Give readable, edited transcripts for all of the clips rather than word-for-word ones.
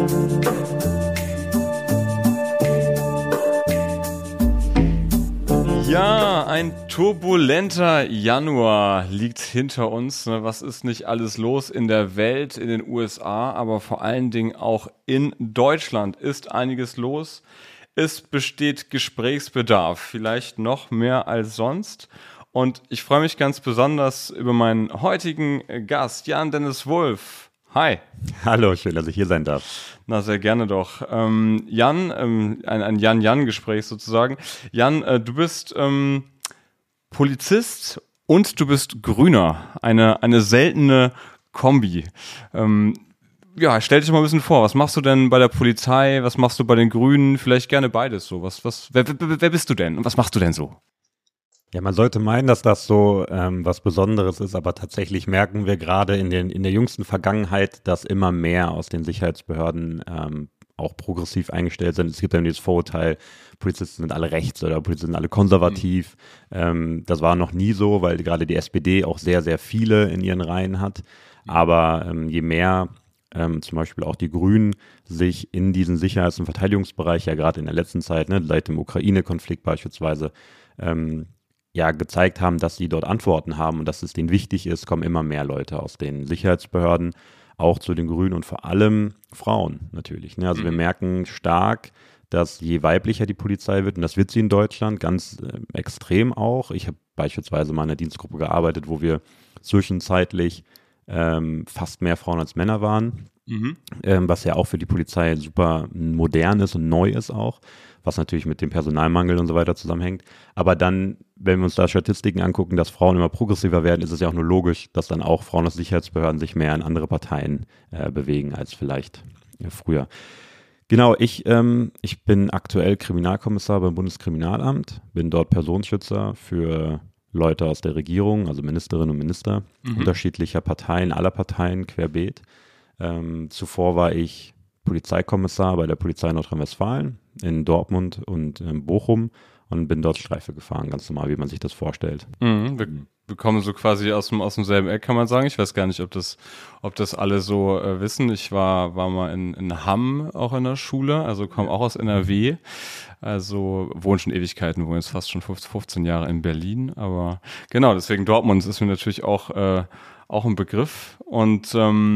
Ja, ein turbulenter Januar liegt hinter uns. Was ist nicht alles los in der Welt, in den USA, aber vor allen Dingen auch in Deutschland ist einiges los. Es besteht Gesprächsbedarf, vielleicht noch mehr als sonst. Und ich freue mich ganz besonders über meinen heutigen Gast, Jan-Dennis Wulff. Hi. Hallo, schön, dass ich hier sein darf. Na, sehr gerne doch. Jan, ein Jan-Jan-Gespräch sozusagen. Jan, du bist Polizist und du bist Grüner. Eine seltene Kombi. Ja, stell dich mal ein bisschen vor. Was machst du denn bei der Polizei? Was machst du bei den Grünen? Vielleicht gerne beides so. Wer bist du denn und was machst du denn so? Ja, man sollte meinen, dass das so was Besonderes ist, aber tatsächlich merken wir gerade in der jüngsten Vergangenheit, dass immer mehr aus den Sicherheitsbehörden auch progressiv eingestellt sind. Es gibt ja dieses Vorurteil, Polizisten sind alle rechts oder Polizisten sind alle konservativ. Das war noch nie so, weil gerade die SPD auch sehr, sehr viele in ihren Reihen hat. Aber je mehr zum Beispiel auch die Grünen sich in diesen Sicherheits- und Verteidigungsbereich, ja gerade in der letzten Zeit, ne, seit dem Ukraine-Konflikt beispielsweise, ja gezeigt haben, dass sie dort Antworten haben und dass es denen wichtig ist, kommen immer mehr Leute aus den Sicherheitsbehörden, auch zu den Grünen und vor allem Frauen natürlich. Ne? Also wir merken stark, dass je weiblicher die Polizei wird, und das wird sie in Deutschland ganz extrem auch. Ich habe beispielsweise mal in einer Dienstgruppe gearbeitet, wo wir zwischenzeitlich fast mehr Frauen als Männer waren, was ja auch für die Polizei super modern ist und neu ist auch, was natürlich mit dem Personalmangel und so weiter zusammenhängt. Aber dann, wenn wir uns da Statistiken angucken, dass Frauen immer progressiver werden, ist es ja auch nur logisch, dass dann auch Frauen aus Sicherheitsbehörden sich mehr in andere Parteien bewegen als vielleicht früher. Genau, ich bin aktuell Kriminalkommissar beim Bundeskriminalamt, bin dort Personenschützer für Leute aus der Regierung, also Ministerinnen und Minister unterschiedlicher Parteien, aller Parteien querbeet. Zuvor war ich Polizeikommissar bei der Polizei Nordrhein-Westfalen in Dortmund und in Bochum und bin dort Streife gefahren, ganz normal, wie man sich das vorstellt. Wir kommen so quasi aus demselben Eck, kann man sagen. Ich weiß gar nicht, ob das alle so wissen. Ich war mal in Hamm auch in der Schule, also komme auch aus NRW. Also wohne schon Ewigkeiten, wohne jetzt fast schon 15 Jahre in Berlin. Aber genau, deswegen Dortmund ist mir natürlich auch ein Begriff. Und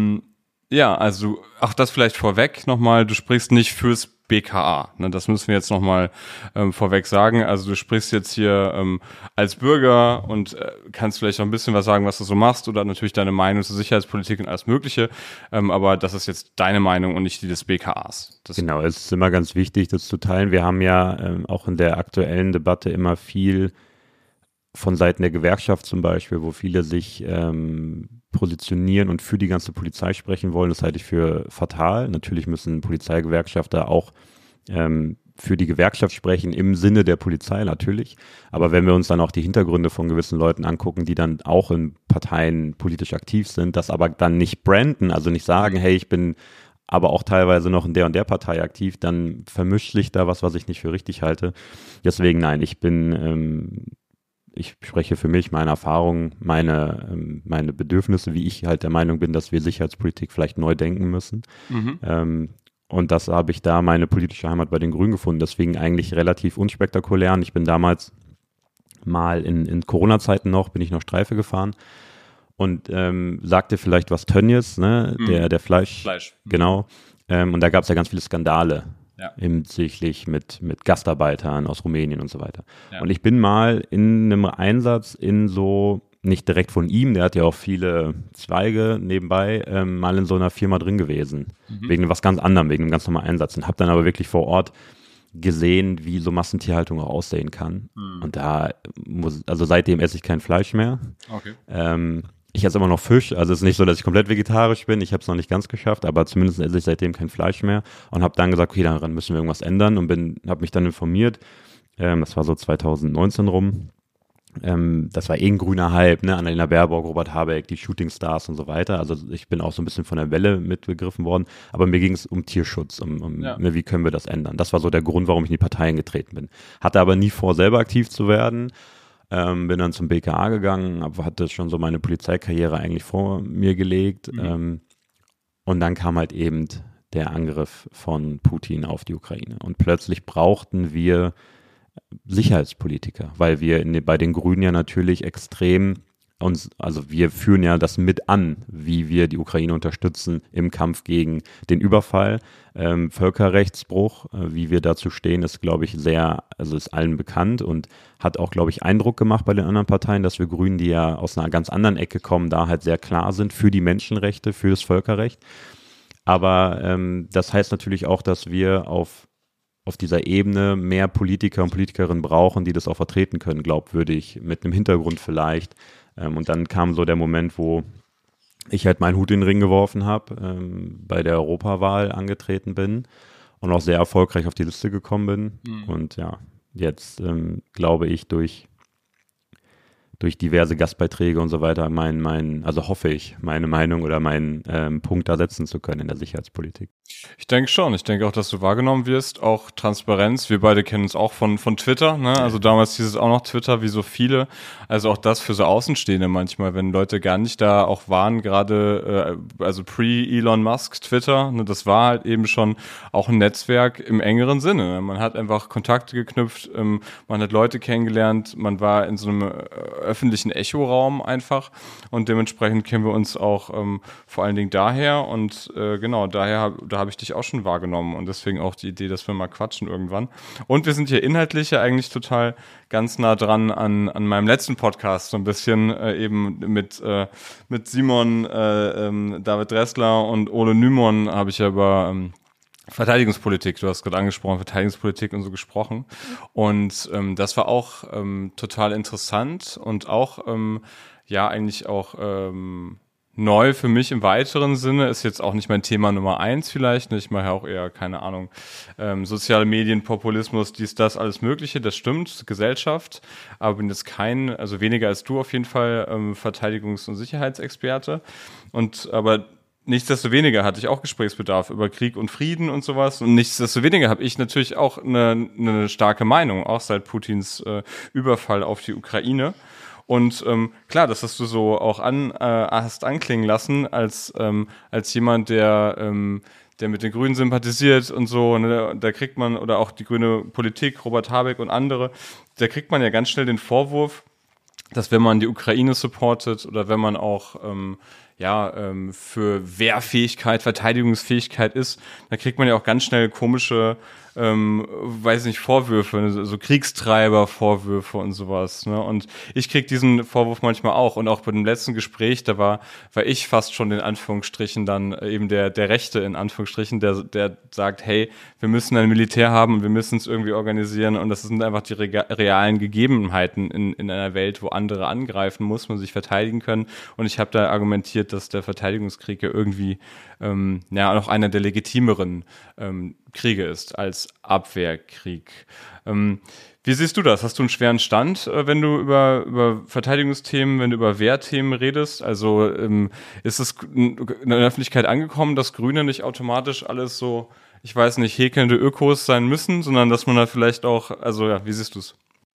ja, also auch das vielleicht vorweg nochmal, du sprichst nicht fürs BKA, ne? Das müssen wir jetzt nochmal vorweg sagen. Also du sprichst jetzt hier als Bürger und kannst vielleicht noch ein bisschen was sagen, was du so machst oder natürlich deine Meinung zur Sicherheitspolitik und alles Mögliche. Aber das ist jetzt deine Meinung und nicht die des BKAs. Genau, es ist immer ganz wichtig, das zu teilen. Wir haben ja auch in der aktuellen Debatte immer viel von Seiten der Gewerkschaft zum Beispiel, wo viele sich positionieren und für die ganze Polizei sprechen wollen. Das halte ich für fatal. Natürlich müssen Polizeigewerkschafter auch für die Gewerkschaft sprechen, im Sinne der Polizei natürlich. Aber wenn wir uns dann auch die Hintergründe von gewissen Leuten angucken, die dann auch in Parteien politisch aktiv sind, das aber dann nicht branden, also nicht sagen, hey, ich bin aber auch teilweise noch in der und der Partei aktiv, dann vermischt sich da was ich nicht für richtig halte. Deswegen nein, ich spreche für mich, meine Erfahrungen, meine Bedürfnisse, wie ich halt der Meinung bin, dass wir Sicherheitspolitik vielleicht neu denken müssen. Und das habe ich da meine politische Heimat bei den Grünen gefunden. Deswegen eigentlich relativ unspektakulär. Und ich bin damals mal in Corona-Zeiten bin ich noch Streife gefahren und sagte vielleicht was Tönnies, ne, der Fleisch. Genau. Und da gab es ja ganz viele Skandale. Ja. Hinsichtlich mit Gastarbeitern aus Rumänien und so weiter. Ja. Und ich bin mal in einem Einsatz nicht direkt von ihm, der hat ja auch viele Zweige nebenbei, mal in so einer Firma drin gewesen. Wegen was ganz anderem, wegen einem ganz normalen Einsatz. Und habe dann aber wirklich vor Ort gesehen, wie so Massentierhaltung auch aussehen kann. Und also seitdem esse ich kein Fleisch mehr. Okay. Ich esse immer noch Fisch, also es ist nicht so, dass ich komplett vegetarisch bin, ich habe es noch nicht ganz geschafft, aber zumindest esse ich seitdem kein Fleisch mehr und habe dann gesagt, okay, daran müssen wir irgendwas ändern und habe mich dann informiert, das war so 2019 rum, das war ein grüner Hype, ne, Annalena Baerbock, Robert Habeck, die Shootingstars und so weiter, also ich bin auch so ein bisschen von der Welle mitbegriffen worden, aber mir ging es um Tierschutz, wie können wir das ändern, das war so der Grund, warum ich in die Partei eingetreten bin, hatte aber nie vor, selber aktiv zu werden. Bin dann zum BKA gegangen, hatte schon so meine Polizeikarriere eigentlich vor mir gelegt. Und dann kam halt eben der Angriff von Putin auf die Ukraine. Und plötzlich brauchten wir Sicherheitspolitiker, weil wir bei den Grünen ja natürlich extrem also wir führen ja das mit an, wie wir die Ukraine unterstützen im Kampf gegen den Überfall, Völkerrechtsbruch, wie wir dazu stehen, ist, glaube ich, ist allen bekannt und hat auch, glaube ich, Eindruck gemacht bei den anderen Parteien, dass wir Grünen, die ja aus einer ganz anderen Ecke kommen, da halt sehr klar sind für die Menschenrechte, für das Völkerrecht. Aber das heißt natürlich auch, dass wir auf dieser Ebene mehr Politiker und Politikerinnen brauchen, die das auch vertreten können, glaubwürdig, mit einem Hintergrund vielleicht. Und dann kam so der Moment, wo ich halt meinen Hut in den Ring geworfen habe, bei der Europawahl angetreten bin und auch sehr erfolgreich auf die Liste gekommen bin. Und ja, jetzt glaube ich durch diverse Gastbeiträge und so weiter also hoffe ich, meine Meinung oder meinen Punkt da setzen zu können in der Sicherheitspolitik. Ich denke schon. Ich denke auch, dass du wahrgenommen wirst. Auch Transparenz. Wir beide kennen uns auch von Twitter, ne? Also damals hieß es auch noch Twitter, wie so viele. Also auch das für so Außenstehende manchmal, wenn Leute gar nicht da auch waren, gerade also pre-Elon Musk Twitter, ne? Das war halt eben schon auch ein Netzwerk im engeren Sinne. Ne? Man hat einfach Kontakte geknüpft, man hat Leute kennengelernt, man war in so einem öffentlichen Echoraum einfach und dementsprechend kennen wir uns auch vor allen Dingen daher und genau, da habe ich dich auch schon wahrgenommen und deswegen auch die Idee, dass wir mal quatschen irgendwann. Und wir sind hier inhaltlich ja eigentlich total ganz nah dran an meinem letzten Podcast, so ein bisschen eben mit Simon, David Dressler und Ole Nymon habe ich ja über Verteidigungspolitik, du hast gerade angesprochen, Verteidigungspolitik und so gesprochen. Und das war auch total interessant und auch ja eigentlich auch neu für mich im weiteren Sinne, ist jetzt auch nicht mein Thema Nummer 1 vielleicht, ich mache ja auch eher, keine Ahnung, soziale Medien, Populismus, dies, das, alles Mögliche, das stimmt, Gesellschaft, aber bin jetzt also weniger als du auf jeden Fall Verteidigungs- und Sicherheitsexperte aber nichtsdestoweniger hatte ich auch Gesprächsbedarf über Krieg und Frieden und sowas und nichtsdestoweniger habe ich natürlich auch eine starke Meinung, auch seit Putins Überfall auf die Ukraine. Und klar, das hast du so auch hast anklingen lassen als jemand, der mit den Grünen sympathisiert und so, ne, da kriegt man, oder auch die grüne Politik, Robert Habeck und andere, da kriegt man ja ganz schnell den Vorwurf, dass wenn man die Ukraine supportet oder wenn man auch für Wehrfähigkeit, Verteidigungsfähigkeit ist, da kriegt man ja auch ganz schnell komische Vorwürfe, so Kriegstreiber-Vorwürfe und sowas, ne? Und ich krieg diesen Vorwurf manchmal auch. Und auch bei dem letzten Gespräch, da war ich fast schon in Anführungsstrichen dann eben der Rechte in Anführungsstrichen, der sagt, hey, wir müssen ein Militär haben und wir müssen es irgendwie organisieren und das sind einfach die realen Gegebenheiten in einer Welt, wo andere angreifen, muss man sich verteidigen können. Und ich habe da argumentiert, dass der Verteidigungskrieg ja irgendwie noch einer der legitimeren Kriege ist als Abwehrkrieg. Wie siehst du das? Hast du einen schweren Stand, wenn du über Verteidigungsthemen, wenn du über Wehrthemen redest? Also ist es in der Öffentlichkeit angekommen, dass Grüne nicht automatisch alles so, ich weiß nicht, häkelnde Ökos sein müssen, sondern dass man da vielleicht auch, wie siehst du es?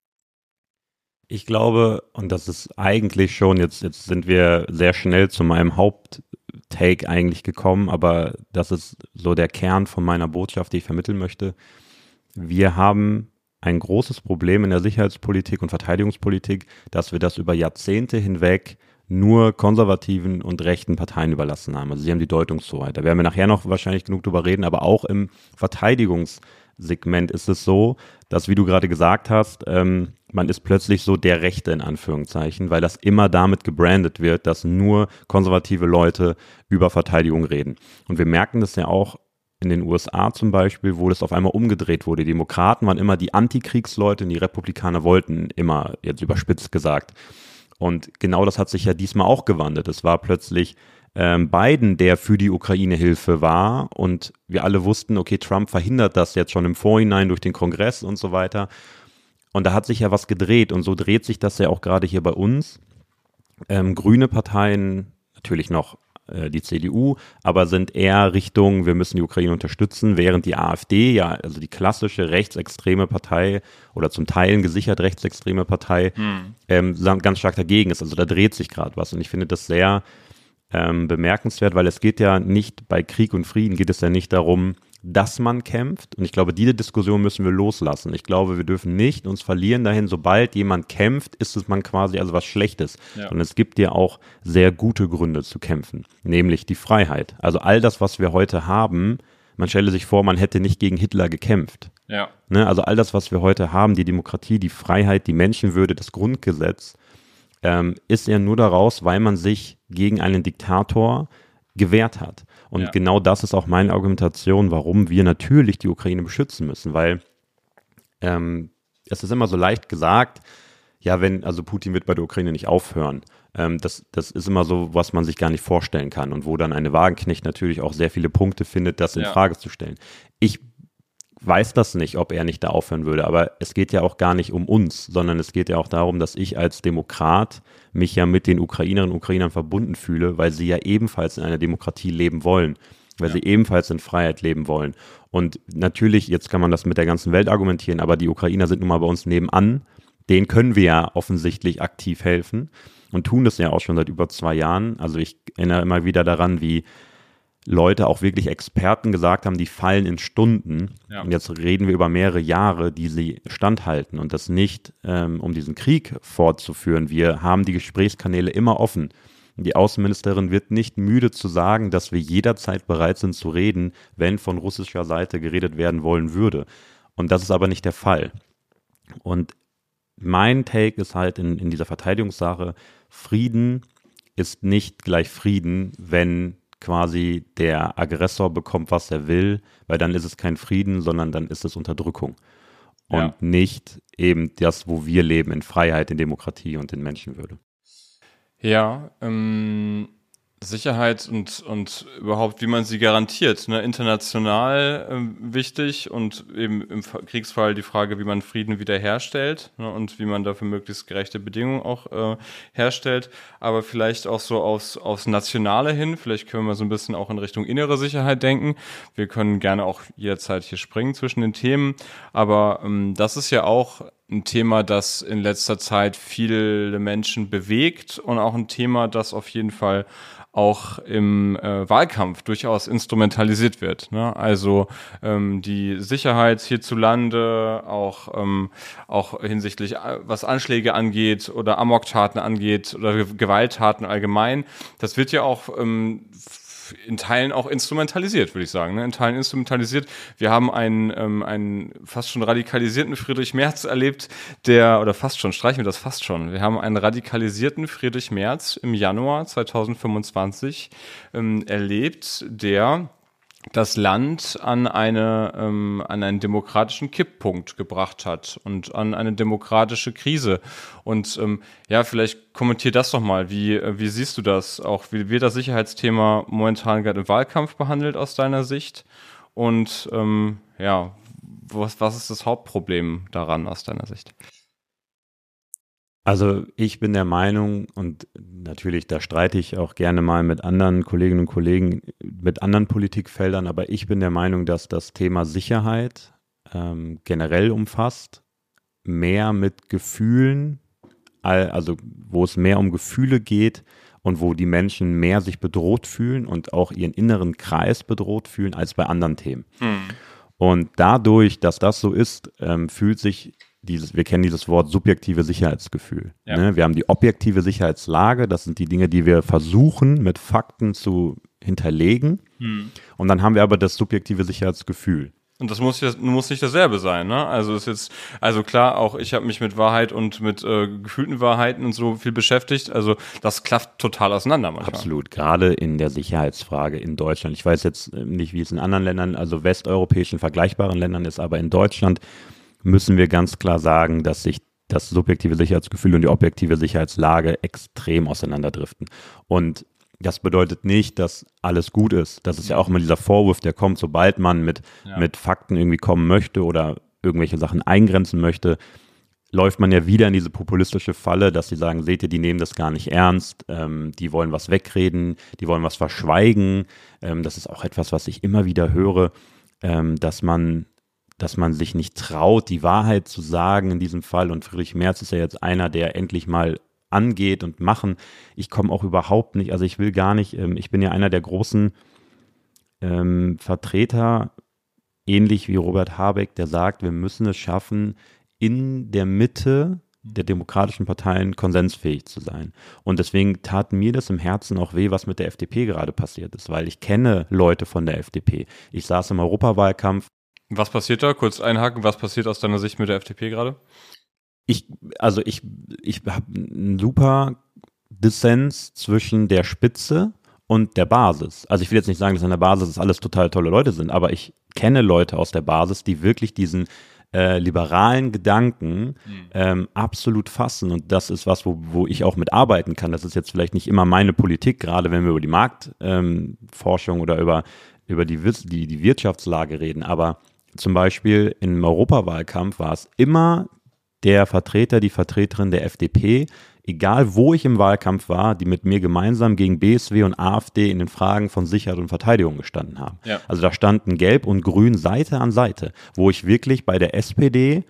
Ich glaube, und das ist eigentlich schon, jetzt sind wir sehr schnell zu meinem Haupttake eigentlich gekommen, aber das ist so der Kern von meiner Botschaft, die ich vermitteln möchte. Wir haben ein großes Problem in der Sicherheitspolitik und Verteidigungspolitik, dass wir das über Jahrzehnte hinweg nur konservativen und rechten Parteien überlassen haben. Also sie haben die Deutungshoheit. Da werden wir nachher noch wahrscheinlich genug drüber reden, aber auch im Verteidigungssegment ist es so, dass, wie du gerade gesagt hast, man ist plötzlich so der Rechte in Anführungszeichen, weil das immer damit gebrandet wird, dass nur konservative Leute über Verteidigung reden. Und wir merken das ja auch in den USA zum Beispiel, wo das auf einmal umgedreht wurde. Die Demokraten waren immer die Antikriegsleute und die Republikaner wollten immer, jetzt überspitzt gesagt. Und genau das hat sich ja diesmal auch gewandelt. Es war plötzlich Biden, der für die Ukraine-Hilfe war und wir alle wussten, okay, Trump verhindert das jetzt schon im Vorhinein durch den Kongress und so weiter. Und da hat sich ja was gedreht und so dreht sich das ja auch gerade hier bei uns. Grüne Parteien, natürlich noch die CDU, aber sind eher Richtung, wir müssen die Ukraine unterstützen, während die AfD, ja, also die klassische rechtsextreme Partei oder zum Teil gesichert rechtsextreme Partei, ganz stark dagegen ist. Also da dreht sich gerade was und ich finde das sehr bemerkenswert, weil es geht ja nicht, bei Krieg und Frieden geht es ja nicht darum, dass man kämpft. Und ich glaube, diese Diskussion müssen wir loslassen. Ich glaube, wir dürfen nicht uns verlieren dahin, sobald jemand kämpft, ist es man quasi also was Schlechtes. Ja. Und es gibt ja auch sehr gute Gründe zu kämpfen, nämlich die Freiheit. Also all das, was wir heute haben, man stelle sich vor, man hätte nicht gegen Hitler gekämpft. Ja. Ne? Also all das, was wir heute haben, die Demokratie, die Freiheit, die Menschenwürde, das Grundgesetz, ist ja nur daraus, weil man sich gegen einen Diktator gewehrt hat. Und genau das ist auch meine Argumentation, warum wir natürlich die Ukraine beschützen müssen, weil es ist immer so leicht gesagt, ja, also Putin wird bei der Ukraine nicht aufhören. Das ist immer so, was man sich gar nicht vorstellen kann und wo dann eine Wagenknecht natürlich auch sehr viele Punkte findet, das in Frage zu stellen. Ich weiß das nicht, ob er nicht da aufhören würde, aber es geht ja auch gar nicht um uns, sondern es geht ja auch darum, dass ich als Demokrat mich ja mit den Ukrainerinnen und Ukrainern verbunden fühle, weil sie ja ebenfalls in einer Demokratie leben wollen, weil sie ebenfalls in Freiheit leben wollen. Und natürlich, jetzt kann man das mit der ganzen Welt argumentieren, aber die Ukrainer sind nun mal bei uns nebenan, denen können wir ja offensichtlich aktiv helfen und tun das ja auch schon seit über 2 Jahren. Also ich erinnere immer wieder daran, wie Leute, auch wirklich Experten gesagt haben, die fallen in Stunden. Ja. Und jetzt reden wir über mehrere Jahre, die sie standhalten und das nicht, um diesen Krieg fortzuführen. Wir haben die Gesprächskanäle immer offen. Die Außenministerin wird nicht müde zu sagen, dass wir jederzeit bereit sind zu reden, wenn von russischer Seite geredet werden wollen würde. Und das ist aber nicht der Fall. Und mein Take ist halt in dieser Verteidigungssache, Frieden ist nicht gleich Frieden, wenn quasi der Aggressor bekommt, was er will, weil dann ist es kein Frieden, sondern dann ist es Unterdrückung. Und nicht eben das, wo wir leben, in Freiheit, in Demokratie und in Menschenwürde. Ja, Sicherheit und überhaupt, wie man sie garantiert, ne? International wichtig und eben im Kriegsfall die Frage, wie man Frieden wiederherstellt, ne? Und wie man dafür möglichst gerechte Bedingungen auch herstellt, aber vielleicht auch so aufs Nationale hin, vielleicht können wir so ein bisschen auch in Richtung innere Sicherheit denken. Wir können gerne auch jederzeit hier springen zwischen den Themen, aber das ist ja auch ein Thema, das in letzter Zeit viele Menschen bewegt und auch ein Thema, das auf jeden Fall auch im Wahlkampf durchaus instrumentalisiert wird. Ne? Also die Sicherheit hierzulande, auch hinsichtlich, was Anschläge angeht oder Amoktaten angeht oder Gewalttaten allgemein, das wird ja auch in Teilen auch instrumentalisiert, würde ich sagen. Ne? In Teilen instrumentalisiert. Wir haben einen fast schon radikalisierten Friedrich Merz erlebt, oder fast schon, streichen wir das fast schon. Wir haben einen radikalisierten Friedrich Merz im Januar 2025 erlebt, der das Land an einen demokratischen Kipppunkt gebracht hat und an eine demokratische Krise. Und vielleicht kommentier das doch mal. Wie siehst du das? Auch wie wird das Sicherheitsthema momentan gerade im Wahlkampf behandelt aus deiner Sicht? Und was ist das Hauptproblem daran aus deiner Sicht? Also ich bin der Meinung, und natürlich, da streite ich auch gerne mal mit anderen Kolleginnen und Kollegen, mit anderen Politikfeldern, aber ich bin der Meinung, dass das Thema Sicherheit generell umfasst, mehr mit Gefühlen, also wo es mehr um Gefühle geht und wo die Menschen mehr sich bedroht fühlen und auch ihren inneren Kreis bedroht fühlen als bei anderen Themen. Und dadurch, dass das so ist, fühlt sich wir kennen dieses Wort subjektive Sicherheitsgefühl. Ja. Ne? Wir haben die objektive Sicherheitslage, das sind die Dinge, die wir versuchen mit Fakten zu hinterlegen. Und dann haben wir aber das subjektive Sicherheitsgefühl. Und das muss nicht dasselbe sein, ne? Also klar, auch ich habe mich mit Wahrheit und mit gefühlten Wahrheiten und so viel beschäftigt. Also das klafft total auseinander manchmal. Absolut, gerade in der Sicherheitsfrage in Deutschland. Ich weiß jetzt nicht, wie es in anderen Ländern, also westeuropäischen vergleichbaren Ländern ist, aber in Deutschland müssen wir ganz klar sagen, dass sich das subjektive Sicherheitsgefühl und die objektive Sicherheitslage extrem auseinanderdriften. Und das bedeutet nicht, dass alles gut ist. Das ist ja auch immer dieser Vorwurf, der kommt, sobald man mit Fakten irgendwie kommen möchte oder irgendwelche Sachen eingrenzen möchte, läuft man ja wieder in diese populistische Falle, dass sie sagen, seht ihr, die nehmen das gar nicht ernst, die wollen was wegreden, die wollen was verschweigen. Das ist auch etwas, was ich immer wieder höre, dass man sich nicht traut, die Wahrheit zu sagen in diesem Fall. Und Friedrich Merz ist ja jetzt einer, der endlich mal angeht und machen. Ich komme auch überhaupt nicht, also ich will gar nicht, ich bin ja einer der großen Vertreter, ähnlich wie Robert Habeck, der sagt, wir müssen es schaffen, in der Mitte der demokratischen Parteien konsensfähig zu sein. Und deswegen tat mir das im Herzen auch weh, was mit der FDP gerade passiert ist, weil ich kenne Leute von der FDP. Ich saß im Europawahlkampf. Was passiert da? Kurz einhaken, was passiert aus deiner Sicht mit der FDP gerade? Ich habe einen super Dissens zwischen der Spitze und der Basis. Also ich will jetzt nicht sagen, dass an der Basis alles total tolle Leute sind, aber ich kenne Leute aus der Basis, die wirklich diesen liberalen Gedanken absolut fassen, und das ist was, wo ich auch mitarbeiten kann. Das ist jetzt vielleicht nicht immer meine Politik, gerade wenn wir über die Marktforschung oder über die Wirtschaftslage reden, aber zum Beispiel im Europawahlkampf war es immer der Vertreter, die Vertreterin der FDP, egal wo ich im Wahlkampf war, die mit mir gemeinsam gegen BSW und AfD in den Fragen von Sicherheit und Verteidigung gestanden haben. Ja. Also da standen Gelb und Grün Seite an Seite, wo ich wirklich bei der SPD,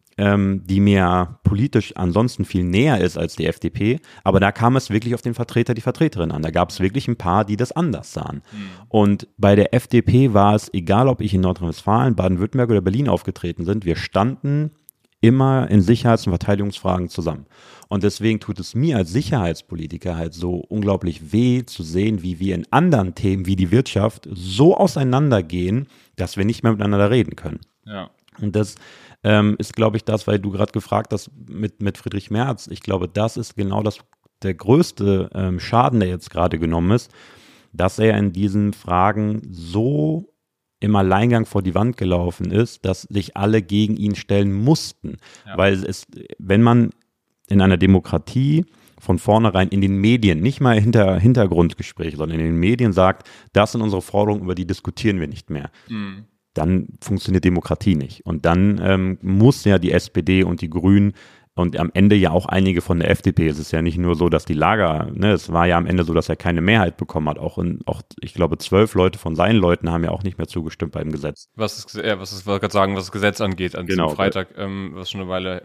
die mir politisch ansonsten viel näher ist als die FDP, aber da kam es wirklich auf den Vertreter, die Vertreterin an. Da gab es wirklich ein paar, die das anders sahen. Und bei der FDP war es, egal ob ich in Nordrhein-Westfalen, Baden-Württemberg oder Berlin aufgetreten sind, wir standen immer in Sicherheits- und Verteidigungsfragen zusammen. Und deswegen tut es mir als Sicherheitspolitiker halt so unglaublich weh zu sehen, wie wir in anderen Themen wie die Wirtschaft so auseinandergehen, dass wir nicht mehr miteinander reden können. Ja. Und das ist, glaube ich, das, weil du gerade gefragt hast mit Friedrich Merz. Ich glaube, das ist genau der größte Schaden, der jetzt gerade genommen ist, dass er in diesen Fragen so im Alleingang vor die Wand gelaufen ist, dass sich alle gegen ihn stellen mussten. Ja. Weil wenn man in einer Demokratie von vornherein in den Medien, nicht mal Hintergrundgespräche, sondern in den Medien sagt, das sind unsere Forderungen, über die diskutieren wir nicht mehr, dann funktioniert Demokratie nicht. Und dann muss ja die SPD und die Grünen und am Ende ja auch einige von der FDP. Es ist ja nicht nur so, dass die Lager, es war ja am Ende so, dass er keine Mehrheit bekommen hat. Auch ich glaube, 12 Leute von seinen Leuten haben ja auch nicht mehr zugestimmt beim Gesetz. Was das Gesetz angeht, an diesem Freitag, was schon eine Weile.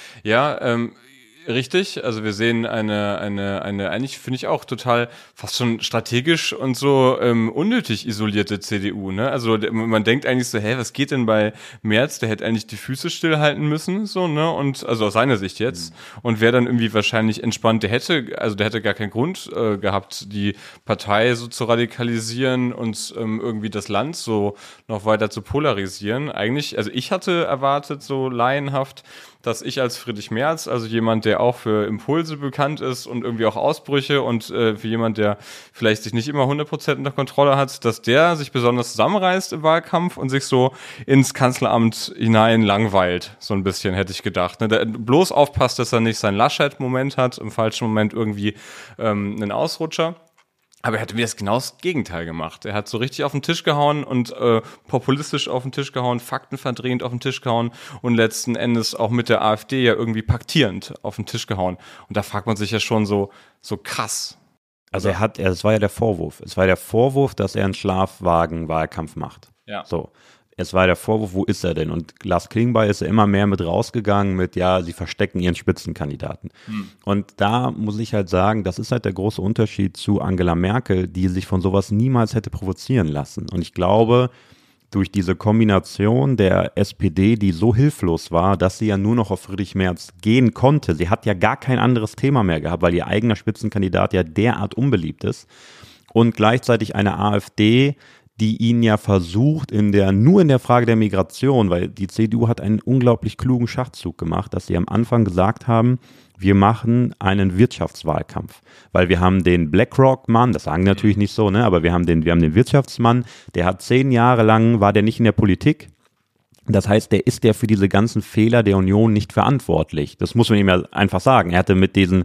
Richtig, also wir sehen eine eigentlich finde ich auch total fast schon strategisch und so unnötig isolierte CDU, ne? Also man denkt eigentlich so, was geht denn bei Merz? Der hätte eigentlich die Füße stillhalten müssen, so, ne? Und also aus seiner Sicht jetzt und wäre dann irgendwie wahrscheinlich entspannt. Der hätte gar keinen Grund gehabt, die Partei so zu radikalisieren und irgendwie das Land so noch weiter zu polarisieren. Eigentlich, also ich hatte erwartet, so laienhaft, dass ich als Friedrich Merz, also jemand, der auch für Impulse bekannt ist und irgendwie auch Ausbrüche und für jemand, der vielleicht sich nicht immer 100% unter Kontrolle hat, dass der sich besonders zusammenreißt im Wahlkampf und sich so ins Kanzleramt hinein langweilt, so ein bisschen, hätte ich gedacht. Ne? Der bloß aufpasst, dass er nicht seinen Laschet-Moment hat, im falschen Moment irgendwie einen Ausrutscher. Aber er hat mir genau das Gegenteil gemacht. Er hat so richtig auf den Tisch gehauen und populistisch auf den Tisch gehauen, Fakten verdrehend auf den Tisch gehauen und letzten Endes auch mit der AfD ja irgendwie paktierend auf den Tisch gehauen. Und da fragt man sich ja schon so krass. Also es war ja der Vorwurf. Es war der Vorwurf, dass er einen Schlafwagen-Wahlkampf macht. Ja. So. Es war der Vorwurf, wo ist er denn? Und Lars Klingbeil ist ja immer mehr mit rausgegangen mit, ja, sie verstecken ihren Spitzenkandidaten. Und da muss ich halt sagen, das ist halt der große Unterschied zu Angela Merkel, die sich von sowas niemals hätte provozieren lassen. Und ich glaube, durch diese Kombination der SPD, die so hilflos war, dass sie ja nur noch auf Friedrich Merz gehen konnte, sie hat ja gar kein anderes Thema mehr gehabt, weil ihr eigener Spitzenkandidat ja derart unbeliebt ist, und gleichzeitig eine AfD, die ihn ja versucht, nur in der Frage der Migration, weil die CDU hat einen unglaublich klugen Schachzug gemacht, dass sie am Anfang gesagt haben, wir machen einen Wirtschaftswahlkampf, weil wir haben den BlackRock-Mann, das sagen die natürlich nicht so, ne, aber wir haben den Wirtschaftsmann, der hat 10 Jahre lang, war der nicht in der Politik. Das heißt, der ist ja für diese ganzen Fehler der Union nicht verantwortlich. Das muss man ihm ja einfach sagen. Er hatte mit diesen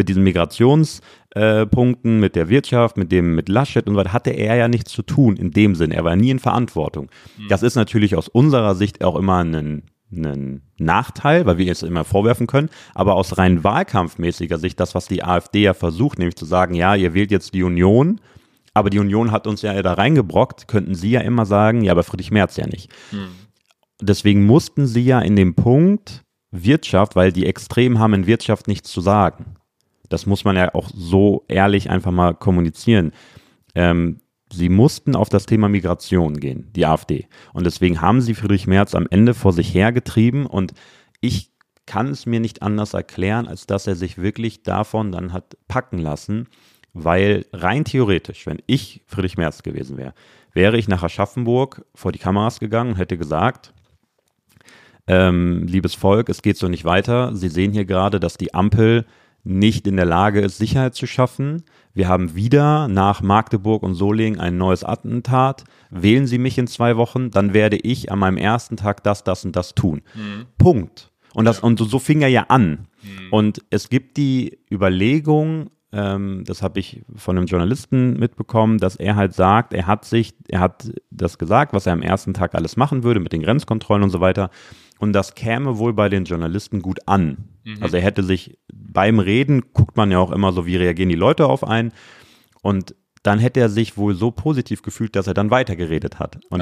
Migrationspunkten, mit der Wirtschaft, mit Laschet und so weiter, hatte er ja nichts zu tun in dem Sinn. Er war nie in Verantwortung. Das ist natürlich aus unserer Sicht auch immer ein Nachteil, weil wir es immer vorwerfen können, aber aus rein wahlkampfmäßiger Sicht, das, was die AfD ja versucht, nämlich zu sagen, ja, ihr wählt jetzt die Union, aber die Union hat uns ja da reingebrockt, könnten sie ja immer sagen, ja, aber Friedrich Merz ja nicht. Deswegen mussten sie ja in dem Punkt Wirtschaft, weil die Extremen haben in Wirtschaft nichts zu sagen. Das muss man ja auch so ehrlich einfach mal kommunizieren. Sie mussten auf das Thema Migration gehen, die AfD. Und deswegen haben sie Friedrich Merz am Ende vor sich hergetrieben. Und ich kann es mir nicht anders erklären, als dass er sich wirklich davon dann hat packen lassen, weil rein theoretisch, wenn ich Friedrich Merz gewesen wäre, wäre ich nach Aschaffenburg vor die Kameras gegangen und hätte gesagt, liebes Volk, es geht so nicht weiter. Sie sehen hier gerade, dass die Ampel nicht in der Lage ist, Sicherheit zu schaffen. Wir haben wieder nach Magdeburg und Solingen ein neues Attentat. Wählen Sie mich in 2 Wochen, dann werde ich an meinem ersten Tag das und das tun. Punkt. Und so fing er ja an. Und es gibt die Überlegung, das habe ich von einem Journalisten mitbekommen, dass er halt sagt, er hat das gesagt, was er am ersten Tag alles machen würde mit den Grenzkontrollen und so weiter. Und das käme wohl bei den Journalisten gut an. Also er hätte sich beim Reden, guckt man ja auch immer so, wie reagieren die Leute auf einen. Und dann hätte er sich wohl so positiv gefühlt, dass er dann weitergeredet hat. Und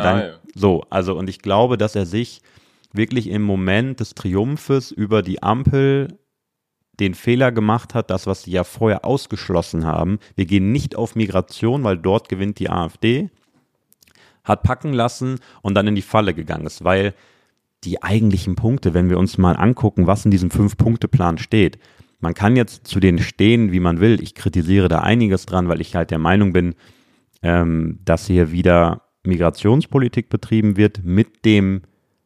und ich glaube, dass er sich wirklich im Moment des Triumphes über die Ampel den Fehler gemacht hat, das, was sie ja vorher ausgeschlossen haben. Wir gehen nicht auf Migration, weil dort gewinnt die AfD, hat packen lassen und dann in die Falle gegangen ist, weil die eigentlichen Punkte, wenn wir uns mal angucken, was in diesem 5-Punkte-Plan steht, man kann jetzt zu denen stehen, wie man will. Ich kritisiere da einiges dran, weil ich halt der Meinung bin, dass hier wieder Migrationspolitik betrieben wird mit dem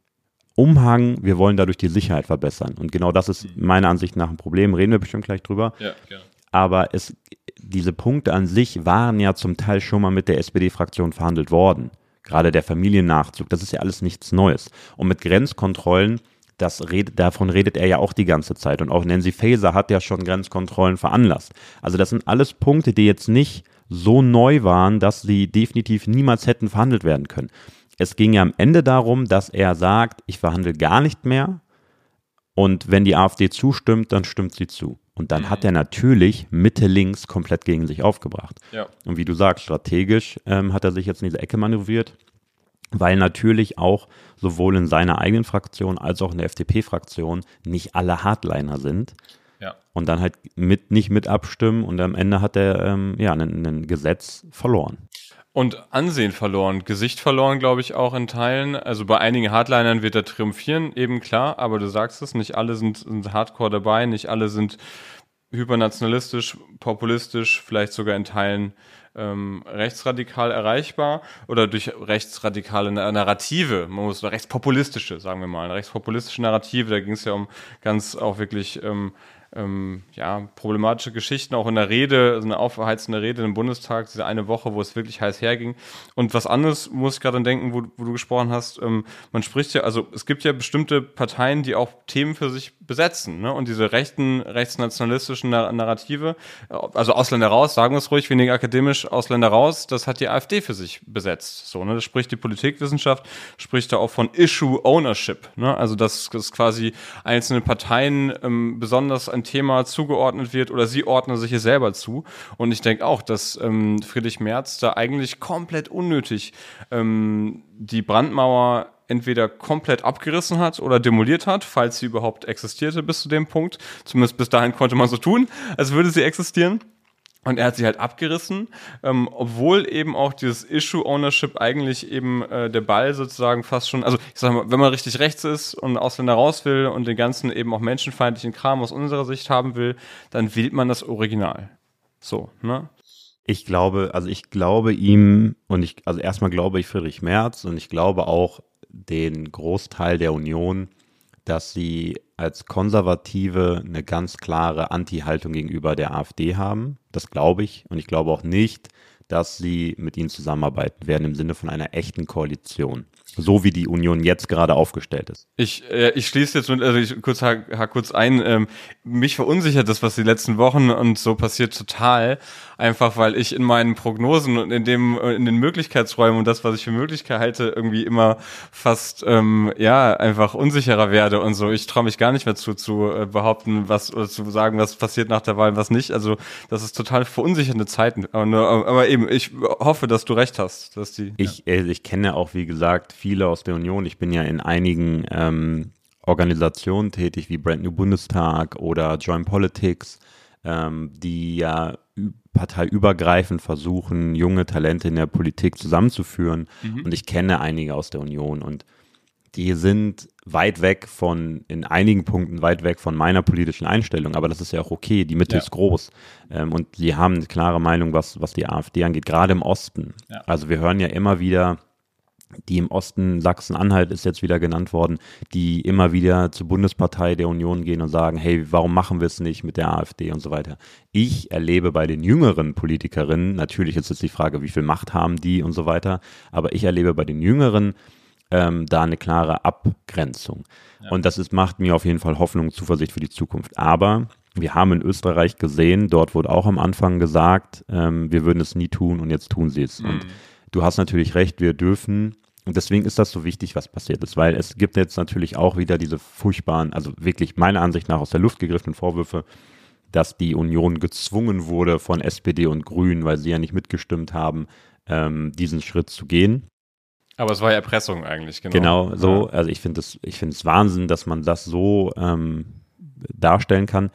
Umhang, wir wollen dadurch die Sicherheit verbessern. Und genau das ist meiner Ansicht nach ein Problem, reden wir bestimmt gleich drüber. Ja, gerne. Aber diese Punkte an sich waren ja zum Teil schon mal mit der SPD-Fraktion verhandelt worden. Gerade der Familiennachzug, das ist ja alles nichts Neues. Und mit Grenzkontrollen, davon redet er ja auch die ganze Zeit. Und auch Nancy Faeser hat ja schon Grenzkontrollen veranlasst. Also das sind alles Punkte, die jetzt nicht so neu waren, dass sie definitiv niemals hätten verhandelt werden können. Es ging ja am Ende darum, dass er sagt, ich verhandle gar nicht mehr und wenn die AfD zustimmt, dann stimmt sie zu. Und dann hat er natürlich Mitte-Links komplett gegen sich aufgebracht. Ja. Und wie du sagst, strategisch hat er sich jetzt in diese Ecke manövriert, weil natürlich auch sowohl in seiner eigenen Fraktion als auch in der FDP-Fraktion nicht alle Hardliner sind. Ja. Und dann halt nicht mit abstimmen und am Ende hat er ein Gesetz verloren. Und Ansehen verloren, Gesicht verloren, glaube ich, auch in Teilen. Also bei einigen Hardlinern wird er triumphieren, eben klar, aber du sagst es, nicht alle sind hardcore dabei, nicht alle sind hypernationalistisch, populistisch, vielleicht sogar in Teilen rechtsradikal erreichbar oder durch rechtsradikale Narrative, rechtspopulistische, sagen wir mal, eine rechtspopulistische Narrative, da ging es ja um ganz auch wirklich problematische Geschichten, auch in der Rede, also eine aufheizende Rede im Bundestag, diese eine Woche, wo es wirklich heiß herging. Und was anderes muss ich gerade denken, wo du gesprochen hast, man spricht ja, also es gibt ja bestimmte Parteien, die auch Themen für sich besetzen, ne? Und diese rechtsnationalistischen Narrative, also Ausländer raus, sagen wir es ruhig, weniger akademisch, Ausländer raus, das hat die AfD für sich besetzt. So, ne? Das spricht die Politikwissenschaft, spricht da auch von Issue Ownership, ne? Also dass quasi einzelne Parteien besonders ein Thema zugeordnet wird oder sie ordnen sich es selber zu. Und ich denke auch, dass Friedrich Merz da eigentlich komplett unnötig die Brandmauer entweder komplett abgerissen hat oder demoliert hat, falls sie überhaupt existierte bis zu dem Punkt. Zumindest bis dahin konnte man so tun, als würde sie existieren. Und er hat sie halt abgerissen, obwohl eben auch dieses Issue-Ownership eigentlich eben der Ball sozusagen fast schon, also ich sag mal, wenn man richtig rechts ist und Ausländer raus will und den ganzen eben auch menschenfeindlichen Kram aus unserer Sicht haben will, dann wählt man das Original. So, ne? Ich glaube ihm also erstmal glaube ich Friedrich Merz und ich glaube auch den Großteil der Union, dass sie als Konservative eine ganz klare Anti-Haltung gegenüber der AfD haben. Das glaube ich. Und ich glaube auch nicht, dass sie mit ihnen zusammenarbeiten werden im Sinne von einer echten Koalition. So wie die Union jetzt gerade aufgestellt ist. Ich schließe jetzt hack kurz ein. Mich verunsichert das, was die letzten Wochen und so passiert, total. Einfach, weil ich in meinen Prognosen und in den Möglichkeitsräumen und das, was ich für Möglichkeit halte, irgendwie immer fast, einfach unsicherer werde und so. Ich traue mich gar nicht mehr zu behaupten, oder zu sagen, was passiert nach der Wahl, was nicht. Also, das ist total verunsichernde Zeiten. Aber eben, ich hoffe, dass du recht hast, dass die. Ich kenne auch, wie gesagt, viele aus der Union. Ich bin ja in einigen Organisationen tätig, wie Brand New Bundestag oder Join Politics. die ja parteiübergreifend versuchen, junge Talente in der Politik zusammenzuführen. Und ich kenne einige aus der Union und die sind in einigen Punkten weit weg von meiner politischen Einstellung, aber das ist ja auch okay, die Mitte ist groß und sie haben eine klare Meinung, was die AfD angeht, gerade im Osten. Ja. Also wir hören ja immer wieder, die im Osten, Sachsen-Anhalt ist jetzt wieder genannt worden, die immer wieder zur Bundespartei der Union gehen und sagen, hey, warum machen wir es nicht mit der AfD und so weiter. Ich erlebe bei den jüngeren Politikerinnen, natürlich ist jetzt die Frage, wie viel Macht haben die und so weiter, aber ich erlebe bei den Jüngeren da eine klare Abgrenzung. Ja. Und das macht mir auf jeden Fall Hoffnung und Zuversicht für die Zukunft. Aber wir haben in Österreich gesehen, dort wurde auch am Anfang gesagt, wir würden es nie tun und jetzt tun sie es. Und du hast natürlich recht, wir dürfen, und deswegen ist das so wichtig, was passiert ist, weil es gibt jetzt natürlich auch wieder diese furchtbaren, also wirklich meiner Ansicht nach aus der Luft gegriffenen Vorwürfe, dass die Union gezwungen wurde von SPD und Grünen, weil sie ja nicht mitgestimmt haben, diesen Schritt zu gehen. Aber es war ja Erpressung eigentlich, genau. Genau, so. Ja. Also ich finde es Wahnsinn, dass man das so darstellen kann.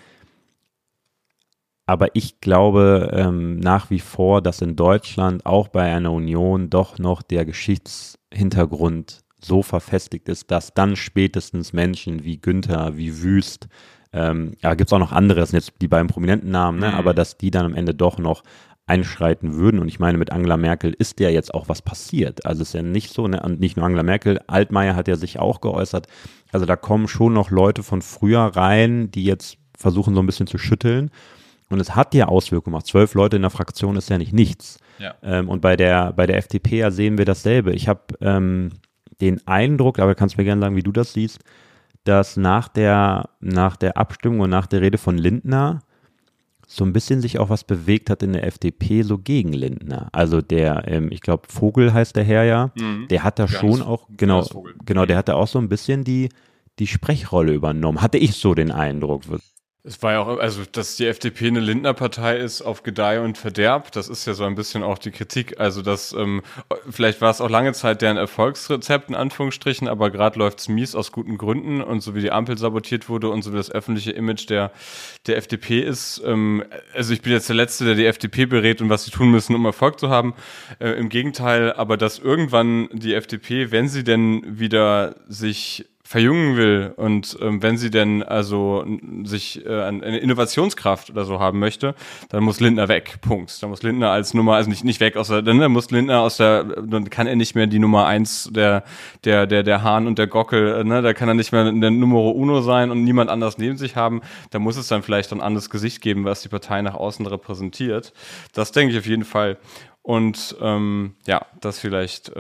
Aber ich glaube nach wie vor, dass in Deutschland auch bei einer Union doch noch der Geschichtshintergrund so verfestigt ist, dass dann spätestens Menschen wie Günther, wie Wüst, gibt es auch noch andere, das sind jetzt die beiden prominenten Namen, ne? Aber dass die dann am Ende doch noch einschreiten würden. Und ich meine, mit Angela Merkel ist ja jetzt auch was passiert. Also es ist ja nicht so, ne? Und nicht nur Angela Merkel, Altmaier hat ja sich auch geäußert. Also da kommen schon noch Leute von früher rein, die jetzt versuchen so ein bisschen zu schütteln. Und es hat ja Auswirkungen gemacht. 12 Leute in der Fraktion ist ja nicht nichts. Ja. Und bei der FDP ja sehen wir dasselbe. Ich habe den Eindruck, aber du kannst mir gerne sagen, wie du das siehst, dass nach der Abstimmung und nach der Rede von Lindner so ein bisschen sich auch was bewegt hat in der FDP so gegen Lindner. Also ich glaube, Vogel heißt der Herr ja, der hat da schon auch, genau, der hat da auch so ein bisschen die Sprechrolle übernommen. Hatte ich so den Eindruck. Es war ja auch, also dass die FDP eine Lindner-Partei ist auf Gedeih und Verderb, das ist ja so ein bisschen auch die Kritik. Also dass vielleicht war es auch lange Zeit deren Erfolgsrezept in Anführungsstrichen, aber gerade läuft's mies aus guten Gründen und so wie die Ampel sabotiert wurde und so wie das öffentliche Image der FDP ist. Also ich bin jetzt der Letzte, der die FDP berät und was sie tun müssen, um Erfolg zu haben. Im Gegenteil, aber dass irgendwann die FDP, wenn sie denn wieder sich verjüngen will und wenn sie denn also sich eine Innovationskraft oder so haben möchte, dann muss Lindner weg. Punkt. Dann muss Lindner als Nummer, also nicht weg dann muss Lindner dann kann er nicht mehr die Nummer 1 der Hahn und der Gockel, ne, da kann er nicht mehr der Numero Uno sein und niemand anders neben sich haben. Da muss es dann vielleicht ein anderes Gesicht geben, was die Partei nach außen repräsentiert. Das denke ich auf jeden Fall. Und das vielleicht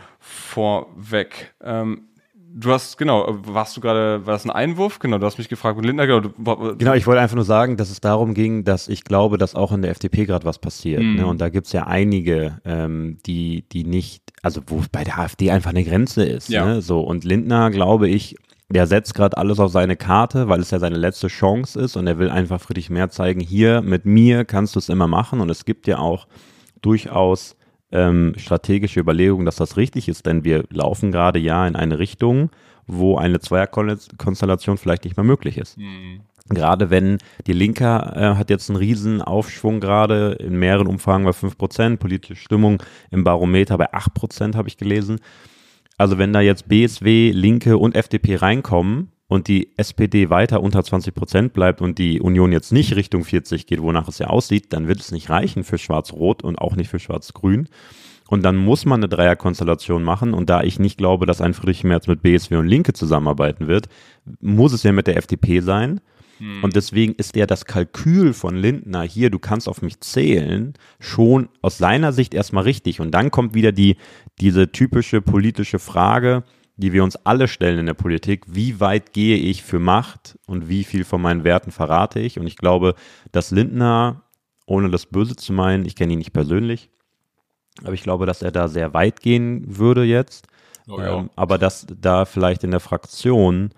vorweg. Du hast, genau, war das ein Einwurf? Genau, du hast mich gefragt mit Lindner. Genau, ich wollte einfach nur sagen, dass es darum ging, dass ich glaube, dass auch in der FDP gerade was passiert. Ne? Und da gibt es ja einige, die nicht, also wo bei der AfD einfach eine Grenze ist. Ja. Ne? So, und Lindner, glaube ich, der setzt gerade alles auf seine Karte, weil es ja seine letzte Chance ist und er will einfach Friedrich Merz zeigen, hier mit mir kannst du es immer machen und es gibt ja auch durchaus strategische Überlegung, dass das richtig ist, denn wir laufen gerade ja in eine Richtung, wo eine Zweierkonstellation vielleicht nicht mehr möglich ist. Gerade wenn die Linke hat jetzt einen riesen Aufschwung gerade in mehreren Umfragen bei 5%, politische Stimmung im Barometer bei 8%, habe ich gelesen. Also wenn da jetzt BSW, Linke und FDP reinkommen und die SPD weiter unter 20% bleibt und die Union jetzt nicht Richtung 40 geht, wonach es ja aussieht, dann wird es nicht reichen für Schwarz-Rot und auch nicht für Schwarz-Grün. Und dann muss man eine Dreierkonstellation machen. Und da ich nicht glaube, dass ein Friedrich Merz mit BSW und Linke zusammenarbeiten wird, muss es ja mit der FDP sein. Und deswegen ist ja das Kalkül von Lindner hier, du kannst auf mich zählen, schon aus seiner Sicht erstmal richtig. Und dann kommt wieder diese typische politische Frage, die wir uns alle stellen in der Politik, wie weit gehe ich für Macht und wie viel von meinen Werten verrate ich? Und ich glaube, dass Lindner, ohne das Böse zu meinen, ich kenne ihn nicht persönlich, aber ich glaube, dass er da sehr weit gehen würde jetzt. Oh ja. Aber dass da vielleicht in der Fraktion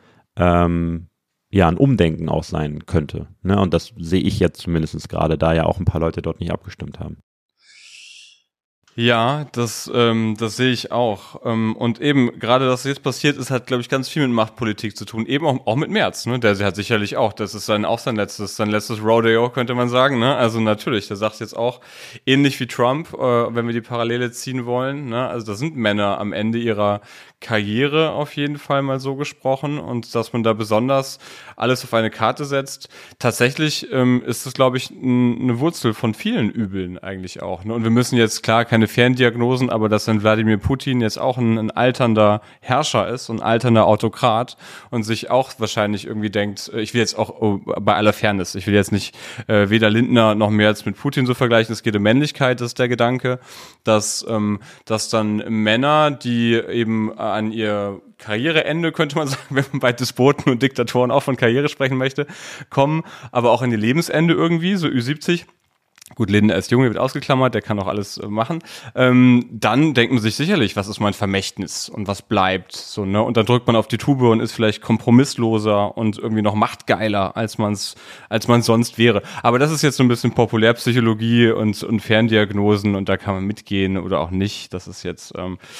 ein Umdenken auch sein könnte. Ne? Und das sehe ich jetzt zumindest gerade, da ja auch ein paar Leute dort nicht abgestimmt haben. Ja, das sehe ich auch. Und eben, gerade das jetzt passiert ist, hat, glaube ich, ganz viel mit Machtpolitik zu tun. Eben auch mit Merz, ne? Der hat sicherlich auch, das ist auch sein letztes Rodeo, könnte man sagen, ne? Also natürlich, der sagt jetzt auch, ähnlich wie Trump, wenn wir die Parallele ziehen wollen, ne? Also da sind Männer am Ende ihrer Karriere auf jeden Fall mal so gesprochen und dass man da besonders alles auf eine Karte setzt. Tatsächlich ist das, glaube ich, eine Wurzel von vielen Übeln eigentlich auch. Ne? Und wir müssen jetzt, klar, keine Ferndiagnosen, aber dass dann Wladimir Putin jetzt auch ein alternder Herrscher ist, ein alternder Autokrat und sich auch wahrscheinlich irgendwie denkt, ich will jetzt auch bei aller Fairness, ich will jetzt nicht weder Lindner noch Merz mit Putin so vergleichen, es geht um Männlichkeit, das ist der Gedanke, dass dann Männer, die eben an ihr Karriereende, könnte man sagen, wenn man bei Despoten und Diktatoren auch von Karriere sprechen möchte, kommen, aber auch an ihr Lebensende irgendwie, so Ü70. Gut, Lindner ist jung, der wird ausgeklammert, der kann auch alles machen. Dann denkt man sich sicherlich, was ist mein Vermächtnis und was bleibt, so, ne? Und dann drückt man auf die Tube und ist vielleicht kompromissloser und irgendwie noch machtgeiler, als man sonst wäre. Aber das ist jetzt so ein bisschen Populärpsychologie und Ferndiagnosen und da kann man mitgehen oder auch nicht. Das ist jetzt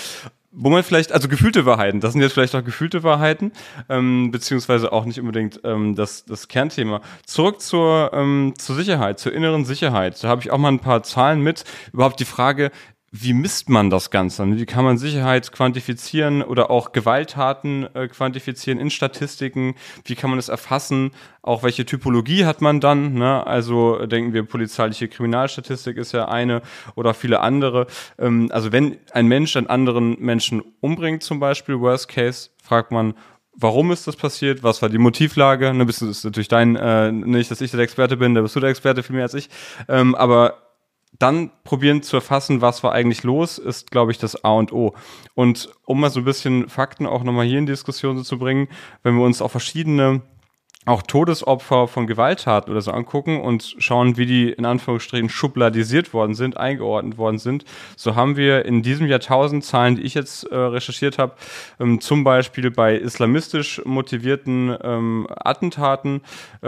wo man vielleicht, also gefühlte Wahrheiten, das sind jetzt vielleicht auch gefühlte Wahrheiten, beziehungsweise auch nicht unbedingt das Kernthema. Zurück zur Sicherheit, zur inneren Sicherheit. Da habe ich auch mal ein paar Zahlen mit. Überhaupt die Frage, wie misst man das Ganze? Wie kann man Sicherheit quantifizieren oder auch Gewalttaten quantifizieren in Statistiken? Wie kann man es erfassen? Auch welche Typologie hat man dann? Ne? Also denken wir, polizeiliche Kriminalstatistik ist ja eine oder viele andere. Also wenn ein Mensch einen anderen Menschen umbringt zum Beispiel, Worst Case, fragt man, warum ist das passiert? Was war die Motivlage? Ne, das ist natürlich nicht, dass ich der Experte bin, da bist du der Experte viel mehr als ich. Aber dann probieren zu erfassen, was war eigentlich los, ist, glaube ich, das A und O. Und um mal so ein bisschen Fakten auch nochmal hier in die Diskussion zu bringen, wenn wir uns auch verschiedene auch Todesopfer von Gewalttaten oder so angucken und schauen, wie die in Anführungsstrichen schubladisiert worden sind, eingeordnet worden sind, so haben wir in diesem Jahrtausend Zahlen, die ich jetzt recherchiert habe, zum Beispiel bei islamistisch motivierten Attentaten.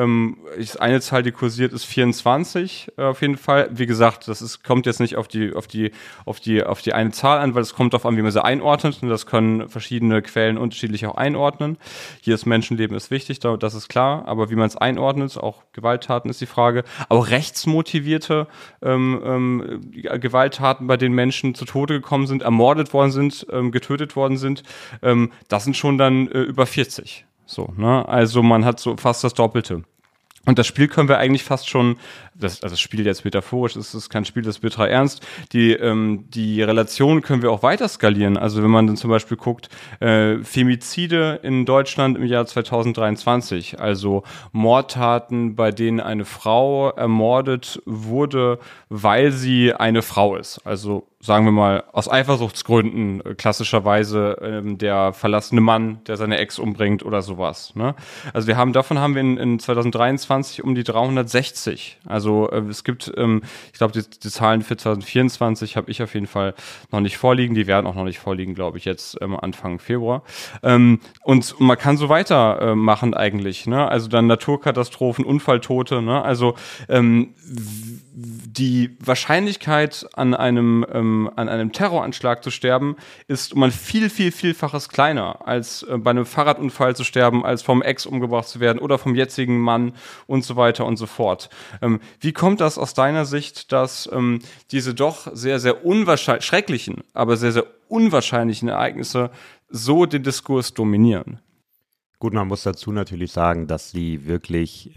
Eine Zahl, die kursiert, ist 24 auf jeden Fall. Wie gesagt, kommt jetzt nicht auf die eine Zahl an, weil es kommt darauf an, wie man sie einordnet. Und das können verschiedene Quellen unterschiedlich auch einordnen. Hier ist Menschenleben ist wichtig, das ist klar. Aber wie man es einordnet, auch Gewalttaten ist die Frage. Auch rechtsmotivierte Gewalttaten, bei denen Menschen zu Tode gekommen sind, ermordet worden sind, getötet worden sind, das sind schon dann über 40. So, ne? Also man hat so fast das Doppelte. Und das Spiel können wir eigentlich fast schon, das Spiel jetzt metaphorisch, es ist kein Spiel, das ist bitterer Ernst, die Relation können wir auch weiter skalieren. Also wenn man dann zum Beispiel guckt, Femizide in Deutschland im Jahr 2023, also Mordtaten, bei denen eine Frau ermordet wurde, weil sie eine Frau ist. Also sagen wir mal, aus Eifersuchtsgründen klassischerweise der verlassene Mann, der seine Ex umbringt oder sowas. Ne? Also davon haben wir in 2023 um die 360. Also es gibt, ich glaube, die Zahlen für 2024 habe ich auf jeden Fall noch nicht vorliegen. Die werden auch noch nicht vorliegen, glaube ich, jetzt Anfang Februar. Und man kann so weitermachen eigentlich. Ne? Also dann Naturkatastrophen, Unfalltote. Ne? Also die Wahrscheinlichkeit an einem Terroranschlag zu sterben ist um ein vielfaches kleiner, als bei einem Fahrradunfall zu sterben, als vom Ex umgebracht zu werden oder vom jetzigen Mann und so weiter und so fort. Wie kommt das aus deiner Sicht, dass diese doch sehr, sehr schrecklichen, aber sehr, sehr unwahrscheinlichen Ereignisse so den Diskurs dominieren? Gut, man muss dazu natürlich sagen, dass sie wirklich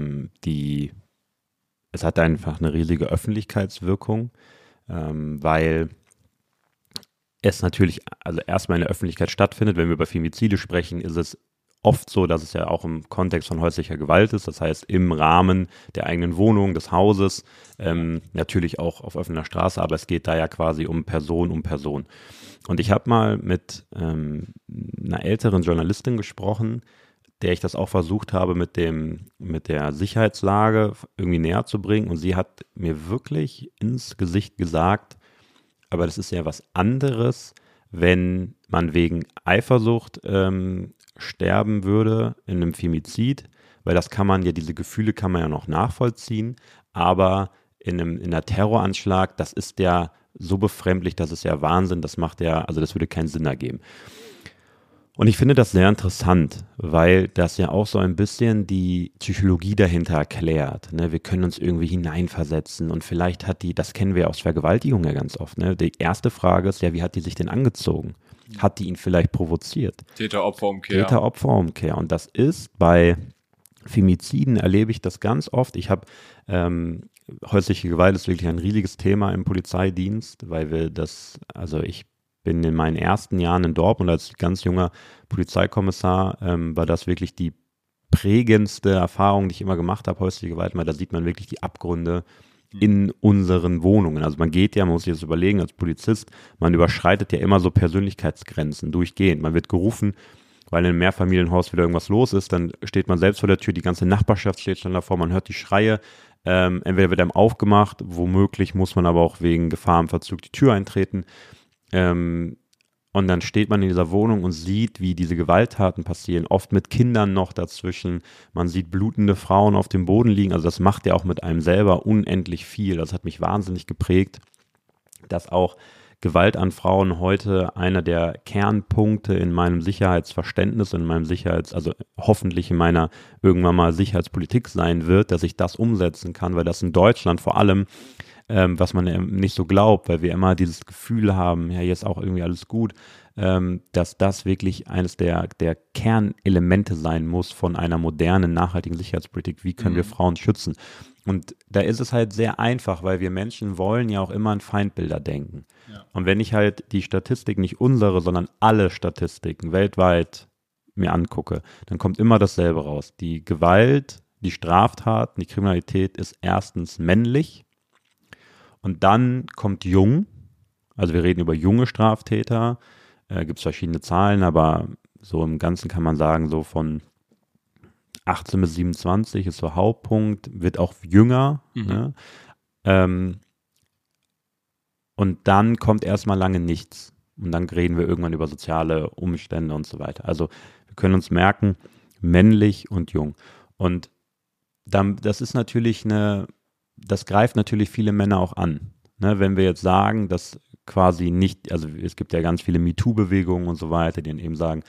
es hat einfach eine riesige Öffentlichkeitswirkung, weil es natürlich also erstmal in der Öffentlichkeit stattfindet. Wenn wir über Femizide sprechen, ist es oft so, dass es ja auch im Kontext von häuslicher Gewalt ist, das heißt im Rahmen der eigenen Wohnung, des Hauses, natürlich auch auf offener Straße, aber es geht da ja quasi um Person. Und ich habe mal mit einer älteren Journalistin gesprochen, der ich das auch versucht habe, mit der Sicherheitslage irgendwie näher zu bringen. Und sie hat mir wirklich ins Gesicht gesagt, aber das ist ja was anderes, wenn man wegen Eifersucht sterben würde in einem Femizid, weil diese Gefühle kann man ja noch nachvollziehen, aber in einer Terroranschlag, das ist ja so befremdlich, das ist ja Wahnsinn, das würde keinen Sinn ergeben. Und ich finde das sehr interessant, weil das ja auch so ein bisschen die Psychologie dahinter erklärt. Ne? Wir können uns irgendwie hineinversetzen und vielleicht das kennen wir aus Vergewaltigung ja ganz oft. Ne? Die erste Frage ist ja, wie hat die sich denn angezogen? Hat die ihn vielleicht provoziert? Täter-Opfer-Umkehr. Täter-Opfer-Umkehr. Und das ist bei Femiziden erlebe ich das ganz oft. Häusliche Gewalt ist wirklich ein riesiges Thema im Polizeidienst, weil ich bin in meinen ersten Jahren in Dortmund als ganz junger Polizeikommissar, war das wirklich die prägendste Erfahrung, die ich immer gemacht habe, häusliche Gewalt, weil da sieht man wirklich die Abgründe in unseren Wohnungen. Also man muss sich das überlegen als Polizist, man überschreitet ja immer so Persönlichkeitsgrenzen durchgehend. Man wird gerufen, weil in einem Mehrfamilienhaus wieder irgendwas los ist, dann steht man selbst vor der Tür, die ganze Nachbarschaft steht schon davor, man hört die Schreie, entweder wird einem aufgemacht, womöglich muss man aber auch wegen Gefahr im Verzug die Tür eintreten. Und dann steht man in dieser Wohnung und sieht, wie diese Gewalttaten passieren, oft mit Kindern noch dazwischen. Man sieht blutende Frauen auf dem Boden liegen. Also das macht ja auch mit einem selber unendlich viel. Das hat mich wahnsinnig geprägt, dass auch Gewalt an Frauen heute einer der Kernpunkte in meinem Sicherheitsverständnis, also hoffentlich in meiner irgendwann mal Sicherheitspolitik sein wird, dass ich das umsetzen kann, weil das in Deutschland vor allem was man nicht so glaubt, weil wir immer dieses Gefühl haben, ja, hier ist auch irgendwie alles gut, dass das wirklich eines der Kernelemente sein muss von einer modernen, nachhaltigen Sicherheitspolitik. Wie können wir Frauen schützen? Und da ist es halt sehr einfach, weil wir Menschen wollen ja auch immer an Feindbilder denken. Ja. Und wenn ich halt die Statistik, nicht unsere, sondern alle Statistiken weltweit mir angucke, dann kommt immer dasselbe raus. Die Gewalt, die Straftaten, die Kriminalität ist erstens männlich. Und dann kommt jung, also wir reden über junge Straftäter, gibt es verschiedene Zahlen, aber so im Ganzen kann man sagen, so von 18 bis 27 ist so Hauptpunkt, wird auch jünger. Ne? Und dann kommt erstmal lange nichts. Und dann reden wir irgendwann über soziale Umstände und so weiter. Also wir können uns merken, männlich und jung. Und dann, das greift natürlich viele Männer auch an. Ne, wenn wir jetzt sagen, dass quasi nicht, also es gibt ja ganz viele MeToo-Bewegungen und so weiter, die dann eben sagen,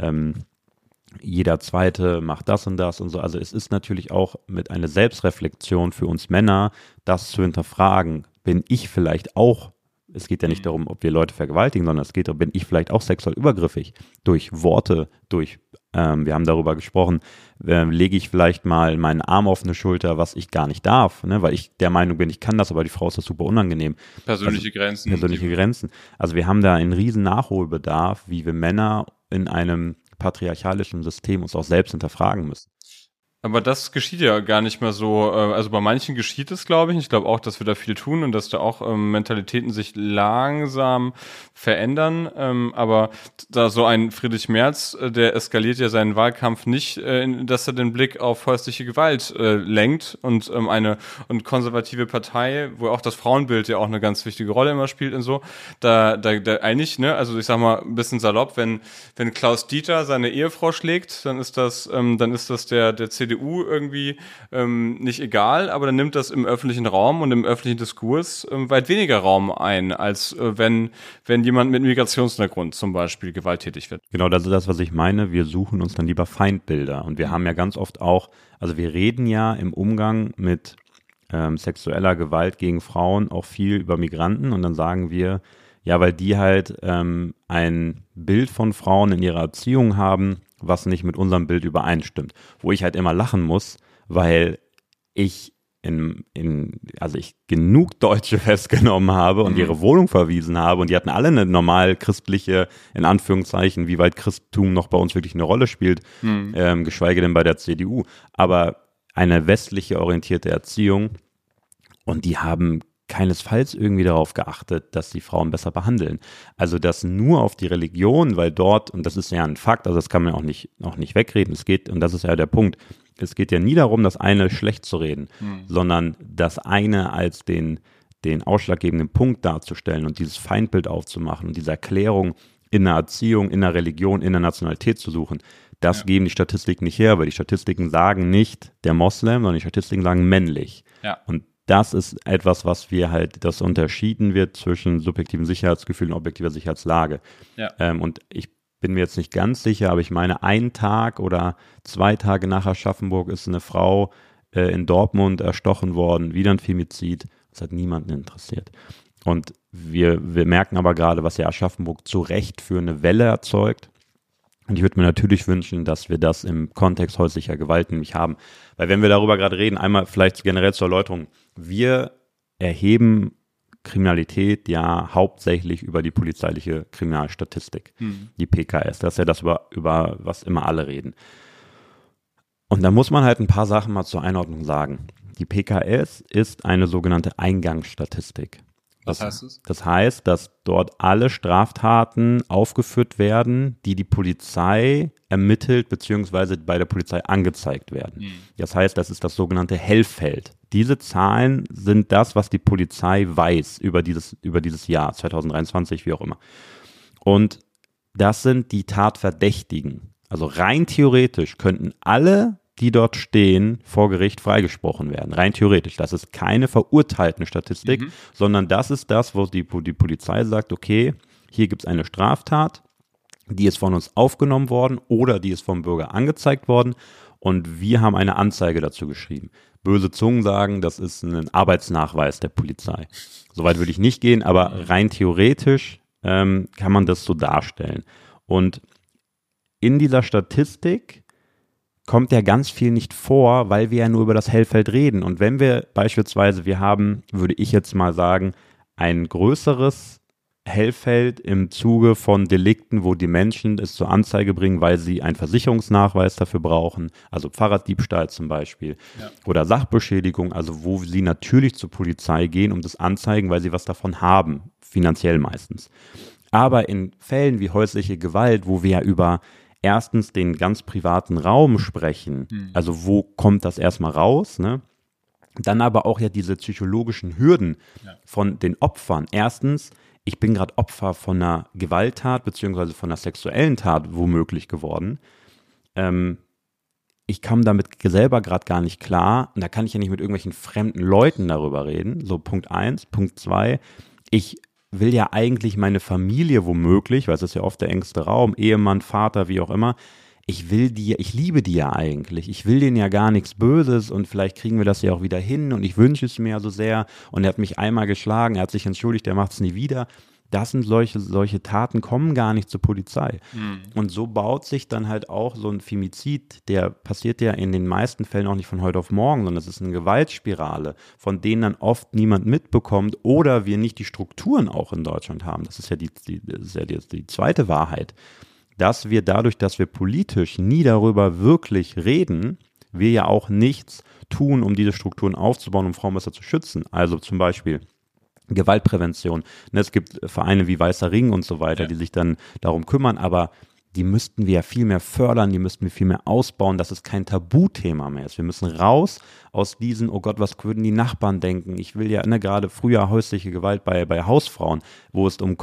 jeder Zweite macht das und so. Also es ist natürlich auch mit einer Selbstreflexion für uns Männer, das zu hinterfragen. Bin ich vielleicht auch, es geht ja nicht darum, ob wir Leute vergewaltigen, sondern es geht darum, bin ich vielleicht auch sexuell übergriffig durch Worte, wir haben darüber gesprochen, lege ich vielleicht mal meinen Arm auf eine Schulter, was ich gar nicht darf, ne, weil ich der Meinung bin, ich kann das, aber die Frau ist das super unangenehm. Persönliche Grenzen. Persönliche Grenzen. Also wir haben da einen riesen Nachholbedarf, wie wir Männer in einem patriarchalischen System uns auch selbst hinterfragen müssen. Aber das geschieht ja gar nicht mehr so, also bei manchen geschieht es, glaube ich. Ich glaube auch, dass wir da viel tun und dass da auch Mentalitäten sich langsam verändern. Aber da so ein Friedrich Merz, der eskaliert ja seinen Wahlkampf nicht, dass er den Blick auf häusliche Gewalt lenkt und und konservative Partei, wo auch das Frauenbild ja auch eine ganz wichtige Rolle immer spielt und so. Da eigentlich, ne, also ich sag mal ein bisschen salopp, wenn Klaus Dieter seine Ehefrau schlägt, dann ist das der CDU irgendwie nicht egal, aber dann nimmt das im öffentlichen Raum und im öffentlichen Diskurs weit weniger Raum ein, als wenn jemand mit Migrationshintergrund zum Beispiel gewalttätig wird. Genau, das ist das, was ich meine. Wir suchen uns dann lieber Feindbilder und wir haben ja ganz oft auch, also wir reden ja im Umgang mit sexueller Gewalt gegen Frauen auch viel über Migranten und dann sagen wir, ja, weil die halt ein Bild von Frauen in ihrer Erziehung haben, was nicht mit unserem Bild übereinstimmt. Wo ich halt immer lachen muss, weil ich ich genug Deutsche festgenommen habe und ihre Wohnung verwiesen habe und die hatten alle eine normal christliche, in Anführungszeichen, wie weit Christentum noch bei uns wirklich eine Rolle spielt, geschweige denn bei der CDU, aber eine westliche orientierte Erziehung und die haben keinesfalls irgendwie darauf geachtet, dass die Frauen besser behandeln. Also das nur auf die Religion, weil dort, und das ist ja ein Fakt, also das kann man auch nicht wegreden, und das ist ja der Punkt, es geht ja nie darum, das eine schlecht zu reden, sondern das eine als den ausschlaggebenden Punkt darzustellen und dieses Feindbild aufzumachen und diese Erklärung in der Erziehung, in der Religion, in der Nationalität zu suchen. Das geben die Statistiken nicht her, weil die Statistiken sagen nicht der Moslem, sondern die Statistiken sagen männlich. Ja. Und das ist etwas, was wir halt, das unterschieden wird zwischen subjektivem Sicherheitsgefühl und objektiver Sicherheitslage. Ja. Und ich bin mir jetzt nicht ganz sicher, aber ich meine, 1 Tag oder 2 Tage nach Aschaffenburg ist eine Frau in Dortmund erstochen worden, wieder ein Femizid. Das hat niemanden interessiert. Und wir merken aber gerade, was ja Aschaffenburg zu Recht für eine Welle erzeugt. Und ich würde mir natürlich wünschen, dass wir das im Kontext häuslicher Gewalt nämlich haben. Weil wenn wir darüber gerade reden, einmal vielleicht generell zur Erläuterung, wir erheben Kriminalität ja hauptsächlich über die polizeiliche Kriminalstatistik, die PKS. Das ist ja das, über was immer alle reden. Und da muss man halt ein paar Sachen mal zur Einordnung sagen. Die PKS ist eine sogenannte Eingangsstatistik. Was heißt das? Das heißt, dass dort alle Straftaten aufgeführt werden, die die Polizei ermittelt bzw. bei der Polizei angezeigt werden. Das heißt, das ist das sogenannte Hellfeld. Diese Zahlen sind das, was die Polizei weiß über dieses Jahr, 2023, wie auch immer. Und das sind die Tatverdächtigen. Also rein theoretisch könnten alle, die dort stehen, vor Gericht freigesprochen werden. Rein theoretisch. Das ist keine verurteilten Statistik, sondern das ist das, wo die Polizei sagt, okay, hier gibt es eine Straftat, die ist von uns aufgenommen worden oder die ist vom Bürger angezeigt worden und wir haben eine Anzeige dazu geschrieben. Böse Zungen sagen, das ist ein Arbeitsnachweis der Polizei. Soweit würde ich nicht gehen, aber rein theoretisch kann man das so darstellen. Und in dieser Statistik kommt ja ganz viel nicht vor, weil wir ja nur über das Hellfeld reden. Und wenn wir beispielsweise, wir haben, würde ich jetzt mal sagen, ein größeres Hellfeld im Zuge von Delikten, wo die Menschen es zur Anzeige bringen, weil sie einen Versicherungsnachweis dafür brauchen, also Fahrraddiebstahl zum Beispiel, oder Sachbeschädigung, also wo sie natürlich zur Polizei gehen, um das anzeigen, weil sie was davon haben, finanziell meistens. Aber in Fällen wie häusliche Gewalt, wo wir ja über erstens den ganz privaten Raum sprechen, also wo kommt das erstmal raus, ne? Dann aber auch ja diese psychologischen Hürden von den Opfern. Erstens, ich bin gerade Opfer von einer Gewalttat beziehungsweise von einer sexuellen Tat womöglich geworden. Ich kam damit selber gerade gar nicht klar und da kann ich ja nicht mit irgendwelchen fremden Leuten darüber reden. So Punkt 1. Punkt 2, ich will ja eigentlich meine Familie womöglich, weil es ist ja oft der engste Raum, Ehemann, Vater, wie auch immer, ich liebe die ja eigentlich, ich will denen ja gar nichts Böses und vielleicht kriegen wir das ja auch wieder hin und ich wünsche es mir ja so sehr und er hat mich einmal geschlagen, er hat sich entschuldigt, er macht es nie wieder. Das sind solche Taten kommen gar nicht zur Polizei. Und so baut sich dann halt auch so ein Femizid, der passiert ja in den meisten Fällen auch nicht von heute auf morgen, sondern es ist eine Gewaltspirale, von denen dann oft niemand mitbekommt oder wir nicht die Strukturen auch in Deutschland haben. Das ist ja die zweite Wahrheit, dass wir dadurch, dass wir politisch nie darüber wirklich reden, wir ja auch nichts tun, um diese Strukturen aufzubauen, um Frauen besser zu schützen. Also zum Beispiel Gewaltprävention. Es gibt Vereine wie Weißer Ring und so weiter, die sich dann darum kümmern, aber die müssten wir ja viel mehr fördern, die müssten wir viel mehr ausbauen, dass es kein Tabuthema mehr ist. Wir müssen raus aus diesen, oh Gott, was würden die Nachbarn denken? Ich will ja, gerade früher häusliche Gewalt bei Hausfrauen, wo es um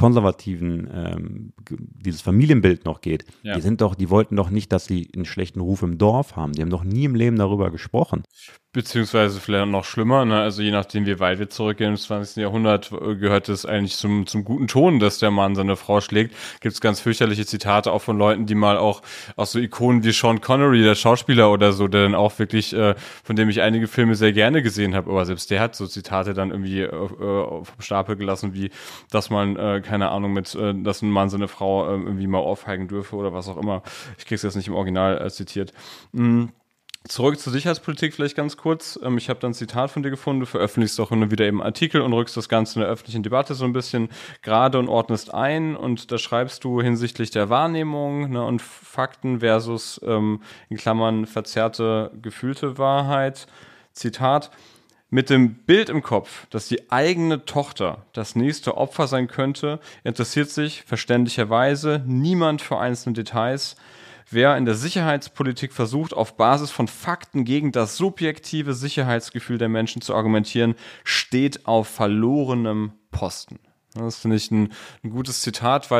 dieses Familienbild noch geht. Ja. Die wollten doch nicht, dass sie einen schlechten Ruf im Dorf haben. Die haben doch nie im Leben darüber gesprochen. Beziehungsweise vielleicht noch schlimmer, ne? Also je nachdem, wie weit wir zurückgehen im 20. Jahrhundert, gehört es eigentlich zum guten Ton, dass der Mann seine Frau schlägt. Gibt es ganz fürchterliche Zitate auch von Leuten, die mal auch so Ikonen wie Sean Connery, der Schauspieler oder so, der dann auch wirklich, von dem ich einige Filme sehr gerne gesehen habe, aber selbst der hat so Zitate dann irgendwie vom Stapel gelassen, wie, dass man, keine Ahnung, dass ein Mann seine Frau irgendwie mal ohrfeigen dürfe oder was auch immer. Ich krieg's jetzt nicht im Original zitiert. Zurück zur Sicherheitspolitik vielleicht ganz kurz. Ich habe da ein Zitat von dir gefunden. Du veröffentlichst auch immer wieder eben Artikel und rückst das Ganze in der öffentlichen Debatte so ein bisschen gerade und ordnest ein. Und da schreibst du hinsichtlich der Wahrnehmung, ne, und Fakten versus, in Klammern, verzerrte, gefühlte Wahrheit. Zitat: Mit dem Bild im Kopf, dass die eigene Tochter das nächste Opfer sein könnte, interessiert sich verständlicherweise niemand für einzelne Details. Wer in der Sicherheitspolitik versucht, auf Basis von Fakten gegen das subjektive Sicherheitsgefühl der Menschen zu argumentieren, steht auf verlorenem Posten. Das finde ich ein gutes Zitat, weil es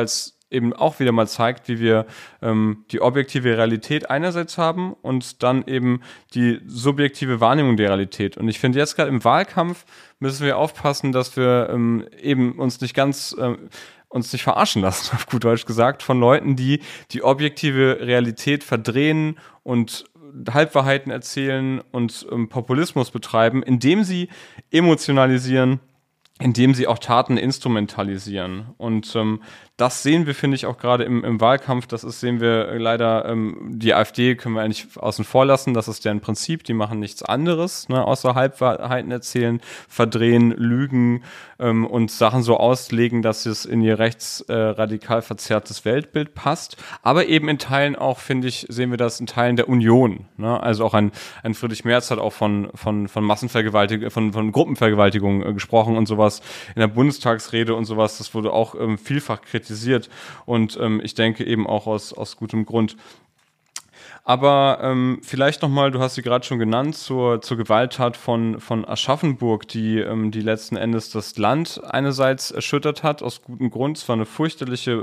eben auch wieder mal zeigt, wie wir die objektive Realität einerseits haben und dann eben die subjektive Wahrnehmung der Realität. Und ich finde, jetzt gerade im Wahlkampf müssen wir aufpassen, dass wir eben uns nicht verarschen lassen, auf gut Deutsch gesagt, von Leuten, die die objektive Realität verdrehen und Halbwahrheiten erzählen und Populismus betreiben, indem sie emotionalisieren, indem sie auch Taten instrumentalisieren. Und das sehen wir, finde ich, auch gerade im Wahlkampf. Sehen wir leider, die AfD können wir eigentlich außen vor lassen. Das ist deren Prinzip. Die machen nichts anderes, ne, außer Halbwahrheiten erzählen, verdrehen, lügen und Sachen so auslegen, dass es in ihr rechtsradikal verzerrtes Weltbild passt. Aber eben in Teilen auch, finde ich, sehen wir das in Teilen der Union. Ne? Also auch ein Friedrich Merz hat auch von Massenvergewaltigung, von Gruppenvergewaltigung gesprochen und sowas in der Bundestagsrede und sowas. Das wurde auch vielfach kritisiert und ich denke eben auch aus gutem Grund. Aber vielleicht nochmal, du hast sie gerade schon genannt, zur Gewalttat von Aschaffenburg, die letzten Endes das Land einerseits erschüttert hat, aus gutem Grund. Es war eine fürchterliche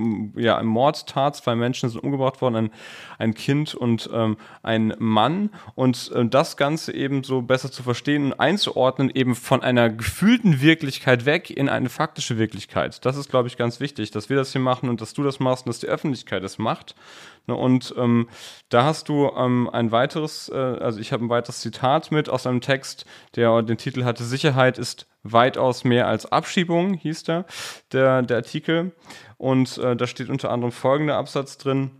Mordtat, 2 Menschen sind umgebracht worden, ein Kind und ein Mann. Und das Ganze eben so besser zu verstehen und einzuordnen, eben von einer gefühlten Wirklichkeit weg in eine faktische Wirklichkeit. Das ist, glaube ich, ganz wichtig, dass wir das hier machen und dass du das machst und dass die Öffentlichkeit das macht. Und da hast du ein weiteres, ich habe ein weiteres Zitat mit aus einem Text, der den Titel hatte: Sicherheit ist weitaus mehr als Abschiebung, hieß der Artikel. Und da steht unter anderem folgender Absatz drin,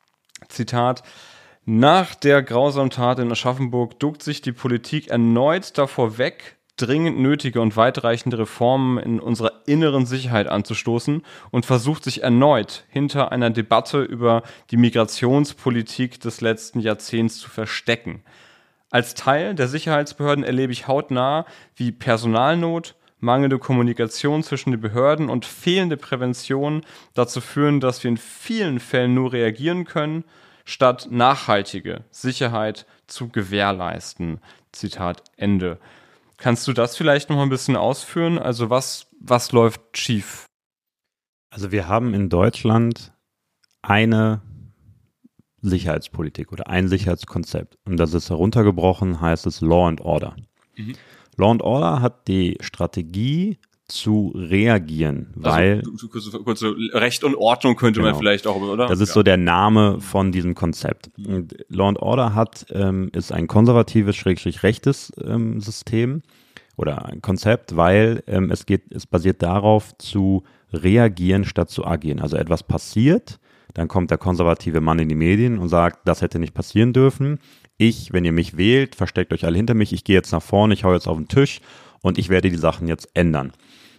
Zitat: Nach der grausamen Tat in Aschaffenburg duckt sich die Politik erneut davor weg, dringend nötige und weitreichende Reformen in unserer inneren Sicherheit anzustoßen und versucht sich erneut hinter einer Debatte über die Migrationspolitik des letzten Jahrzehnts zu verstecken. Als Teil der Sicherheitsbehörden erlebe ich hautnah, wie Personalnot, mangelnde Kommunikation zwischen den Behörden und fehlende Prävention dazu führen, dass wir in vielen Fällen nur reagieren können, statt nachhaltige Sicherheit zu gewährleisten. Zitat Ende. Kannst du das vielleicht noch mal ein bisschen ausführen? Also was läuft schief? Also wir haben in Deutschland eine Sicherheitspolitik oder ein Sicherheitskonzept. Und das ist heruntergebrochen, heißt es Law and Order. Mhm. Law and Order hat die Strategie zu reagieren, weil... Also, kurze Recht und Ordnung könnte man vielleicht auch, oder? Das ist so der Name von diesem Konzept. Und Law and Order ist ein konservatives, rechtes System oder ein Konzept, weil es basiert darauf, zu reagieren statt zu agieren. Also etwas passiert, dann kommt der konservative Mann in die Medien und sagt, das hätte nicht passieren dürfen. Wenn ihr mich wählt, versteckt euch alle hinter mich, ich gehe jetzt nach vorne, ich hau jetzt auf den Tisch und ich werde die Sachen jetzt ändern.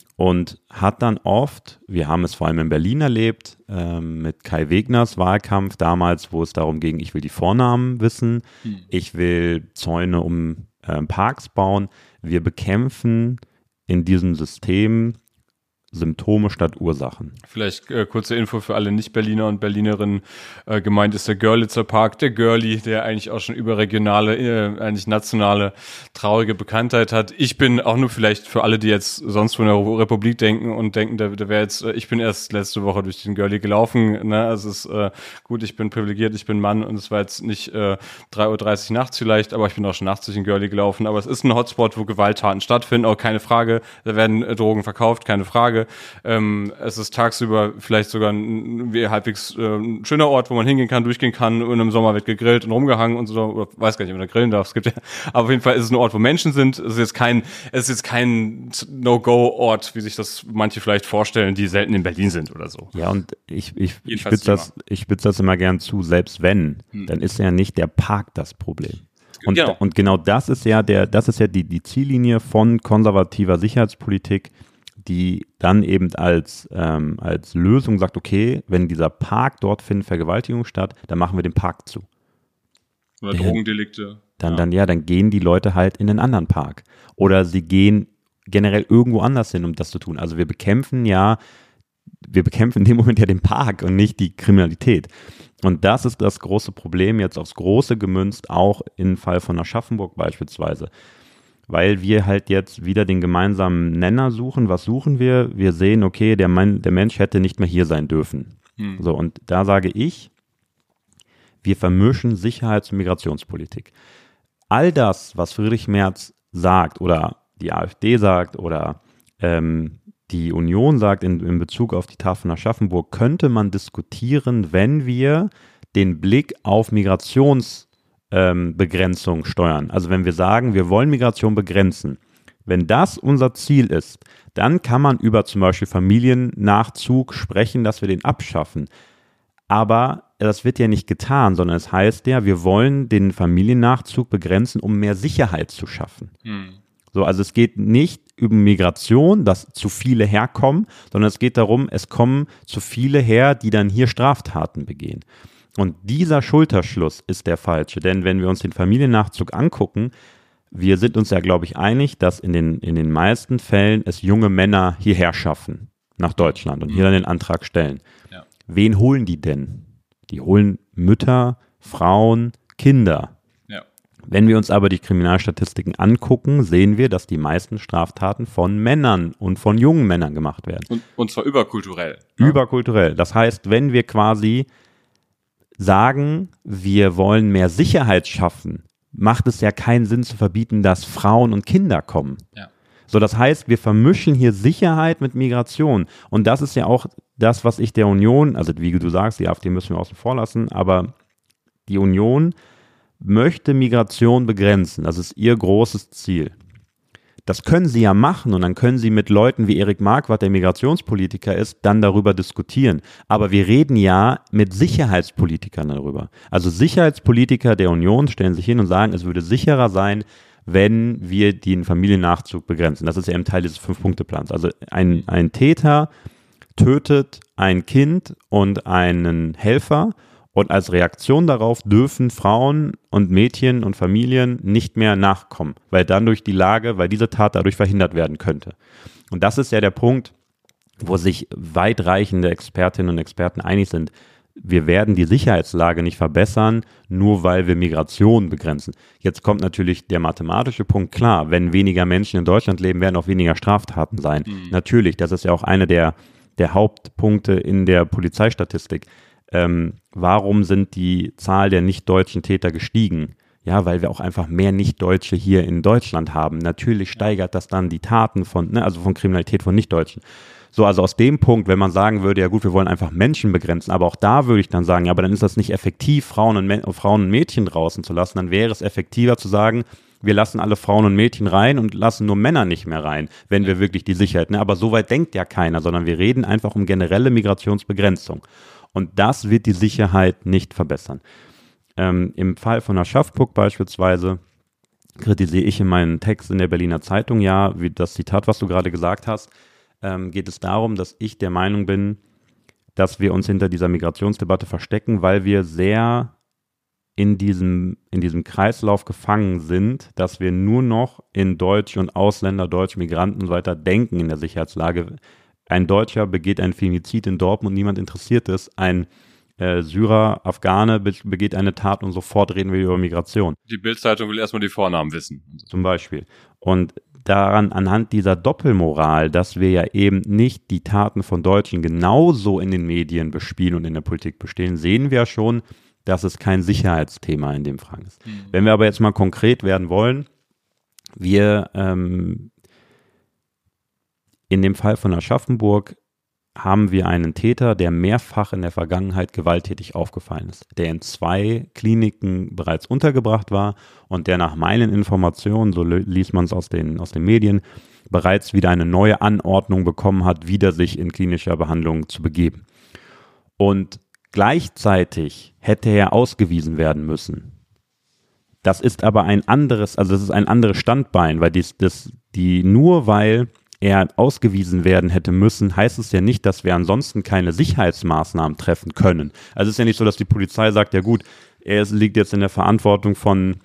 Und hat dann oft, wir haben es vor allem in Berlin erlebt, mit Kai Wegners Wahlkampf damals, wo es darum ging, ich will die Vornamen wissen, ich will Zäune um Parks bauen. Wir bekämpfen in diesem System Symptome statt Ursachen. Vielleicht kurze Info für alle Nicht-Berliner und Berlinerinnen. Gemeint ist der Görlitzer Park, der Görli, der eigentlich auch schon überregionale, eigentlich nationale, traurige Bekanntheit hat. Ich bin auch nur vielleicht für alle, die jetzt sonst von der Republik denken und denken, der wäre jetzt, ich bin erst letzte Woche durch den Görli gelaufen. Ne? Also es ist gut, ich bin privilegiert, ich bin Mann und es war jetzt nicht 3:30 Uhr nachts vielleicht, aber ich bin auch schon nachts durch den Görli gelaufen. Aber es ist ein Hotspot, wo Gewalttaten stattfinden, auch keine Frage. Da werden Drogen verkauft, keine Frage. Es ist tagsüber vielleicht sogar ein halbwegs schöner Ort, wo man hingehen kann, durchgehen kann. Und im Sommer wird gegrillt und rumgehangen und so. Oder weiß gar nicht, ob man da grillen darf. Es gibt ja, aber auf jeden Fall ist es ein Ort, wo Menschen sind. Es ist jetzt kein No-Go-Ort, wie sich das manche vielleicht vorstellen, die selten in Berlin sind oder so. Ja, und ich spitze das immer gern zu, selbst wenn, dann ist ja nicht der Park das Problem. Und genau das ist ja die Ziellinie von konservativer Sicherheitspolitik, die dann eben als Lösung sagt, okay, wenn dieser Park dort findet Vergewaltigung statt, dann machen wir den Park zu. Oder Drogendelikte. Dann gehen die Leute halt in einen anderen Park. Oder sie gehen generell irgendwo anders hin, um das zu tun. Also wir bekämpfen in dem Moment ja den Park und nicht die Kriminalität. Und das ist das große Problem, jetzt aufs Große gemünzt, auch im Fall von Aschaffenburg beispielsweise. weil wir halt jetzt wieder den gemeinsamen Nenner suchen. Was suchen wir? Wir sehen, okay, der Mensch hätte nicht mehr hier sein dürfen. So, und da sage ich, wir vermischen Sicherheits- und Migrationspolitik. All das, was Friedrich Merz sagt oder die AfD sagt oder die Union sagt in Bezug auf die Tafel von Aschaffenburg, könnte man diskutieren, wenn wir den Blick auf Migrationsbegrenzung steuern. Also wenn wir sagen, wir wollen Migration begrenzen. Wenn das unser Ziel ist, dann kann man über zum Beispiel Familiennachzug sprechen, dass wir den abschaffen. Aber das wird ja nicht getan, sondern es heißt ja, wir wollen den Familiennachzug begrenzen, um mehr Sicherheit zu schaffen. So, also es geht nicht über Migration, dass zu viele herkommen, sondern es geht darum, es kommen zu viele her, die dann hier Straftaten begehen. Und dieser Schulterschluss ist der falsche, denn wenn wir uns den Familiennachzug angucken, wir sind uns ja, glaube ich, einig, dass in den meisten Fällen es junge Männer hierher schaffen, nach Deutschland und hier dann den Antrag stellen. Ja. Wen holen die denn? Die holen Mütter, Frauen, Kinder. Wenn wir uns aber die Kriminalstatistiken angucken, sehen wir, dass die meisten Straftaten von Männern und von jungen Männern gemacht werden. Und zwar überkulturell. Überkulturell. Das heißt, wenn wir quasi sagen, wir wollen mehr Sicherheit schaffen, macht es ja keinen Sinn zu verbieten, dass Frauen und Kinder kommen. Ja. So, das heißt, wir vermischen hier Sicherheit mit Migration. Und das ist ja auch das, was ich der Union, also wie du sagst, die AfD müssen wir außen vor lassen, aber die Union möchte Migration begrenzen. Das ist ihr großes Ziel. Das können sie ja machen und dann können sie mit Leuten wie Erik Marquardt, der Migrationspolitiker ist, dann darüber diskutieren. Aber wir reden ja mit Sicherheitspolitikern darüber. Also Sicherheitspolitiker der Union stellen sich hin und sagen, es würde sicherer sein, wenn wir den Familiennachzug begrenzen. Das ist ja im Teil dieses 5-Punkte-Plans. Also ein Täter tötet ein Kind und einen Helfer. Und als Reaktion darauf dürfen Frauen und Mädchen und Familien nicht mehr nachkommen, weil diese Tat dadurch verhindert werden könnte. Und das ist ja der Punkt, wo sich weitreichende Expertinnen und Experten einig sind. Wir werden die Sicherheitslage nicht verbessern, nur weil wir Migration begrenzen. Jetzt kommt natürlich der mathematische Punkt, klar, wenn weniger Menschen in Deutschland leben, werden auch weniger Straftaten sein. Natürlich, das ist ja auch einer der Hauptpunkte in der Polizeistatistik. Warum sind die Zahl der nicht-deutschen Täter gestiegen? Ja, weil wir auch einfach mehr Nicht-Deutsche hier in Deutschland haben. Natürlich steigert das dann die Taten von Kriminalität von Nicht-Deutschen. So, also aus dem Punkt, wenn man sagen würde, ja gut, wir wollen einfach Menschen begrenzen, aber auch da würde ich dann sagen, ja, aber dann ist das nicht effektiv, Frauen und Mädchen draußen zu lassen, dann wäre es effektiver zu sagen, wir lassen alle Frauen und Mädchen rein und lassen nur Männer nicht mehr rein, wenn wir wirklich die Sicherheit, aber so weit denkt ja keiner, sondern wir reden einfach um generelle Migrationsbegrenzung. Und das wird die Sicherheit nicht verbessern. Im Fall von Aschaffenburg beispielsweise kritisiere ich in meinem Text in der Berliner Zeitung wie das Zitat, was du gerade gesagt hast, geht es darum, dass ich der Meinung bin, dass wir uns hinter dieser Migrationsdebatte verstecken, weil wir sehr in diesem Kreislauf gefangen sind, dass wir nur noch in Deutsche und Ausländer, deutsche Migranten und so weiter denken in der Sicherheitslage. Ein Deutscher begeht ein Femizid in Dortmund, niemand interessiert es. Ein Syrer, Afghane begeht eine Tat und sofort reden wir über Migration. Die Bild-Zeitung will erstmal die Vornamen wissen. Zum Beispiel. Und anhand dieser Doppelmoral, dass wir ja eben nicht die Taten von Deutschen genauso in den Medien bespielen und in der Politik bestehen, sehen wir schon, dass es kein Sicherheitsthema in dem Fall ist. Wenn wir aber jetzt mal konkret werden wollen, in dem Fall von Aschaffenburg haben wir einen Täter, der mehrfach in der Vergangenheit gewalttätig aufgefallen ist, der in 2 Kliniken bereits untergebracht war und der nach meinen Informationen, so liest man es aus den Medien, bereits wieder eine neue Anordnung bekommen hat, wieder sich in klinischer Behandlung zu begeben. Und gleichzeitig hätte er ausgewiesen werden müssen. Das ist aber das ist ein anderes Standbein, weil nur weil er ausgewiesen werden hätte müssen, heißt es ja nicht, dass wir ansonsten keine Sicherheitsmaßnahmen treffen können. Also es ist ja nicht so, dass die Polizei sagt, ja gut, er liegt jetzt in der Verantwortung von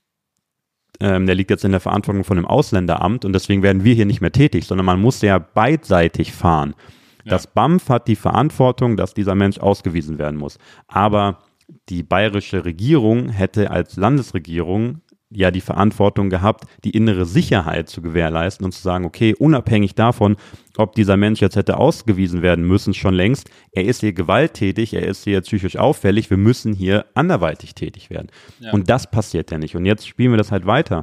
dem Ausländeramt und deswegen werden wir hier nicht mehr tätig, sondern man muss ja beidseitig fahren. Ja. Das BAMF hat die Verantwortung, dass dieser Mensch ausgewiesen werden muss. Aber die bayerische Regierung hätte als Landesregierung ja die Verantwortung gehabt, die innere Sicherheit zu gewährleisten und zu sagen, okay, unabhängig davon, ob dieser Mensch jetzt hätte ausgewiesen werden müssen, schon längst, er ist hier gewalttätig, er ist hier psychisch auffällig, wir müssen hier anderweitig tätig werden. Ja. Und das passiert ja nicht. Und jetzt spielen wir das halt weiter.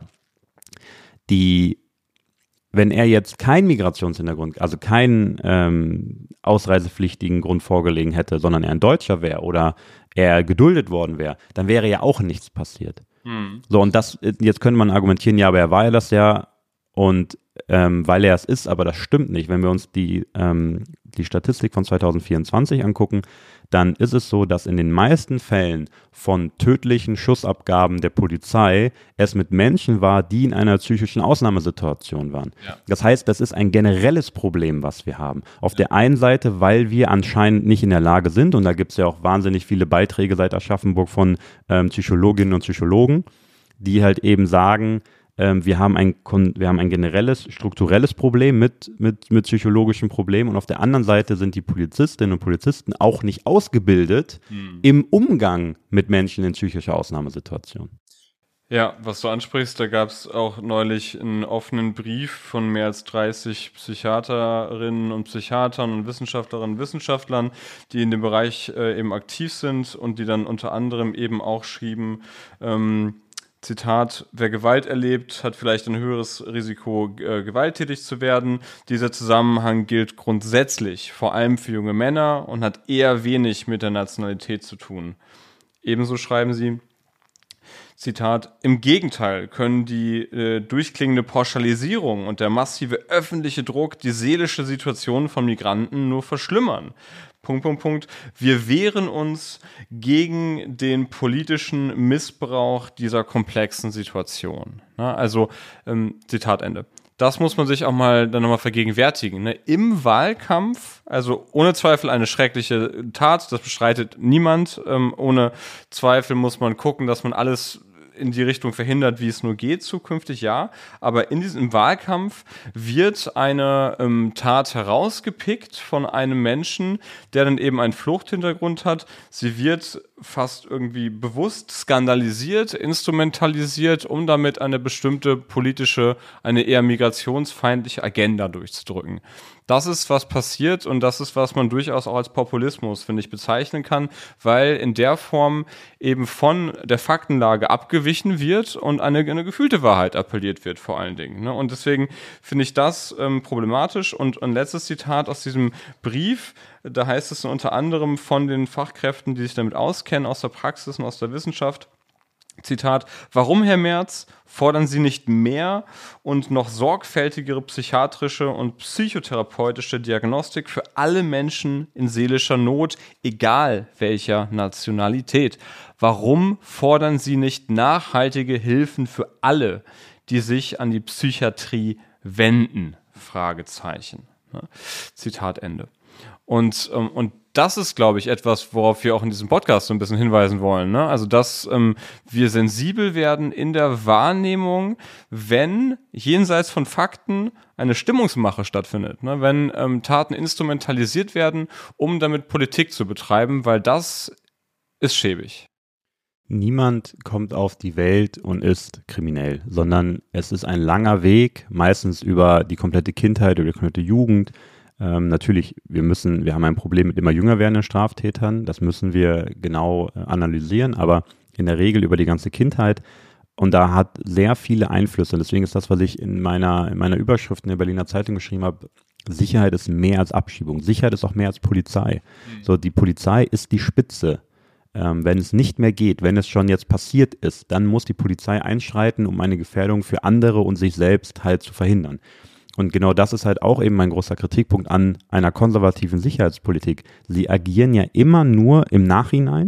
Wenn er jetzt keinen Migrationshintergrund, also keinen ausreisepflichtigen Grund vorgelegen hätte, sondern er ein Deutscher wäre oder er geduldet worden wäre, dann wäre ja auch nichts passiert. So, und jetzt könnte man argumentieren, ja, aber er war ja das ja und weil er es ist, aber das stimmt nicht. Wenn wir uns die Statistik von 2024 angucken, dann ist es so, dass in den meisten Fällen von tödlichen Schussabgaben der Polizei es mit Menschen war, die in einer psychischen Ausnahmesituation waren. Ja. Das heißt, das ist ein generelles Problem, was wir haben. Auf der einen Seite, weil wir anscheinend nicht in der Lage sind, und da gibt es ja auch wahnsinnig viele Beiträge seit Aschaffenburg von Psychologinnen und Psychologen, die halt eben sagen, wir haben ein generelles, strukturelles Problem mit psychologischen Problemen und auf der anderen Seite sind die Polizistinnen und Polizisten auch nicht ausgebildet im Umgang mit Menschen in psychischer Ausnahmesituation. Ja, was du ansprichst, da gab es auch neulich einen offenen Brief von mehr als 30 Psychiaterinnen und Psychiatern und Wissenschaftlerinnen und Wissenschaftlern, die in dem Bereich eben aktiv sind und die dann unter anderem eben auch schrieben, Zitat, wer Gewalt erlebt, hat vielleicht ein höheres Risiko, gewalttätig zu werden. Dieser Zusammenhang gilt grundsätzlich, vor allem für junge Männer und hat eher wenig mit der Nationalität zu tun. Ebenso schreiben sie, Zitat, im Gegenteil können die durchklingende Pauschalisierung und der massive öffentliche Druck die seelische Situation von Migranten nur verschlimmern. Wir wehren uns gegen den politischen Missbrauch dieser komplexen Situation. Also, Zitat Ende. Das muss man sich auch mal dann nochmal vergegenwärtigen. Ne? Im Wahlkampf, also ohne Zweifel eine schreckliche Tat, das bestreitet niemand. Ohne Zweifel muss man gucken, dass man alles in die Richtung verhindert, wie es nur geht, zukünftig ja. Aber in diesem Wahlkampf wird eine Tat herausgepickt von einem Menschen, der dann eben einen Fluchthintergrund hat. Sie wird fast irgendwie bewusst skandalisiert, instrumentalisiert, um damit eine bestimmte politische, eine eher migrationsfeindliche Agenda durchzudrücken. Das ist, was passiert und das ist, was man durchaus auch als Populismus, finde ich, bezeichnen kann, weil in der Form eben von der Faktenlage abgewichen wird und eine gefühlte Wahrheit appelliert wird vor allen Dingen. Ne? Und deswegen finde ich das problematisch. Und ein letztes Zitat aus diesem Brief, da heißt es unter anderem von den Fachkräften, die sich damit auskennen, aus der Praxis und aus der Wissenschaft, Zitat, warum, Herr Merz, fordern Sie nicht mehr und noch sorgfältigere psychiatrische und psychotherapeutische Diagnostik für alle Menschen in seelischer Not, egal welcher Nationalität? Warum fordern Sie nicht nachhaltige Hilfen für alle, die sich an die Psychiatrie wenden? Fragezeichen. Zitat Ende. Und das ist, glaube ich, etwas, worauf wir auch in diesem Podcast so ein bisschen hinweisen wollen. Ne? Also, dass wir sensibel werden in der Wahrnehmung, wenn jenseits von Fakten eine Stimmungsmache stattfindet. Ne? Wenn Taten instrumentalisiert werden, um damit Politik zu betreiben, weil das ist schäbig. Niemand kommt auf die Welt und ist kriminell, sondern es ist ein langer Weg, meistens über die komplette Kindheit, über die komplette Jugend. Natürlich, wir haben ein Problem mit immer jünger werdenden Straftätern, das müssen wir genau analysieren, aber in der Regel über die ganze Kindheit und da hat sehr viele Einflüsse und deswegen ist das, was ich in meiner Überschrift in der Berliner Zeitung geschrieben habe, Sicherheit ist mehr als Abschiebung, Sicherheit ist auch mehr als Polizei. So, die Polizei ist die Spitze. Wenn es nicht mehr geht, wenn es schon jetzt passiert ist, dann muss die Polizei einschreiten, um eine Gefährdung für andere und sich selbst halt zu verhindern. Und genau das ist halt auch eben mein großer Kritikpunkt an einer konservativen Sicherheitspolitik. Sie agieren ja immer nur im Nachhinein,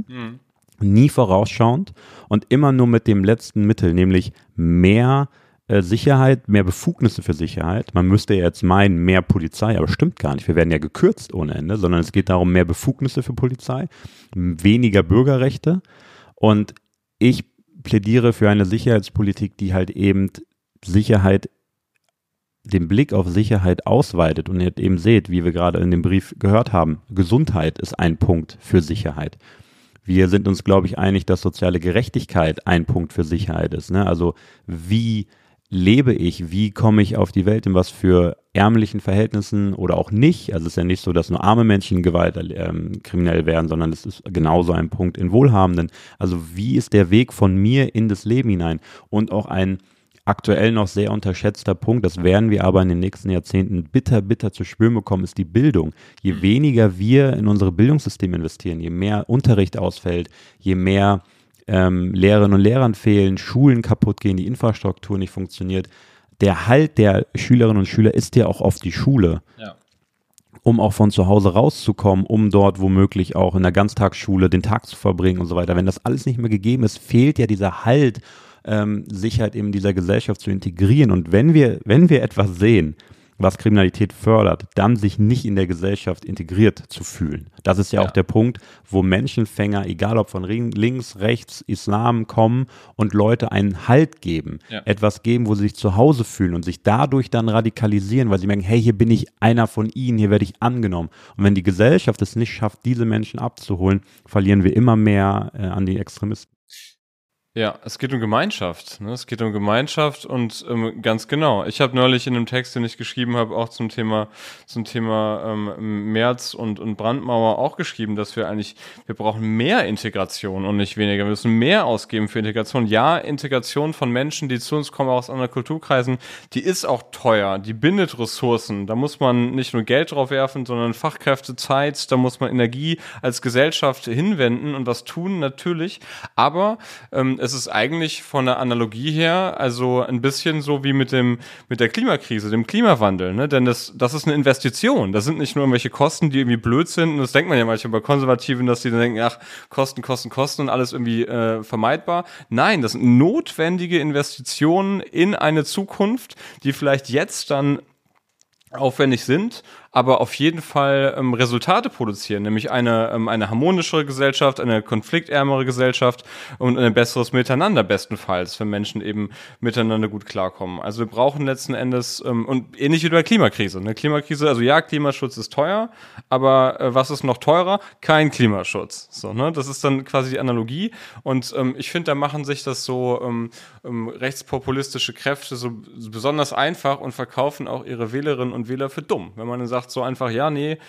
nie vorausschauend und immer nur mit dem letzten Mittel, nämlich mehr Sicherheit, mehr Befugnisse für Sicherheit. Man müsste ja jetzt meinen, mehr Polizei, aber stimmt gar nicht. Wir werden ja gekürzt ohne Ende, sondern es geht darum, mehr Befugnisse für Polizei, weniger Bürgerrechte. Und ich plädiere für eine Sicherheitspolitik, die halt eben Sicherheit, den Blick auf Sicherheit ausweitet und ihr eben seht, wie wir gerade in dem Brief gehört haben, Gesundheit ist ein Punkt für Sicherheit. Wir sind uns, glaube ich, einig, dass soziale Gerechtigkeit ein Punkt für Sicherheit ist. Ne? Also wie lebe ich, wie komme ich auf die Welt, in was für ärmlichen Verhältnissen oder auch nicht. Also es ist ja nicht so, dass nur arme Menschen kriminell werden, sondern es ist genauso ein Punkt in Wohlhabenden. Also wie ist der Weg von mir in das Leben hinein? Und auch ein aktuell noch sehr unterschätzter Punkt, das werden wir aber in den nächsten Jahrzehnten bitter zu spüren bekommen, ist die Bildung. Je weniger wir in unsere Bildungssysteme investieren, je mehr Unterricht ausfällt, je mehr Lehrerinnen und Lehrern fehlen, Schulen kaputt gehen, die Infrastruktur nicht funktioniert, der Halt der Schülerinnen und Schüler ist ja auch oft die Schule. Ja. Um auch von zu Hause rauszukommen, um dort womöglich auch in der Ganztagsschule den Tag zu verbringen und so weiter. Wenn das alles nicht mehr gegeben ist, fehlt ja dieser Halt, sich halt in dieser Gesellschaft zu integrieren. Und wenn wir etwas sehen, was Kriminalität fördert, dann sich nicht in der Gesellschaft integriert zu fühlen. Das ist ja auch der Punkt, wo Menschenfänger, egal ob von links, rechts, Islam kommen und Leute einen Halt geben, etwas geben, wo sie sich zu Hause fühlen und sich dadurch dann radikalisieren, weil sie merken, hey, hier bin ich einer von ihnen, hier werde ich angenommen. Und wenn die Gesellschaft es nicht schafft, diese Menschen abzuholen, verlieren wir immer mehr an die Extremisten. Ja, es geht um Gemeinschaft. Ne? Es geht um Gemeinschaft und ganz genau. Ich habe neulich in einem Text, den ich geschrieben habe, auch zum Thema Merz und Brandmauer auch geschrieben, dass wir brauchen mehr Integration und nicht weniger. Wir müssen mehr ausgeben für Integration. Ja, Integration von Menschen, die zu uns kommen aus anderen Kulturkreisen, die ist auch teuer. Die bindet Ressourcen. Da muss man nicht nur Geld drauf werfen, sondern Fachkräfte, Zeit. Da muss man Energie als Gesellschaft hinwenden und was tun, natürlich. Aber es ist eigentlich von der Analogie her also ein bisschen so wie mit der Klimakrise, dem Klimawandel, ne? Denn das ist eine Investition. Das sind nicht nur irgendwelche Kosten, die irgendwie blöd sind. Und das denkt man ja manchmal bei Konservativen, dass die dann denken, ach, Kosten und alles irgendwie vermeidbar. Nein, das sind notwendige Investitionen in eine Zukunft, die vielleicht jetzt dann aufwendig sind, aber auf jeden Fall Resultate produzieren, nämlich eine harmonischere Gesellschaft, eine konfliktärmere Gesellschaft und ein besseres Miteinander bestenfalls, wenn Menschen eben miteinander gut klarkommen. Also wir brauchen letzten Endes, und ähnlich wie bei der Klimakrise. Eine Klimakrise, also ja, Klimaschutz ist teuer, aber was ist noch teurer? Kein Klimaschutz. So, ne? Das ist dann quasi die Analogie und ich finde, da machen sich das so rechtspopulistische Kräfte so besonders einfach und verkaufen auch ihre Wählerinnen und Wähler für dumm. Wenn man dann sagt so einfach, ja, nee,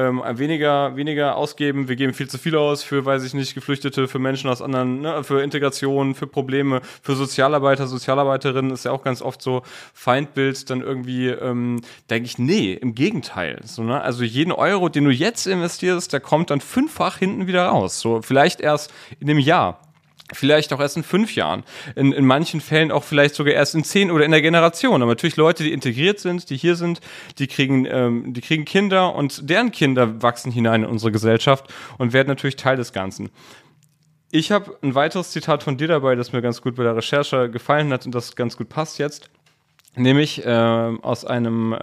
weniger ausgeben, wir geben viel zu viel aus für, weiß ich nicht, Geflüchtete, für Menschen aus anderen, ne, für Integration, für Probleme, für Sozialarbeiter, Sozialarbeiterinnen ist ja auch ganz oft so Feindbild, dann irgendwie, denke ich, nee, im Gegenteil. So, ne? Also jeden Euro, den du jetzt investierst, der kommt dann 5-fach hinten wieder raus. So, vielleicht erst in einem Jahr. Vielleicht auch erst in 5 Jahren. In manchen Fällen auch vielleicht sogar erst in 10 oder in der Generation. Aber natürlich Leute, die integriert sind, die hier sind, die kriegen Kinder und deren Kinder wachsen hinein in unsere Gesellschaft und werden natürlich Teil des Ganzen. Ich habe ein weiteres Zitat von dir dabei, das mir ganz gut bei der Recherche gefallen hat und das ganz gut passt jetzt. Nämlich aus einem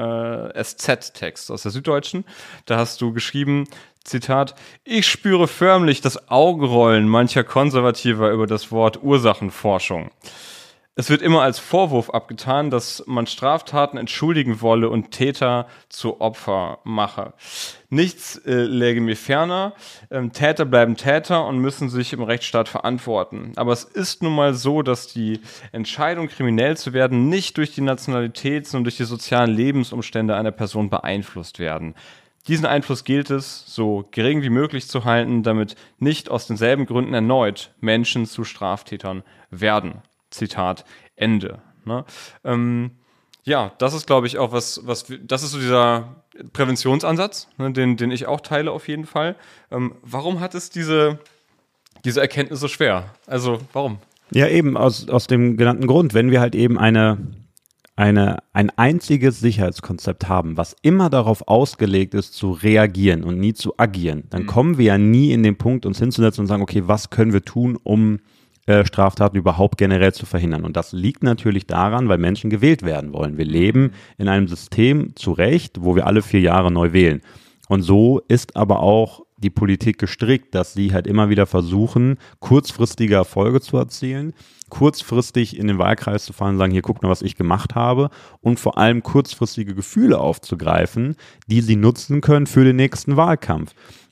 SZ-Text aus der Süddeutschen. Da hast du geschrieben, Zitat, ich spüre förmlich das Augenrollen mancher Konservativer über das Wort Ursachenforschung. Es wird immer als Vorwurf abgetan, dass man Straftaten entschuldigen wolle und Täter zu Opfer mache. Nichts läge mir ferner. Täter bleiben Täter und müssen sich im Rechtsstaat verantworten. Aber es ist nun mal so, dass die Entscheidung, kriminell zu werden, nicht durch die Nationalität, sondern durch die sozialen Lebensumstände einer Person beeinflusst werden. Diesen Einfluss gilt es, so gering wie möglich zu halten, damit nicht aus denselben Gründen erneut Menschen zu Straftätern werden. Zitat Ende. Ne? Ja, das ist, glaube ich, auch das ist so dieser Präventionsansatz, ne, den ich auch teile auf jeden Fall. Warum hat es diese Erkenntnis so schwer? Also, warum? Ja, eben aus dem genannten Grund, wenn wir halt eben ein einziges Sicherheitskonzept haben, was immer darauf ausgelegt ist, zu reagieren und nie zu agieren, dann kommen wir ja nie in den Punkt, uns hinzusetzen und sagen, okay, was können wir tun, um Straftaten überhaupt generell zu verhindern. Und das liegt natürlich daran, weil Menschen gewählt werden wollen. Wir leben in einem System zu Recht, wo wir alle 4 Jahre neu wählen. Und so ist aber auch die Politik gestrickt, dass sie halt immer wieder versuchen, kurzfristige Erfolge zu erzielen, kurzfristig in den Wahlkreis zu fahren und sagen, hier guckt mal, was ich gemacht habe und vor allem kurzfristige Gefühle aufzugreifen, die sie nutzen können für den nächsten Wahlkampf.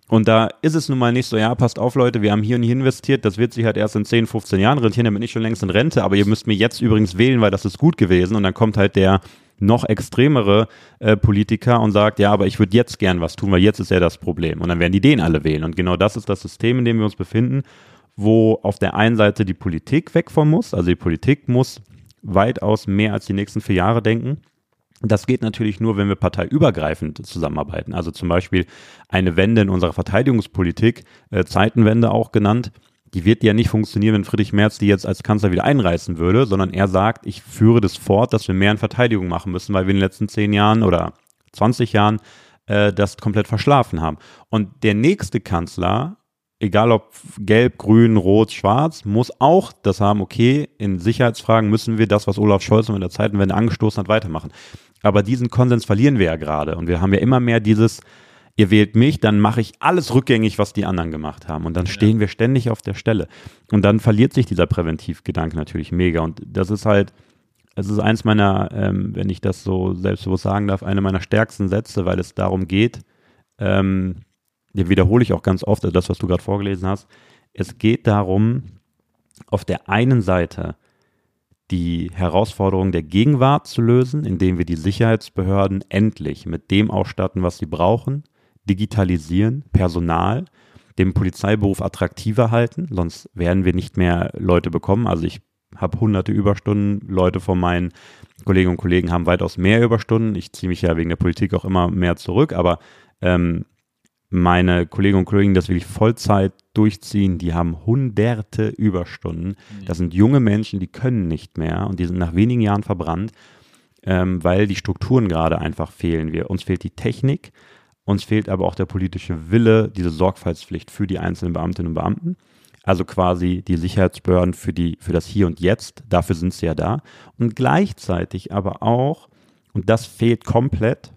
Und da ist es nun mal nicht so, ja, passt auf, Leute, wir haben hier und hier investiert, das wird sich halt erst in 10, 15 Jahren rentieren, dann bin ich schon längst in Rente, aber ihr müsst mir jetzt übrigens wählen, weil das ist gut gewesen. Und dann kommt halt der noch extremere Politiker und sagt, ja, aber ich würde jetzt gern was tun, weil jetzt ist ja das Problem. Und dann werden die den alle wählen. Und genau das ist das System, in dem wir uns befinden, wo auf der einen Seite die Politik weg von muss, also die Politik muss weitaus mehr als die nächsten 4 Jahre denken. Das geht natürlich nur, wenn wir parteiübergreifend zusammenarbeiten. Also zum Beispiel eine Wende in unserer Verteidigungspolitik, Zeitenwende auch genannt, die wird ja nicht funktionieren, wenn Friedrich Merz die jetzt als Kanzler wieder einreißen würde, sondern er sagt, ich führe das fort, dass wir mehr in Verteidigung machen müssen, weil wir in den letzten 10 Jahren oder 20 Jahren das komplett verschlafen haben. Und der nächste Kanzler, egal ob gelb, grün, rot, schwarz, muss auch das haben, okay, in Sicherheitsfragen müssen wir das, was Olaf Scholz in der Zeitenwende angestoßen hat, weitermachen. Aber diesen Konsens verlieren wir ja gerade. Und wir haben ja immer mehr dieses, ihr wählt mich, dann mache ich alles rückgängig, was die anderen gemacht haben. Und dann stehen wir ständig auf der Stelle. Und dann verliert sich dieser Präventivgedanke natürlich mega. Und das ist halt, es ist eins meiner, wenn ich das so selbstbewusst sagen darf, eine meiner stärksten Sätze, weil es darum geht, den wiederhole ich auch ganz oft, also das, was du gerade vorgelesen hast. Es geht darum, auf der einen Seite die Herausforderung der Gegenwart zu lösen, indem wir die Sicherheitsbehörden endlich mit dem ausstatten, was sie brauchen, digitalisieren, Personal, den Polizeiberuf attraktiver halten, sonst werden wir nicht mehr Leute bekommen. Also ich habe hunderte Überstunden, Leute von meinen Kolleginnen und Kollegen haben weitaus mehr Überstunden. Ich ziehe mich ja wegen der Politik auch immer mehr zurück, aber meine Kolleginnen und Kollegen, die das wirklich Vollzeit durchziehen, die haben hunderte Überstunden. Das sind junge Menschen, die können nicht mehr und die sind nach wenigen Jahren verbrannt, weil die Strukturen gerade einfach fehlen. Uns fehlt die Technik, uns fehlt aber auch der politische Wille, diese Sorgfaltspflicht für die einzelnen Beamtinnen und Beamten. Also quasi die Sicherheitsbehörden für das Hier und Jetzt, dafür sind sie ja da. Und gleichzeitig aber auch, und das fehlt komplett,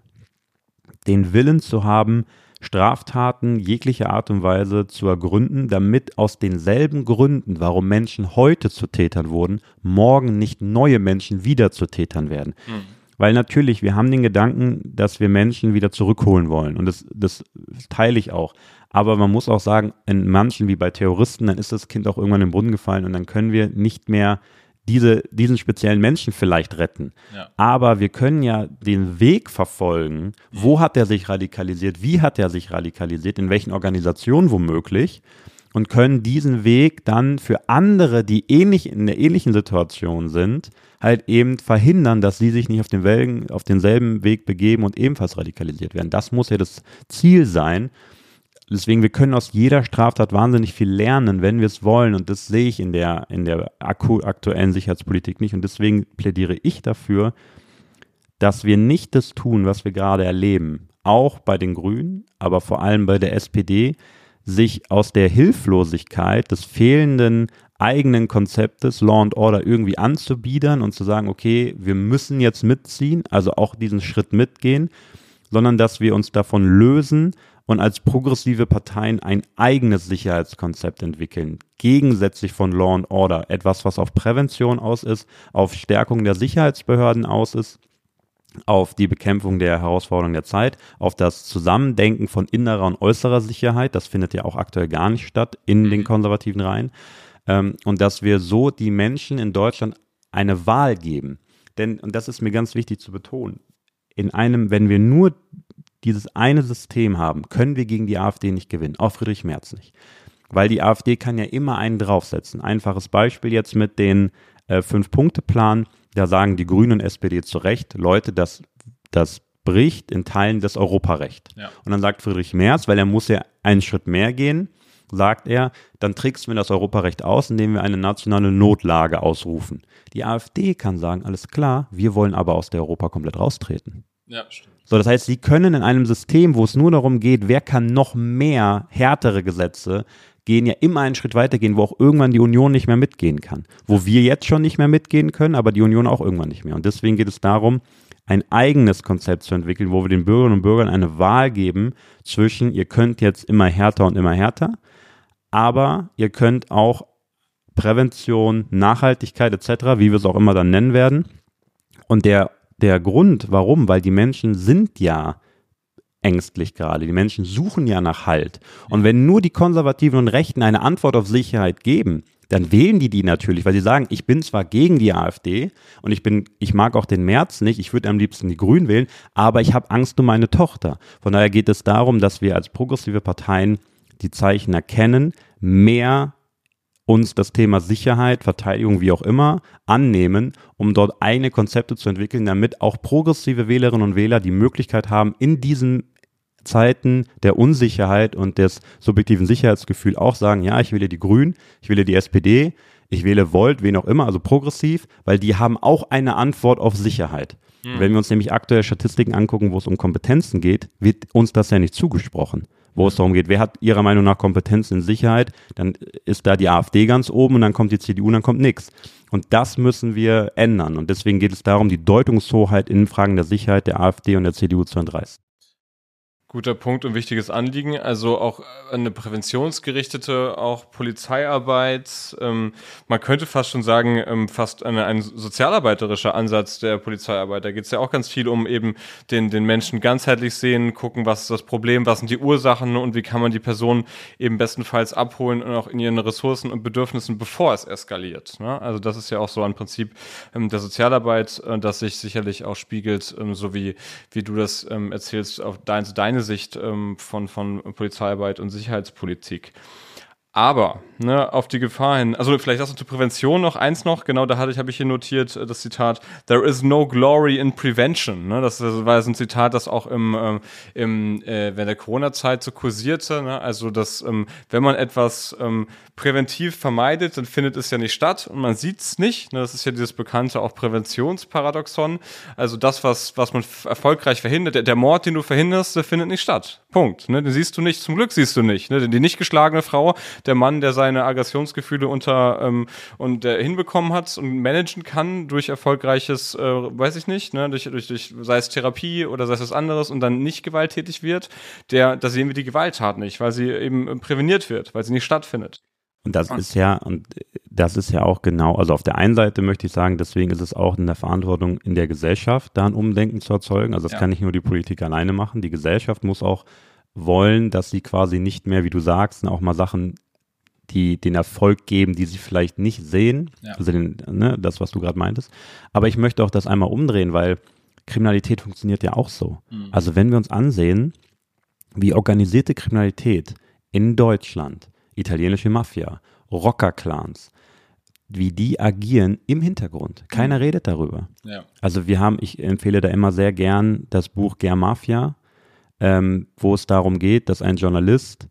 den Willen zu haben, Straftaten jeglicher Art und Weise zu ergründen, damit aus denselben Gründen, warum Menschen heute zu Tätern wurden, morgen nicht neue Menschen wieder zu Tätern werden. Weil natürlich, wir haben den Gedanken, dass wir Menschen wieder zurückholen wollen und das teile ich auch. Aber man muss auch sagen, in manchen, wie bei Terroristen, dann ist das Kind auch irgendwann in den Brunnen gefallen und dann können wir nicht mehr diesen speziellen Menschen vielleicht retten. Ja. Aber wir können ja den Weg verfolgen, wo hat er sich radikalisiert, wie hat er sich radikalisiert, in welchen Organisationen womöglich und können diesen Weg dann für andere, die in der ähnlichen Situation sind, halt eben verhindern, dass sie sich nicht auf denselben Weg begeben und ebenfalls radikalisiert werden. Das muss ja das Ziel sein. Deswegen, wir können aus jeder Straftat wahnsinnig viel lernen, wenn wir es wollen. Und das sehe ich in der aktuellen Sicherheitspolitik nicht. Und deswegen plädiere ich dafür, dass wir nicht das tun, was wir gerade erleben, auch bei den Grünen, aber vor allem bei der SPD, sich aus der Hilflosigkeit des fehlenden eigenen Konzeptes Law and Order irgendwie anzubiedern und zu sagen, okay, wir müssen jetzt mitziehen, also auch diesen Schritt mitgehen, sondern dass wir uns davon lösen und als progressive Parteien ein eigenes Sicherheitskonzept entwickeln, gegensätzlich von Law and Order, etwas, was auf Prävention aus ist, auf Stärkung der Sicherheitsbehörden aus ist, auf die Bekämpfung der Herausforderungen der Zeit, auf das Zusammendenken von innerer und äußerer Sicherheit, das findet ja auch aktuell gar nicht statt in den konservativen Reihen, und dass wir so die Menschen in Deutschland eine Wahl geben. Denn, und das ist mir ganz wichtig zu betonen, wenn wir nur dieses eine System haben, können wir gegen die AfD nicht gewinnen, auch Friedrich Merz nicht. Weil die AfD kann ja immer einen draufsetzen. Einfaches Beispiel jetzt mit den 5-Punkte-Plan, da sagen die Grünen und SPD zu Recht, Leute, das bricht in Teilen das Europarecht. Ja. Und dann sagt Friedrich Merz, weil er muss ja einen Schritt mehr gehen, sagt er, dann tricksen wir das Europarecht aus, indem wir eine nationale Notlage ausrufen. Die AfD kann sagen, alles klar, wir wollen aber aus der Europa komplett raustreten. Ja, stimmt. So, das heißt, sie können in einem System, wo es nur darum geht, wer kann noch mehr härtere Gesetze gehen, ja immer einen Schritt weitergehen, wo auch irgendwann die Union nicht mehr mitgehen kann. Wo wir jetzt schon nicht mehr mitgehen können, aber die Union auch irgendwann nicht mehr. Und deswegen geht es darum, ein eigenes Konzept zu entwickeln, wo wir den Bürgerinnen und Bürgern eine Wahl geben zwischen, ihr könnt jetzt immer härter, aber ihr könnt auch Prävention, Nachhaltigkeit etc., wie wir es auch immer dann nennen werden. Und der Grund, warum, weil die Menschen sind ja ängstlich gerade. Die Menschen suchen ja nach Halt. Und wenn nur die Konservativen und Rechten eine Antwort auf Sicherheit geben, dann wählen die natürlich, weil sie sagen, ich bin zwar gegen die AfD und ich mag auch den Merz nicht, ich würde am liebsten die Grünen wählen, aber ich habe Angst um meine Tochter. Von daher geht es darum, dass wir als progressive Parteien die Zeichen erkennen, mehr uns das Thema Sicherheit, Verteidigung, wie auch immer, annehmen, um dort eigene Konzepte zu entwickeln, damit auch progressive Wählerinnen und Wähler die Möglichkeit haben, in diesen Zeiten der Unsicherheit und des subjektiven Sicherheitsgefühls auch sagen, ja, ich wähle die Grünen, ich wähle die SPD, ich wähle Volt, wen auch immer, also progressiv, weil die haben auch eine Antwort auf Sicherheit. Wenn wir uns nämlich aktuelle Statistiken angucken, wo es um Kompetenzen geht, wird uns das ja nicht zugesprochen. Wo es darum geht, wer hat ihrer Meinung nach Kompetenzen in Sicherheit, dann ist da die AfD ganz oben und dann kommt die CDU und dann kommt nichts. Und das müssen wir ändern. Und deswegen geht es darum, die Deutungshoheit in Fragen der Sicherheit der AfD und der CDU zu entreißen. Guter Punkt und wichtiges Anliegen. Also auch eine präventionsgerichtete, auch Polizeiarbeit. Man könnte fast schon sagen, fast ein sozialarbeiterischer Ansatz der Polizeiarbeit. Da geht es ja auch ganz viel um eben den Menschen ganzheitlich sehen, gucken, was ist das Problem, was sind die Ursachen und wie kann man die Person eben bestenfalls abholen und auch in ihren Ressourcen und Bedürfnissen, bevor es eskaliert. Ne? Also das ist ja auch so ein Prinzip der Sozialarbeit, das sich sicherlich auch spiegelt, so wie du das erzählst, auf deine Sicht von Polizeiarbeit und Sicherheitspolitik. Aber, auf die Gefahr hin, also vielleicht das zur Prävention noch eins noch, genau, habe ich hier notiert, das Zitat, "There is no glory in prevention", ne? Das war so ein Zitat, das auch während der Corona-Zeit so kursierte, ne? Also, dass, wenn man etwas präventiv vermeidet, dann findet es ja nicht statt und man sieht es nicht, ne? Das ist ja dieses bekannte auch Präventionsparadoxon, also das, was man erfolgreich verhindert, der Mord, den du verhinderst, der findet nicht statt, Punkt, ne? Den siehst du nicht, zum Glück siehst du nicht, ne? Die nicht geschlagene Frau, der Mann, der seine Aggressionsgefühle hinbekommen hat und managen kann durch erfolgreiches, weiß ich nicht, ne, durch sei es Therapie oder sei es was anderes und dann nicht gewalttätig wird, da sehen wir die Gewalttat nicht, weil sie eben präveniert wird, weil sie nicht stattfindet. Und das ist ja auch genau, also auf der einen Seite möchte ich sagen, deswegen ist es auch in der Verantwortung in der Gesellschaft, da ein Umdenken zu erzeugen. Also das kann nicht nur die Politik alleine machen. Die Gesellschaft muss auch wollen, dass sie quasi nicht mehr, wie du sagst, auch mal Sachen, die den Erfolg geben, die sie vielleicht nicht sehen, also das, was du gerade meintest. Aber ich möchte auch das einmal umdrehen, weil Kriminalität funktioniert ja auch so. Also wenn wir uns ansehen, wie organisierte Kriminalität in Deutschland, italienische Mafia, Rockerclans, wie die agieren im Hintergrund. Keiner redet darüber. Ja. Also ich empfehle da immer sehr gern das Buch Ger Mafia, wo es darum geht, dass ein Journalist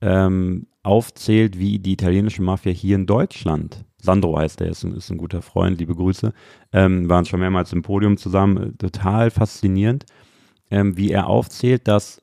aufzählt, wie die italienische Mafia hier in Deutschland, Sandro heißt er, ist ein guter Freund, liebe Grüße, waren schon mehrmals im Podium zusammen, total faszinierend, wie er aufzählt, dass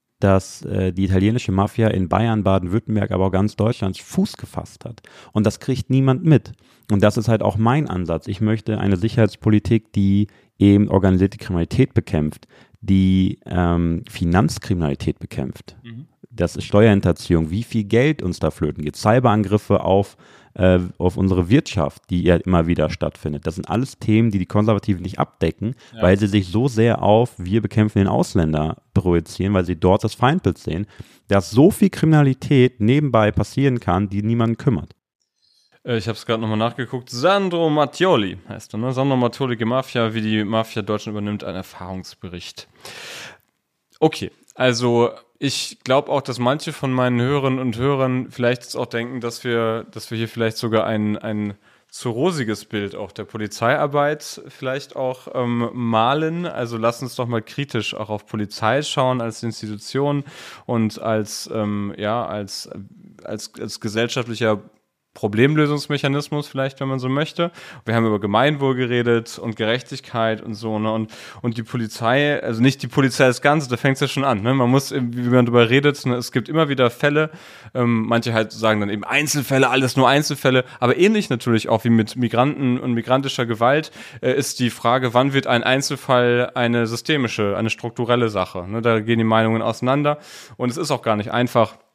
die italienische Mafia in Bayern, Baden-Württemberg, aber auch ganz Deutschland Fuß gefasst hat. Und das kriegt niemand mit. Und das ist halt auch mein Ansatz. Ich möchte eine Sicherheitspolitik, die eben organisierte Kriminalität bekämpft, die Finanzkriminalität bekämpft. Das ist Steuerhinterziehung, wie viel Geld uns da flöten geht, Cyberangriffe auf unsere Wirtschaft, die ja immer wieder stattfindet. Das sind alles Themen, die Konservativen nicht abdecken, weil sie sich so sehr auf wir bekämpfen den Ausländer projizieren, weil sie dort das Feindbild sehen, dass so viel Kriminalität nebenbei passieren kann, die niemanden kümmert. Ich habe es gerade nochmal nachgeguckt. Sandro Mattioli heißt er, ne? Sandro Mattioli, Mafia, wie die Mafia Deutschland übernimmt, ein Erfahrungsbericht. Okay, also ich glaube auch, dass manche von meinen Hörerinnen und Hörern vielleicht jetzt auch denken, dass wir hier vielleicht sogar ein zu rosiges Bild auch der Polizeiarbeit vielleicht auch malen. Also lass uns doch mal kritisch auch auf Polizei schauen als Institution und als gesellschaftlicher Problemlösungsmechanismus vielleicht, wenn man so möchte. Wir haben über Gemeinwohl geredet und Gerechtigkeit und so, ne? Und die Polizei, also nicht die Polizei als Ganze, da fängt es ja schon an, ne? Man muss, wie man darüber redet, ne? Es gibt immer wieder Fälle, manche halt sagen dann eben Einzelfälle, alles nur Einzelfälle, aber ähnlich natürlich auch wie mit Migranten und migrantischer Gewalt ist die Frage, wann wird ein Einzelfall eine systemische, eine strukturelle Sache, ne? Da gehen die Meinungen auseinander und es ist auch gar nicht einfach,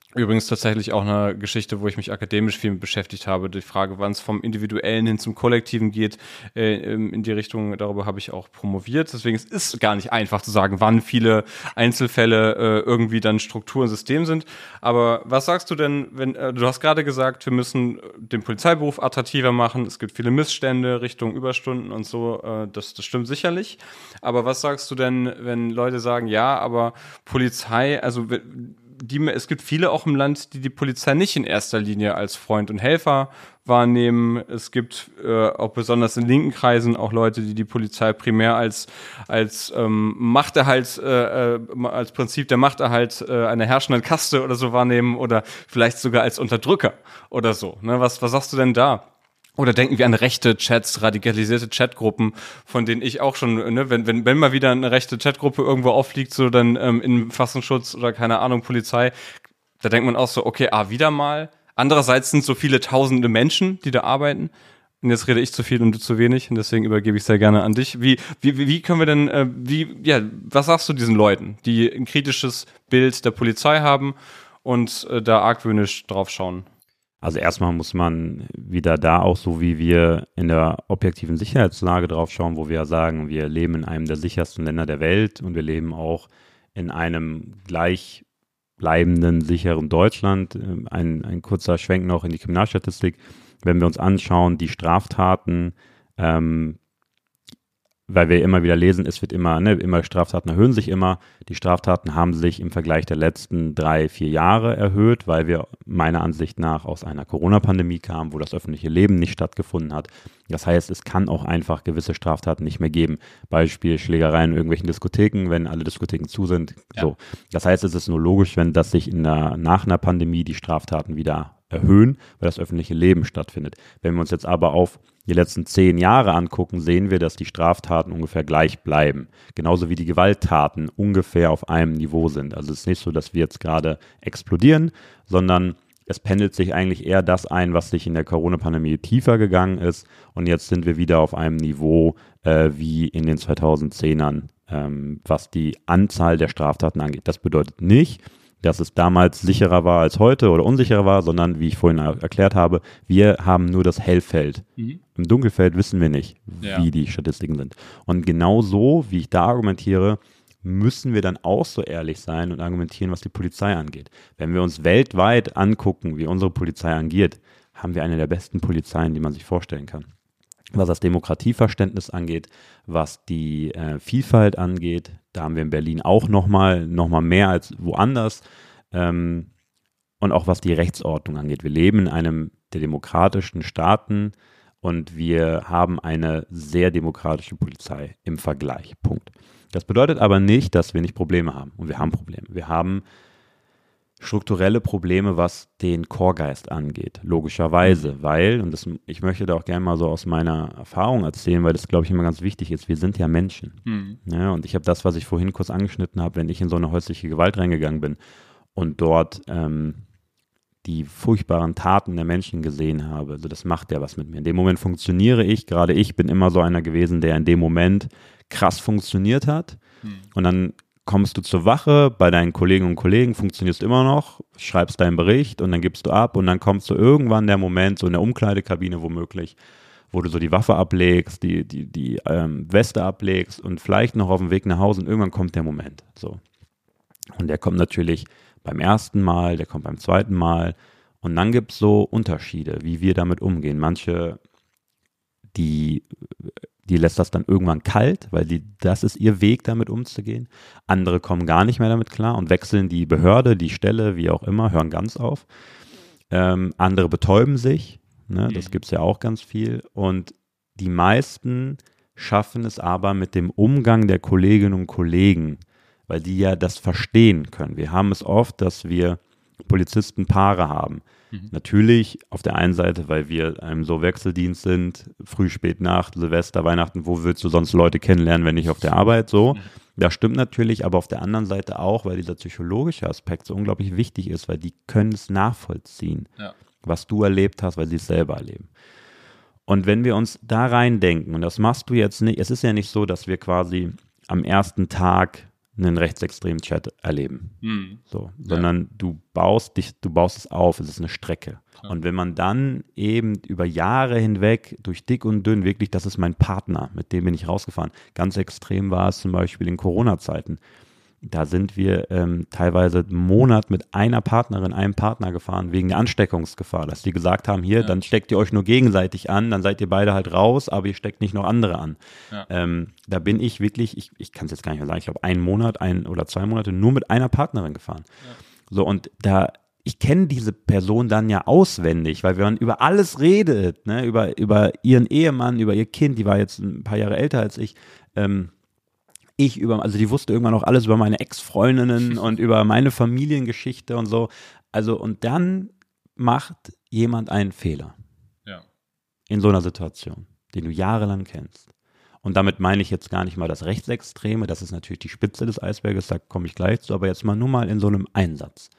Übrigens tatsächlich auch eine Geschichte, wo ich mich akademisch viel mit beschäftigt habe. Die Frage, wann es vom Individuellen hin zum Kollektiven geht, in die Richtung, darüber habe ich auch promoviert. Deswegen es ist gar nicht einfach zu sagen, wann viele Einzelfälle irgendwie dann Struktur und System sind. Aber was sagst du denn, wenn du hast gerade gesagt, wir müssen den Polizeiberuf attraktiver machen. Es gibt viele Missstände Richtung Überstunden und so. Das stimmt sicherlich. Aber was sagst du denn, wenn Leute sagen, ja, aber Polizei, also es gibt viele auch im Land, die Polizei nicht in erster Linie als Freund und Helfer wahrnehmen. Es gibt auch besonders in linken Kreisen auch Leute, die Polizei primär als Machterhalt, als Prinzip der Machterhalt einer herrschenden Kaste oder so wahrnehmen oder vielleicht sogar als Unterdrücker oder so. Ne? Was sagst du denn da? Oder denken wir an rechte Chats, radikalisierte Chatgruppen, von denen ich auch schon, ne, wenn mal wieder eine rechte Chatgruppe irgendwo auffliegt, so dann in Verfassungsschutz oder keine Ahnung, Polizei, da denkt man auch so, okay, wieder mal. Andererseits sind so viele tausende Menschen, die da arbeiten. Und jetzt rede ich zu viel und du zu wenig und deswegen übergebe ich sehr gerne an dich. Wie können wir denn, was sagst du diesen Leuten, die ein kritisches Bild der Polizei haben und da argwöhnisch drauf schauen? Also erstmal muss man wieder da auch so, wie wir in der objektiven Sicherheitslage drauf schauen, wo wir ja sagen, wir leben in einem der sichersten Länder der Welt und wir leben auch in einem gleichbleibenden, sicheren Deutschland. Ein kurzer Schwenk noch in die Kriminalstatistik. Wenn wir uns anschauen, die Straftaten, weil wir immer wieder lesen, es wird immer Straftaten erhöhen sich immer. Die Straftaten haben sich im Vergleich der letzten 3-4 Jahre erhöht, weil wir meiner Ansicht nach aus einer Corona-Pandemie kamen, wo das öffentliche Leben nicht stattgefunden hat. Das heißt, es kann auch einfach gewisse Straftaten nicht mehr geben. Beispiel Schlägereien in irgendwelchen Diskotheken, wenn alle Diskotheken zu sind. Ja. So. Das heißt, es ist nur logisch, wenn das sich nach einer Pandemie die Straftaten wieder erhöhen, weil das öffentliche Leben stattfindet. Wenn wir uns jetzt aber auf die letzten 10 Jahre angucken, sehen wir, dass die Straftaten ungefähr gleich bleiben. Genauso wie die Gewalttaten ungefähr auf einem Niveau sind. Also es ist nicht so, dass wir jetzt gerade explodieren, sondern es pendelt sich eigentlich eher das ein, was sich in der Corona-Pandemie tiefer gegangen ist. Und jetzt sind wir wieder auf einem Niveau wie in den 2010ern, was die Anzahl der Straftaten angeht. Das bedeutet nicht, dass es damals sicherer war als heute oder unsicherer war, sondern, wie ich vorhin erklärt habe, wir haben nur das Hellfeld. Mhm. Im Dunkelfeld wissen wir nicht, wie die Statistiken sind. Und genau so, wie ich da argumentiere, müssen wir dann auch so ehrlich sein und argumentieren, was die Polizei angeht. Wenn wir uns weltweit angucken, wie unsere Polizei agiert, haben wir eine der besten Polizeien, die man sich vorstellen kann. Was das Demokratieverständnis angeht, was die Vielfalt angeht, da haben wir in Berlin auch noch mal mehr als woanders. Und auch was die Rechtsordnung angeht. Wir leben in einem der demokratischen Staaten und wir haben eine sehr demokratische Polizei im Vergleich. Punkt. Das bedeutet aber nicht, dass wir nicht Probleme haben. Und wir haben Probleme. Wir haben strukturelle Probleme, was den Chorgeist angeht, logischerweise, weil, und ich möchte da auch gerne mal so aus meiner Erfahrung erzählen, weil das, glaube ich, immer ganz wichtig ist, wir sind ja Menschen. Mhm. Ja, und ich habe das, was ich vorhin kurz angeschnitten habe, wenn ich in so eine häusliche Gewalt reingegangen bin und dort die furchtbaren Taten der Menschen gesehen habe, also das macht ja was mit mir. In dem Moment funktioniere ich, gerade ich bin immer so einer gewesen, der in dem Moment krass funktioniert hat und dann kommst du zur Wache, bei deinen Kolleginnen und Kollegen funktionierst immer noch, schreibst deinen Bericht und dann gibst du ab und dann kommst du irgendwann der Moment, so in der Umkleidekabine womöglich, wo du so die Waffe ablegst, die Weste ablegst und vielleicht noch auf dem Weg nach Hause und irgendwann kommt der Moment. So. Und der kommt natürlich beim ersten Mal, der kommt beim zweiten Mal und dann gibt es so Unterschiede, wie wir damit umgehen. Manche, die lässt das dann irgendwann kalt, weil das ist ihr Weg, damit umzugehen. Andere kommen gar nicht mehr damit klar und wechseln die Behörde, die Stelle, wie auch immer, hören ganz auf. Andere betäuben sich, ne? Das gibt es ja auch ganz viel. Und die meisten schaffen es aber mit dem Umgang der Kolleginnen und Kollegen, weil die ja das verstehen können. Wir haben es oft, dass wir Polizistenpaare haben. Natürlich auf der einen Seite, weil wir einem so Wechseldienst sind, früh, spät, Nacht, Silvester, Weihnachten, wo willst du sonst Leute kennenlernen, wenn nicht auf der Arbeit, so. Das stimmt natürlich, aber auf der anderen Seite auch, weil dieser psychologische Aspekt so unglaublich wichtig ist, weil die können es nachvollziehen, was du erlebt hast, weil sie es selber erleben. Und wenn wir uns da reindenken, und das machst du jetzt nicht, es ist ja nicht so, dass wir quasi am ersten Tag einen rechtsextremen Chat erleben. So, sondern du baust es auf, es ist eine Strecke. Ja. Und wenn man dann eben über Jahre hinweg durch dick und dünn wirklich, das ist mein Partner, mit dem bin ich rausgefahren. Ganz extrem war es zum Beispiel in Corona-Zeiten. Da sind wir teilweise einen Monat mit einer Partnerin, einem Partner gefahren, wegen der Ansteckungsgefahr, dass die gesagt haben, hier, dann steckt ihr euch nur gegenseitig an, dann seid ihr beide halt raus, aber ihr steckt nicht noch andere an. Ja. Da bin ich wirklich, ich kann es jetzt gar nicht mehr sagen, ich glaube 1 Monat, 1 oder 2 Monate nur mit einer Partnerin gefahren. Ja. So, und ich kenne diese Person dann ja auswendig, weil wenn man über alles redet, ne, über ihren Ehemann, über ihr Kind, die war jetzt ein paar Jahre älter als ich, also die wusste irgendwann auch alles über meine Ex-Freundinnen und über meine Familiengeschichte und so. Also, und dann macht jemand einen Fehler. Ja. In so einer Situation, den du jahrelang kennst. Und damit meine ich jetzt gar nicht mal das Rechtsextreme, das ist natürlich die Spitze des Eisberges, da komme ich gleich zu, aber jetzt mal nur mal in so einem Einsatz.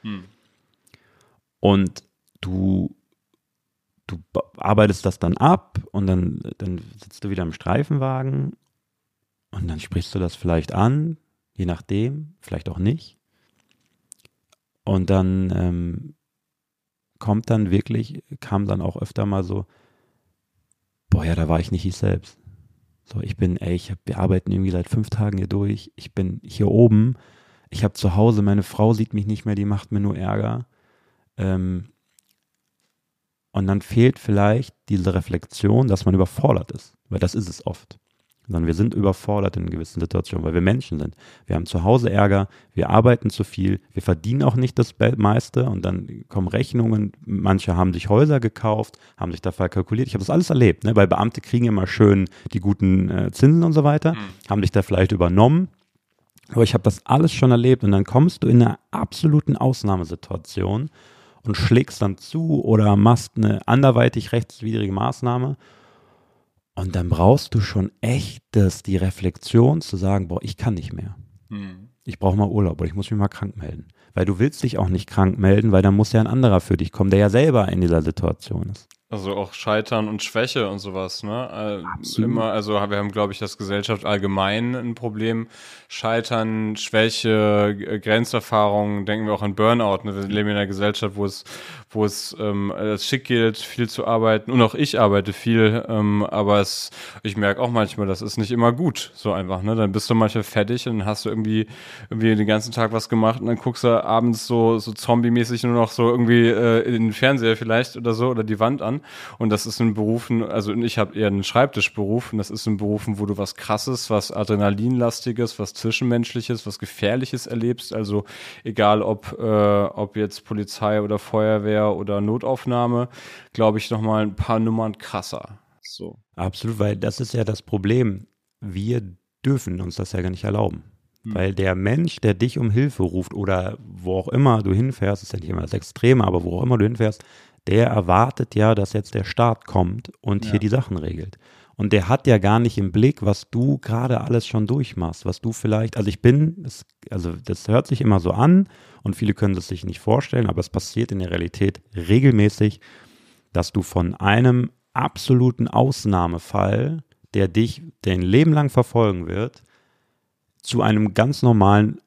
Und du arbeitest das dann ab und dann sitzt du wieder im Streifenwagen. Und dann sprichst du das vielleicht an, je nachdem, vielleicht auch nicht. Und dann kam dann auch öfter mal so, boah, ja, da war ich nicht ich selbst. So, wir arbeiten irgendwie seit 5 Tagen hier durch, ich bin hier oben, ich habe zu Hause, meine Frau sieht mich nicht mehr, die macht mir nur Ärger. Und dann fehlt vielleicht diese Reflexion, dass man überfordert ist, weil das ist es oft. Sondern wir sind überfordert in gewissen Situationen, weil wir Menschen sind. Wir haben zu Hause Ärger, wir arbeiten zu viel, wir verdienen auch nicht das meiste und dann kommen Rechnungen. Manche haben sich Häuser gekauft, haben sich dafür kalkuliert. Ich habe das alles erlebt, ne? Weil Beamte kriegen immer schön die guten Zinsen und so weiter, haben dich da vielleicht übernommen. Aber ich habe das alles schon erlebt und dann kommst du in eine absoluten Ausnahmesituation und schlägst dann zu oder machst eine anderweitig rechtswidrige Maßnahme. Und dann brauchst du schon echt die Reflexion zu sagen, boah, ich kann nicht mehr. Ich brauche mal Urlaub oder ich muss mich mal krank melden. Weil du willst dich auch nicht krank melden, weil dann muss ja ein anderer für dich kommen, der ja selber in dieser Situation ist. Also auch Scheitern und Schwäche und sowas, ne? Immer, also wir haben, glaube ich, als Gesellschaft allgemein ein Problem. Scheitern, Schwäche, Grenzerfahrung, denken wir auch an Burnout. Ne? Wir leben in einer Gesellschaft, wo es als schick gilt, viel zu arbeiten. Und auch ich arbeite viel, aber ich merke auch manchmal, das ist nicht immer gut, so einfach, ne? Dann bist du manchmal fertig und dann hast du irgendwie den ganzen Tag was gemacht und dann guckst du abends so zombie-mäßig nur noch so irgendwie in den Fernseher vielleicht oder so oder die Wand an. Und das ist in Berufen, also ich habe eher einen Schreibtischberuf und das ist in Berufen, wo du was Krasses, was Adrenalinlastiges, was Zwischenmenschliches, was Gefährliches erlebst. Also egal ob jetzt Polizei oder Feuerwehr oder Notaufnahme, glaube ich nochmal ein paar Nummern krasser. So. Absolut, weil das ist ja das Problem. Wir dürfen uns das ja gar nicht erlauben. Weil der Mensch, der dich um Hilfe ruft oder wo auch immer du hinfährst, ist ja nicht immer das Extreme, aber wo auch immer du hinfährst, der erwartet ja, dass jetzt der Staat kommt und hier die Sachen regelt. Und der hat ja gar nicht im Blick, was du gerade alles schon durchmachst, was du vielleicht, das hört sich immer so an und viele können das sich nicht vorstellen, aber es passiert in der Realität regelmäßig, dass du von einem absoluten Ausnahmefall, der dich dein Leben lang verfolgen wird, zu einem ganz normalen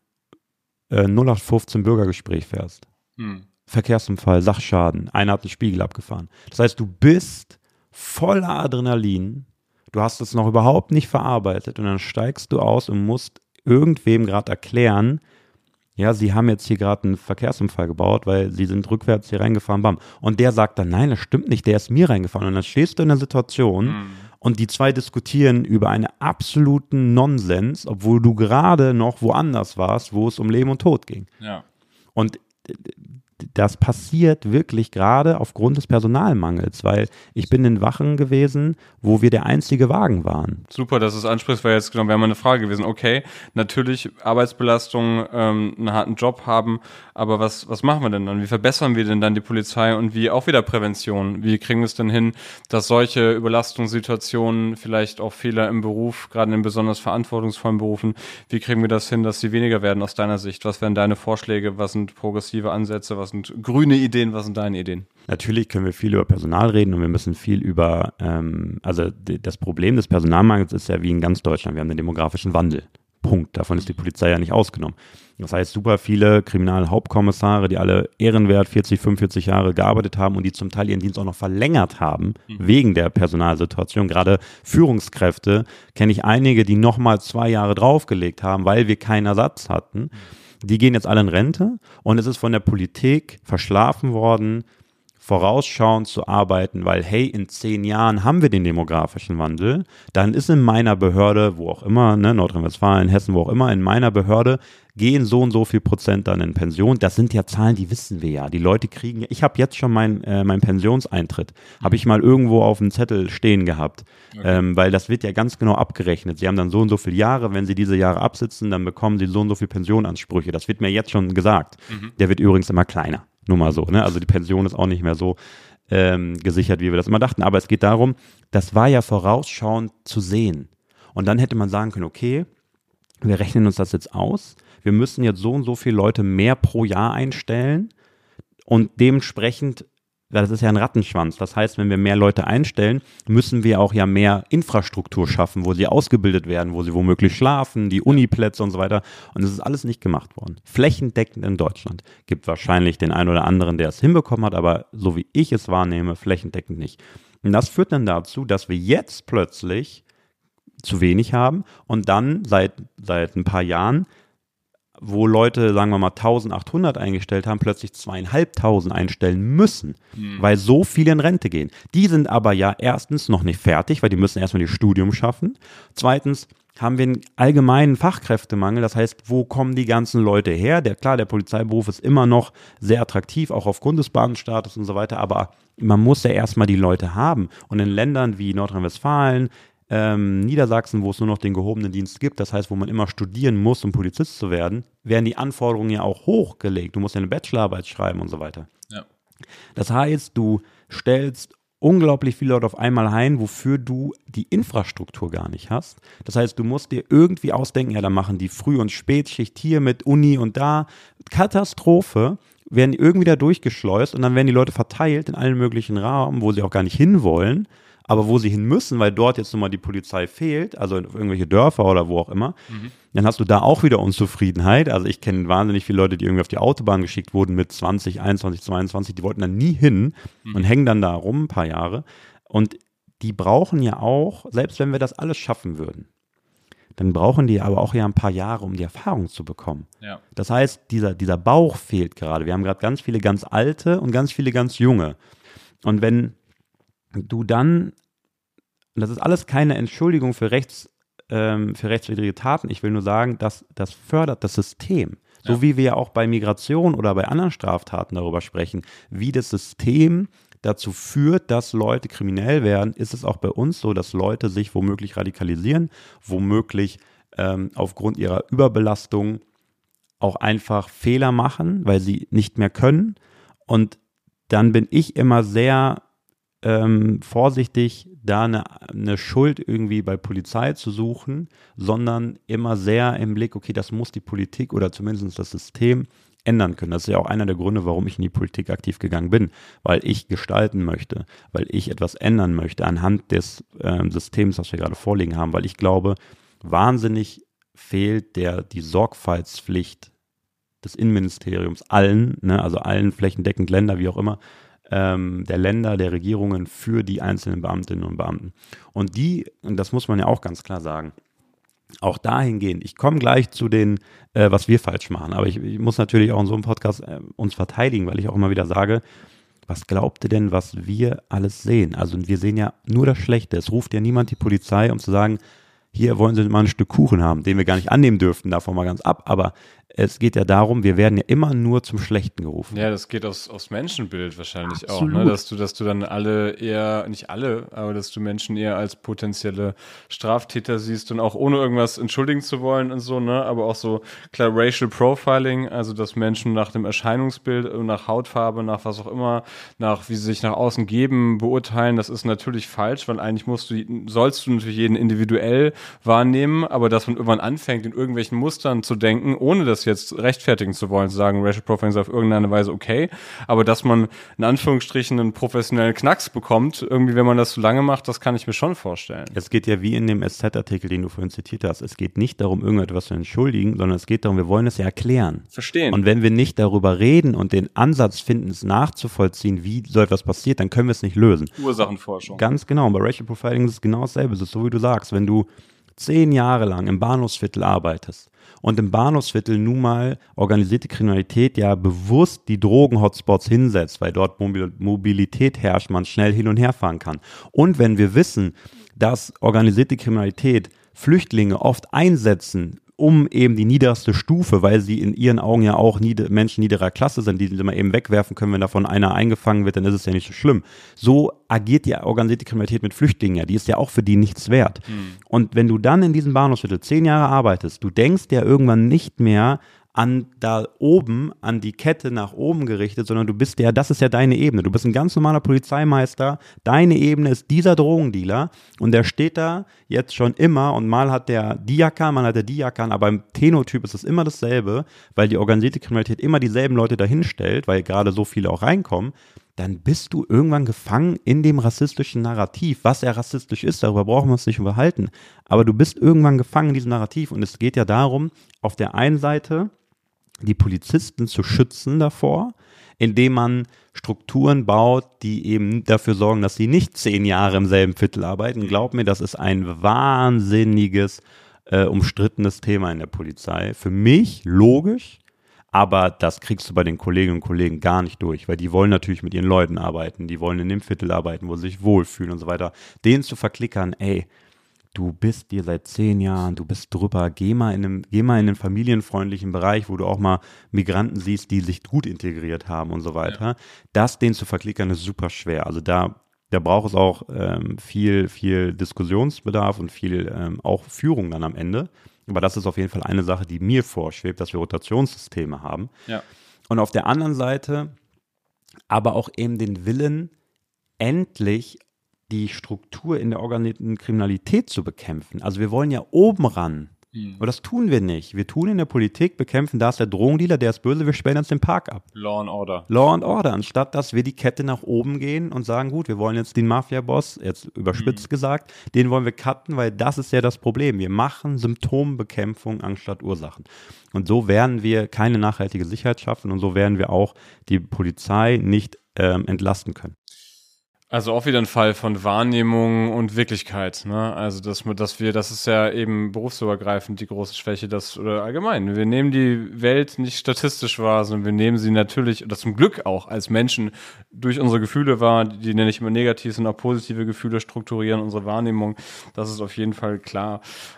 0815 Bürgergespräch fährst. Verkehrsunfall, Sachschaden, einer hat den Spiegel abgefahren. Das heißt, du bist voller Adrenalin, du hast es noch überhaupt nicht verarbeitet und dann steigst du aus und musst irgendwem gerade erklären, ja, sie haben jetzt hier gerade einen Verkehrsunfall gebaut, weil sie sind rückwärts hier reingefahren, bam. Und der sagt dann, nein, das stimmt nicht, der ist mir reingefahren. Und dann stehst du in der Situation und die zwei diskutieren über einen absoluten Nonsens, obwohl du gerade noch woanders warst, wo es um Leben und Tod ging. Ja. Und das passiert wirklich gerade aufgrund des Personalmangels, weil ich bin in Wachen gewesen, wo wir der einzige Wagen waren. Super, dass du es ansprichst, weil jetzt genau wäre meine Frage gewesen. Okay, natürlich Arbeitsbelastung, einen harten Job haben, aber was machen wir denn dann? Wie verbessern wir denn dann die Polizei und wie auch wieder Prävention? Wie kriegen wir es denn hin, dass solche Überlastungssituationen, vielleicht auch Fehler im Beruf, gerade in besonders verantwortungsvollen Berufen, wie kriegen wir das hin, dass sie weniger werden aus deiner Sicht? Was wären deine Vorschläge? Was sind progressive Ansätze? Was sind grüne Ideen? Was sind deine Ideen? Natürlich können wir viel über Personal reden und wir müssen viel über, das Problem des Personalmangels ist ja wie in ganz Deutschland, wir haben den demografischen Wandel. Punkt. Davon ist die Polizei ja nicht ausgenommen. Das heißt, super viele Kriminalhauptkommissare, die alle ehrenwert 40, 45 Jahre gearbeitet haben und die zum Teil ihren Dienst auch noch verlängert haben, wegen der Personalsituation. Gerade Führungskräfte kenne ich einige, die nochmal 2 Jahre draufgelegt haben, weil wir keinen Ersatz hatten. Die gehen jetzt alle in Rente und es ist von der Politik verschlafen worden, vorausschauend zu arbeiten, weil hey, in 10 Jahren haben wir den demografischen Wandel, dann ist in meiner Behörde, wo auch immer, ne, Nordrhein-Westfalen, Hessen, wo auch immer, in meiner Behörde gehen so und so viel Prozent dann in Pension. Das sind ja Zahlen, die wissen wir ja. Die Leute kriegen ja, ich habe jetzt schon mein Pensionseintritt, habe ich mal irgendwo auf dem Zettel stehen gehabt, weil das wird ja ganz genau abgerechnet. Sie haben dann so und so viele Jahre, wenn sie diese Jahre absitzen, dann bekommen sie so und so viel Pensionansprüche. Das wird mir jetzt schon gesagt. Der wird übrigens immer kleiner. Nur mal so, ne? Also die Pension ist auch nicht mehr so gesichert, wie wir das immer dachten. Aber es geht darum, das war ja vorausschauend zu sehen. Und dann hätte man sagen können, okay, wir rechnen uns das jetzt aus. Wir müssen jetzt so und so viele Leute mehr pro Jahr einstellen. Und dementsprechend, das ist ja ein Rattenschwanz. Das heißt, wenn wir mehr Leute einstellen, müssen wir auch ja mehr Infrastruktur schaffen, wo sie ausgebildet werden, wo sie womöglich schlafen, die Uniplätze und so weiter. Und das ist alles nicht gemacht worden. Flächendeckend in Deutschland. Gibt wahrscheinlich den einen oder anderen, der es hinbekommen hat, aber so wie ich es wahrnehme, flächendeckend nicht. Und das führt dann dazu, dass wir jetzt plötzlich zu wenig haben und dann seit ein paar Jahren, wo Leute, sagen wir mal, 1800 eingestellt haben, plötzlich 2500 einstellen müssen, weil so viele in Rente gehen. Die sind aber ja erstens noch nicht fertig, weil die müssen erstmal ihr Studium schaffen. Zweitens haben wir einen allgemeinen Fachkräftemangel. Das heißt, wo kommen die ganzen Leute her? Der Polizeiberuf ist immer noch sehr attraktiv, auch aufgrund des Beamtenstatus und so weiter, aber man muss ja erstmal die Leute haben. Und in Ländern wie Nordrhein-Westfalen, Niedersachsen, wo es nur noch den gehobenen Dienst gibt, das heißt, wo man immer studieren muss, um Polizist zu werden, werden die Anforderungen ja auch hochgelegt. Du musst ja eine Bachelorarbeit schreiben und so weiter. Ja. Das heißt, du stellst unglaublich viele Leute auf einmal ein, wofür du die Infrastruktur gar nicht hast. Das heißt, du musst dir irgendwie ausdenken, ja, da machen die Früh- und Spätschicht hier mit Uni und da. Katastrophe, werden irgendwie da durchgeschleust und dann werden die Leute verteilt in allen möglichen Rahmen, wo sie auch gar nicht hinwollen, aber wo sie hin müssen, weil dort jetzt nun mal die Polizei fehlt, also in irgendwelche Dörfer oder wo auch immer, dann hast du da auch wieder Unzufriedenheit. Also ich kenne wahnsinnig viele Leute, die irgendwie auf die Autobahn geschickt wurden mit 20, 21, 22, die wollten dann nie hin und hängen dann da rum ein paar Jahre. Und die brauchen ja auch, selbst wenn wir das alles schaffen würden, dann brauchen die aber auch ja ein paar Jahre, um die Erfahrung zu bekommen. Ja. Das heißt, dieser Bauch fehlt gerade. Wir haben gerade ganz viele ganz alte und ganz viele ganz junge. Und wenn du dann, und das ist alles keine Entschuldigung für rechtswidrige Taten, ich will nur sagen, dass das fördert das System. So wie wir ja auch bei Migration oder bei anderen Straftaten darüber sprechen, wie das System dazu führt, dass Leute kriminell werden, ist es auch bei uns so, dass Leute sich womöglich radikalisieren, womöglich aufgrund ihrer Überbelastung auch einfach Fehler machen, weil sie nicht mehr können. Und dann bin ich immer sehr vorsichtig, da eine Schuld irgendwie bei Polizei zu suchen, sondern immer sehr im Blick, okay, das muss die Politik oder zumindest das System ändern können. Das ist ja auch einer der Gründe, warum ich in die Politik aktiv gegangen bin, weil ich gestalten möchte, weil ich etwas ändern möchte anhand des Systems, was wir gerade vorliegen haben, weil ich glaube, wahnsinnig fehlt die Sorgfaltspflicht des Innenministeriums allen, ne, also allen flächendeckend Länder, wie auch immer, der Länder, der Regierungen für die einzelnen Beamtinnen und Beamten. Und das muss man ja auch ganz klar sagen, auch dahingehend, ich komme gleich zu was wir falsch machen, aber ich muss natürlich auch in so einem Podcast uns verteidigen, weil ich auch immer wieder sage, was glaubt ihr denn, was wir alles sehen? Also wir sehen ja nur das Schlechte. Es ruft ja niemand die Polizei, um zu sagen, hier wollen Sie mal ein Stück Kuchen haben, den wir gar nicht annehmen dürften, davon mal ganz ab, aber es geht ja darum, wir werden ja immer nur zum Schlechten gerufen. Ja, das geht aufs Menschenbild wahrscheinlich Absolut. Auch, ne? Dass du dann alle eher, nicht alle, aber dass du Menschen eher als potenzielle Straftäter siehst und auch ohne irgendwas entschuldigen zu wollen und so, ne? Aber auch so klar Racial Profiling, also dass Menschen nach dem Erscheinungsbild, nach Hautfarbe, nach was auch immer, nach wie sie sich nach außen geben, beurteilen, das ist natürlich falsch, weil eigentlich sollst du natürlich jeden individuell wahrnehmen, aber dass man irgendwann anfängt, in irgendwelchen Mustern zu denken, ohne das jetzt rechtfertigen zu wollen, zu sagen, Racial Profiling ist auf irgendeine Weise okay, aber dass man in Anführungsstrichen einen professionellen Knacks bekommt, irgendwie, wenn man das so lange macht, das kann ich mir schon vorstellen. Es geht ja wie in dem SZ-Artikel, den du vorhin zitiert hast, es geht nicht darum, irgendetwas zu entschuldigen, sondern es geht darum, wir wollen es ja erklären. Verstehen. Und wenn wir nicht darüber reden und den Ansatz finden, es nachzuvollziehen, wie so etwas passiert, dann können wir es nicht lösen. Ursachenforschung. Ganz genau. Und bei Racial Profiling ist es genau dasselbe. Es ist so, wie du sagst, wenn du 10 Jahre lang im Bahnhofsviertel arbeitest und im Bahnhofsviertel nun mal organisierte Kriminalität ja bewusst die Drogen-Hotspots hinsetzt, weil dort Mobilität herrscht, man schnell hin und her fahren kann. Und wenn wir wissen, dass organisierte Kriminalität Flüchtlinge oft einsetzen, um eben die niederste Stufe, weil sie in ihren Augen ja auch Menschen niederer Klasse sind, die sie mal eben wegwerfen können, wenn davon einer eingefangen wird, dann ist es ja nicht so schlimm. So agiert die organisierte Kriminalität mit Flüchtlingen ja, die ist ja auch für die nichts wert. Und wenn du dann in diesem Bahnhofsviertel 10 Jahre arbeitest, du denkst ja irgendwann nicht mehr an da oben, an die Kette nach oben gerichtet, sondern du bist das ist ja deine Ebene. Du bist ein ganz normaler Polizeimeister, deine Ebene ist dieser Drogendealer und der steht da jetzt schon immer und mal hat der die Jacke an, mal hat der die Jacke an, aber im Phänotyp ist es immer dasselbe, weil die organisierte Kriminalität immer dieselben Leute dahin stellt, weil gerade so viele auch reinkommen. Dann bist du irgendwann gefangen in dem rassistischen Narrativ. Was ja rassistisch ist, darüber brauchen wir uns nicht unterhalten. Aber du bist irgendwann gefangen in diesem Narrativ und es geht ja darum, auf der einen Seite die Polizisten zu schützen davor, indem man Strukturen baut, die eben dafür sorgen, dass sie nicht 10 Jahre im selben Viertel arbeiten. Glaub mir, das ist ein wahnsinniges, umstrittenes Thema in der Polizei. Für mich logisch, aber das kriegst du bei den Kolleginnen und Kollegen gar nicht durch, weil die wollen natürlich mit ihren Leuten arbeiten, die wollen in dem Viertel arbeiten, wo sie sich wohlfühlen und so weiter. Denen zu verklickern, ey, du bist dir seit 10 Jahren, du bist drüber, geh mal in den familienfreundlichen Bereich, wo du auch mal Migranten siehst, die sich gut integriert haben und so weiter. Ja. Das denen zu verklickern ist super schwer. Also da braucht es auch viel Diskussionsbedarf und viel auch Führung dann am Ende. Aber das ist auf jeden Fall eine Sache, die mir vorschwebt, dass wir Rotationssysteme haben. Ja. Und auf der anderen Seite aber auch eben den Willen, endlich die Struktur in der organisierten Kriminalität zu bekämpfen. Also wir wollen ja oben ran. Aber das tun wir nicht. Wir tun in der Politik, bekämpfen, da ist der Drogendealer, der ist böse, wir sperren uns den Park ab. Law and Order. Law and Order, anstatt dass wir die Kette nach oben gehen und sagen, gut, wir wollen jetzt den Mafia-Boss, jetzt überspitzt gesagt, den wollen wir cutten, weil das ist ja das Problem. Wir machen Symptombekämpfung anstatt Ursachen. Und so werden wir keine nachhaltige Sicherheit schaffen und so werden wir auch die Polizei nicht entlasten können. Also auch wieder ein Fall von Wahrnehmung und Wirklichkeit, ne? Also das ist ja eben berufsübergreifend die große Schwäche, oder allgemein. Wir nehmen die Welt nicht statistisch wahr, sondern wir nehmen sie natürlich, oder zum Glück auch als Menschen durch unsere Gefühle wahr, die nenne ich immer negativ, sind auch positive Gefühle strukturieren unsere Wahrnehmung. Das ist auf jeden Fall klar.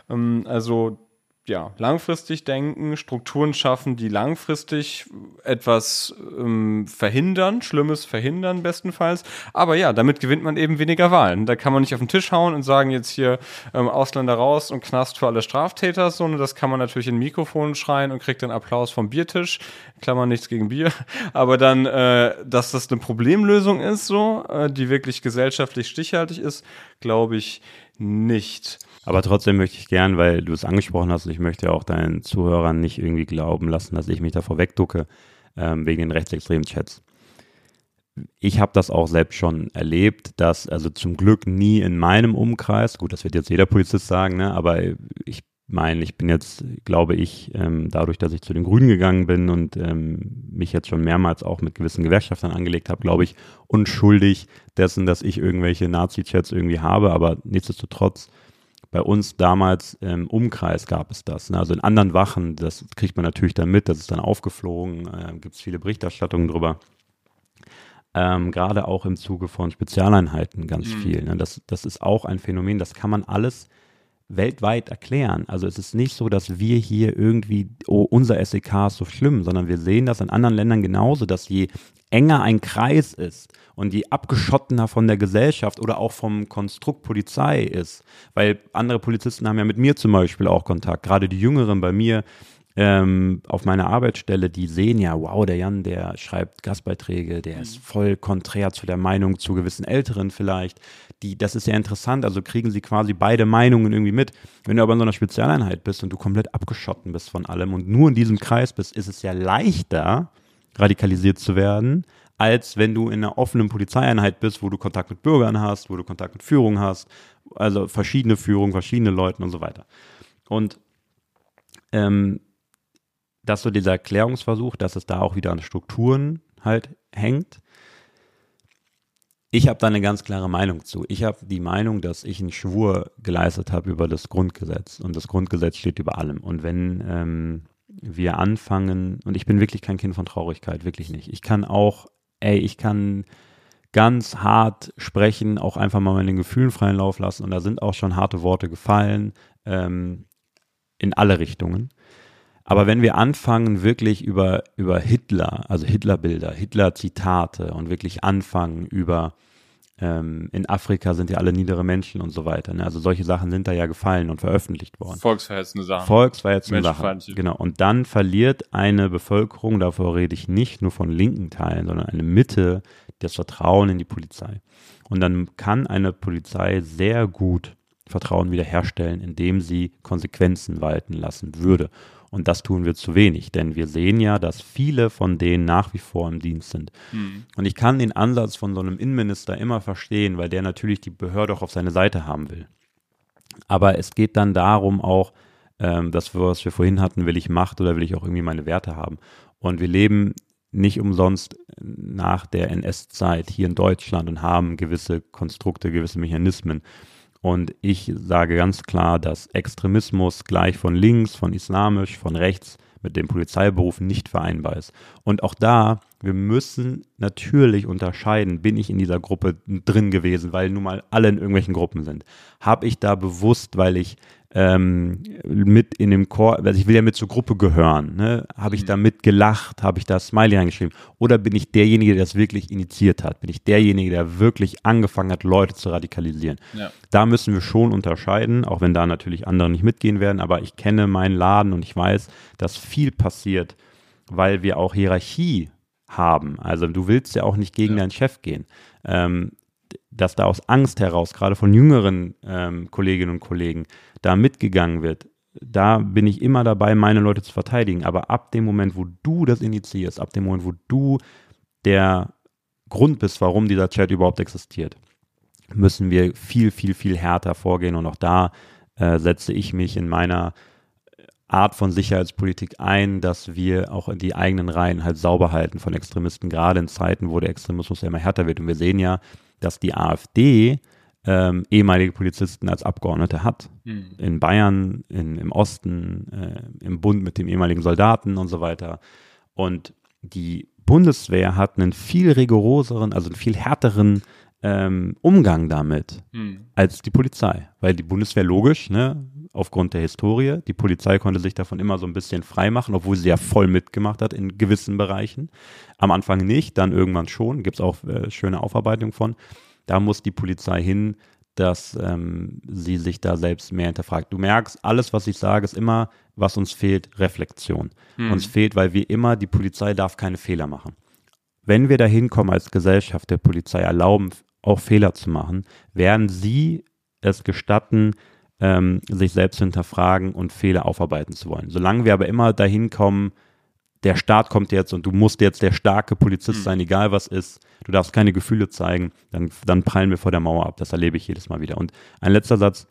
Also ja, langfristig denken, Strukturen schaffen, die langfristig etwas verhindern, Schlimmes verhindern bestenfalls. Aber ja, damit gewinnt man eben weniger Wahlen. Da kann man nicht auf den Tisch hauen und sagen, jetzt hier Ausländer raus und Knast für alle Straftäter, sondern das kann man natürlich in Mikrofon schreien und kriegt dann Applaus vom Biertisch. Klammern nichts gegen Bier. Aber dann, dass das eine Problemlösung ist, die wirklich gesellschaftlich stichhaltig ist, glaube ich nicht. Aber trotzdem möchte ich gern, weil du es angesprochen hast, und ich möchte ja auch deinen Zuhörern nicht irgendwie glauben lassen, dass ich mich davor wegducke, wegen den rechtsextremen Chats. Ich habe das auch selbst schon erlebt, dass, also zum Glück nie in meinem Umkreis, gut, das wird jetzt jeder Polizist sagen, ne, aber ich bin jetzt, glaube ich, dadurch, dass ich zu den Grünen gegangen bin und mich jetzt schon mehrmals auch mit gewissen Gewerkschaftern angelegt habe, glaube ich, unschuldig dessen, dass ich irgendwelche Nazi-Chats irgendwie habe, aber nichtsdestotrotz, bei uns damals im Umkreis gab es das. Ne? Also in anderen Wachen, das kriegt man natürlich dann mit, das ist dann aufgeflogen, gibt es viele Berichterstattungen drüber. Gerade auch im Zuge von Spezialeinheiten ganz viel. Ne? Das ist auch ein Phänomen, das kann man alles weltweit erklären. Also es ist nicht so, dass wir hier irgendwie, oh, unser SEK ist so schlimm, sondern wir sehen das in anderen Ländern genauso, dass je enger ein Kreis ist und je abgeschottener von der Gesellschaft oder auch vom Konstrukt Polizei ist, weil andere Polizisten haben ja mit mir zum Beispiel auch Kontakt, gerade die Jüngeren bei mir auf meiner Arbeitsstelle, die sehen ja, wow, der Jan, der schreibt Gastbeiträge, der ist voll konträr zu der Meinung zu gewissen Älteren vielleicht. Das ist ja interessant, also kriegen sie quasi beide Meinungen irgendwie mit. Wenn du aber in so einer Spezialeinheit bist und du komplett abgeschotten bist von allem und nur in diesem Kreis bist, ist es ja leichter, radikalisiert zu werden, als wenn du in einer offenen Polizeieinheit bist, wo du Kontakt mit Bürgern hast, wo du Kontakt mit Führung hast, also verschiedene Führung, verschiedene Leuten und so weiter. Und dass so dieser Erklärungsversuch, dass es da auch wieder an Strukturen halt hängt. Ich habe da eine ganz klare Meinung zu. Ich habe die Meinung, dass ich einen Schwur geleistet habe über das Grundgesetz und das Grundgesetz steht über allem. Und wenn wir anfangen, und ich bin wirklich kein Kind von Traurigkeit, wirklich nicht. Ich kann ganz hart sprechen, auch einfach mal meinen Gefühlen freien Lauf lassen und da sind auch schon harte Worte gefallen, in alle Richtungen. Aber wenn wir anfangen, wirklich über Hitler, also Hitlerbilder, Hitler-Zitate und wirklich anfangen über in Afrika sind ja alle niedere Menschen und so weiter. Ne? Also solche Sachen sind da ja gefallen und veröffentlicht worden. Volksverhetzende Sachen. Volksverhetzende Sachen, genau. Und dann verliert eine Bevölkerung, davor rede ich nicht nur von linken Teilen, sondern eine Mitte, das Vertrauen in die Polizei. Und dann kann eine Polizei sehr gut Vertrauen wiederherstellen, indem sie Konsequenzen walten lassen würde. Und das tun wir zu wenig, denn wir sehen ja, dass viele von denen nach wie vor im Dienst sind. Und ich kann den Ansatz von so einem Innenminister immer verstehen, weil der natürlich die Behörde auch auf seine Seite haben will. Aber es geht dann darum auch, was wir vorhin hatten, will ich Macht oder will ich auch irgendwie meine Werte haben? Und wir leben nicht umsonst nach der NS-Zeit hier in Deutschland und haben gewisse Konstrukte, gewisse Mechanismen. Und ich sage ganz klar, dass Extremismus gleich von links, von islamisch, von rechts mit dem Polizeiberuf nicht vereinbar ist. Und auch da, wir müssen natürlich unterscheiden, bin ich in dieser Gruppe drin gewesen, weil nun mal alle in irgendwelchen Gruppen sind. Habe ich da bewusst, weil ich mit in dem Chor, also ich will ja mit zur Gruppe gehören, ne? Habe ich da mitgelacht, habe ich da Smiley reingeschrieben oder bin ich derjenige, der das wirklich initiiert hat? Bin ich derjenige, der wirklich angefangen hat, Leute zu radikalisieren? Ja. Da müssen wir schon unterscheiden, auch wenn da natürlich andere nicht mitgehen werden, aber ich kenne meinen Laden und ich weiß, dass viel passiert, weil wir auch Hierarchie haben. Also du willst ja auch nicht gegen deinen Chef gehen. Dass da aus Angst heraus, gerade von jüngeren Kolleginnen und Kollegen, da mitgegangen wird, da bin ich immer dabei, meine Leute zu verteidigen. Aber ab dem Moment, wo du das initiierst, ab dem Moment, wo du der Grund bist, warum dieser Chat überhaupt existiert, müssen wir viel, viel, viel härter vorgehen. Und auch da setze ich mich in meiner Art von Sicherheitspolitik ein, dass wir auch die eigenen Reihen halt sauber halten von Extremisten, gerade in Zeiten, wo der Extremismus ja immer härter wird. Und wir sehen ja, dass die AfD ehemalige Polizisten als Abgeordnete hat. In Bayern, im Osten, im Bund mit den ehemaligen Soldaten und so weiter. Und die Bundeswehr hat einen viel rigoroseren, also einen viel härteren Umgang damit als die Polizei. Weil die Bundeswehr logisch, ne, aufgrund der Historie, die Polizei konnte sich davon immer so ein bisschen frei machen, obwohl sie ja voll mitgemacht hat in gewissen Bereichen. Am Anfang nicht, dann irgendwann schon, gibt es auch schöne Aufarbeitung von. Da muss die Polizei hin, dass sie sich da selbst mehr hinterfragt. Du merkst, alles, was ich sage, ist immer, was uns fehlt, Reflexion. Uns fehlt, weil wir immer, die Polizei darf keine Fehler machen. Wenn wir da hinkommen als Gesellschaft, der Polizei erlauben, auch Fehler zu machen, werden sie es gestatten, sich selbst zu hinterfragen und Fehler aufarbeiten zu wollen. Solange wir aber immer dahin kommen, der Staat kommt jetzt und du musst jetzt der starke Polizist sein, egal was ist, du darfst keine Gefühle zeigen, dann prallen wir vor der Mauer ab. Das erlebe ich jedes Mal wieder. Und ein letzter Satz,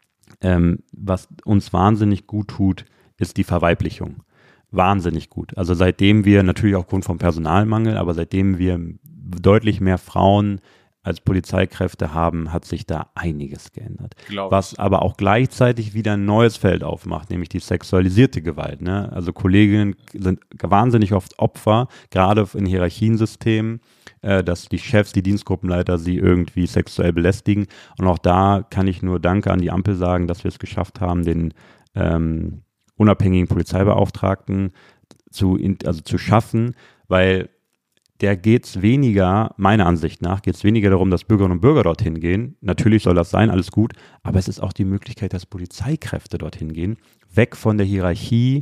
was uns wahnsinnig gut tut, ist die Verweiblichung. Wahnsinnig gut. Also seitdem wir, natürlich aufgrund vom Personalmangel, aber seitdem wir deutlich mehr Frauen als Polizeikräfte haben, hat sich da einiges geändert. Was aber auch gleichzeitig wieder ein neues Feld aufmacht, nämlich die sexualisierte Gewalt. Ne? Also Kolleginnen sind wahnsinnig oft Opfer, gerade in Hierarchiensystemen, dass die Chefs, die Dienstgruppenleiter sie irgendwie sexuell belästigen. Und auch da kann ich nur Danke an die Ampel sagen, dass wir es geschafft haben, den unabhängigen Polizeibeauftragten zu schaffen, weil der geht es weniger, meiner Ansicht nach, geht es weniger darum, dass Bürgerinnen und Bürger dorthin gehen. Natürlich soll das sein, alles gut, aber es ist auch die Möglichkeit, dass Polizeikräfte dorthin gehen, weg von der Hierarchie,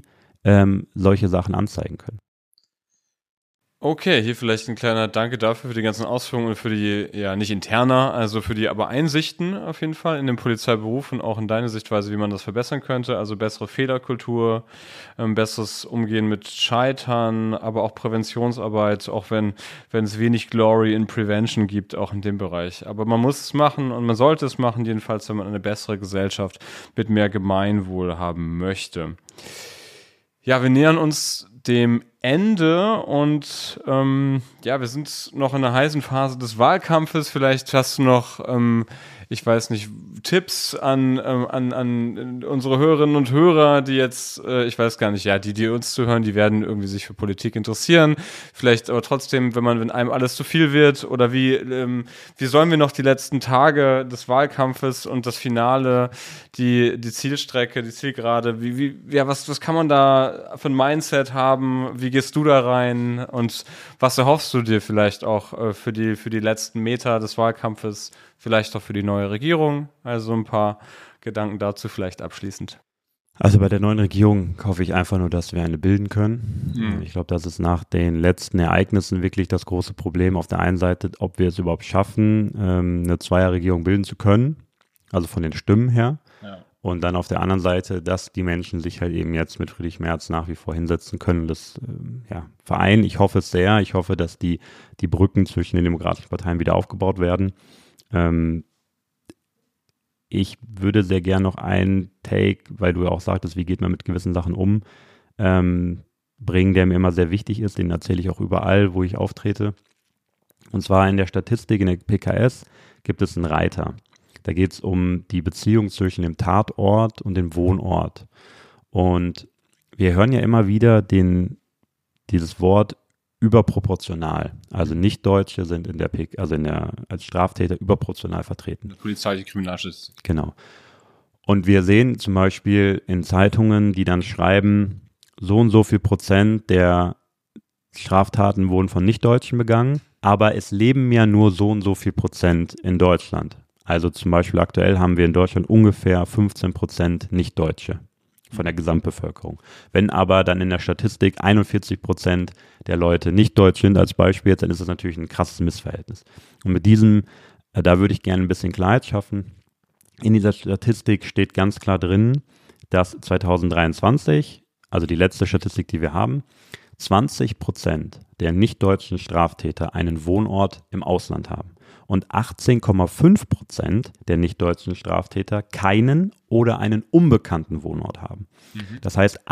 solche Sachen anzeigen können. Okay, hier vielleicht ein kleiner Danke dafür für die ganzen Ausführungen und für die, ja, nicht interner, also für die aber Einsichten auf jeden Fall in den Polizeiberuf und auch in deine Sichtweise, wie man das verbessern könnte. Also bessere Fehlerkultur, besseres Umgehen mit Scheitern, aber auch Präventionsarbeit, auch wenn es wenig Glory in Prevention gibt, auch in dem Bereich. Aber man muss es machen und man sollte es machen, jedenfalls, wenn man eine bessere Gesellschaft mit mehr Gemeinwohl haben möchte. Ja, wir nähern uns dem Ende und ja, wir sind noch in der heißen Phase des Wahlkampfes. Vielleicht hast du noch, ich weiß nicht, Tipps an unsere Hörerinnen und Hörer, die jetzt, ich weiß gar nicht, ja, die uns zuhören, die werden irgendwie sich für Politik interessieren. Vielleicht aber trotzdem, wenn einem alles zu viel wird, oder wie sollen wir noch die letzten Tage des Wahlkampfes und das Finale, die Zielstrecke, die Zielgerade, was kann man da für ein Mindset haben? Wie gehst du da rein und was erhoffst du dir vielleicht auch für die letzten Meter des Wahlkampfes, vielleicht auch für die neue Regierung? Also ein paar Gedanken dazu vielleicht abschließend. Also bei der neuen Regierung hoffe ich einfach nur, dass wir eine bilden können. Ich glaube, das ist nach den letzten Ereignissen wirklich das große Problem. Auf der einen Seite, ob wir es überhaupt schaffen, eine Zweierregierung bilden zu können, also von den Stimmen her. Ja. Und dann auf der anderen Seite, dass die Menschen sich halt eben jetzt mit Friedrich Merz nach wie vor hinsetzen können. Das vereinen. Ich hoffe es sehr. Ich hoffe, dass die Brücken zwischen den demokratischen Parteien wieder aufgebaut werden. Ich würde sehr gern noch einen Take, weil du ja auch sagtest, wie geht man mit gewissen Sachen um, bringen, der mir immer sehr wichtig ist. Den erzähle ich auch überall, wo ich auftrete. Und zwar in der Statistik, in der PKS, gibt es einen Reiter. Da geht es um die Beziehung zwischen dem Tatort und dem Wohnort. Und wir hören ja immer wieder dieses Wort überproportional. Also Nicht-Deutsche sind als Straftäter überproportional vertreten. Polizeiliche Kriminalstatistik. Genau. Und wir sehen zum Beispiel in Zeitungen, die dann schreiben, so und so viel Prozent der Straftaten wurden von Nicht-Deutschen begangen, aber es leben ja nur so und so viel Prozent in Deutschland. Also zum Beispiel aktuell haben wir in Deutschland ungefähr 15% Nicht-Deutsche von der Gesamtbevölkerung. Wenn aber dann in der Statistik 41% der Leute nicht deutsch sind als Beispiel, dann ist das natürlich ein krasses Missverhältnis. Und mit diesem, da würde ich gerne ein bisschen Klarheit schaffen. In dieser Statistik steht ganz klar drin, dass 2023, also die letzte Statistik, die wir haben, 20% der nicht-deutschen Straftäter einen Wohnort im Ausland haben. Und 18,5% der nicht-deutschen Straftäter keinen oder einen unbekannten Wohnort haben. Das heißt,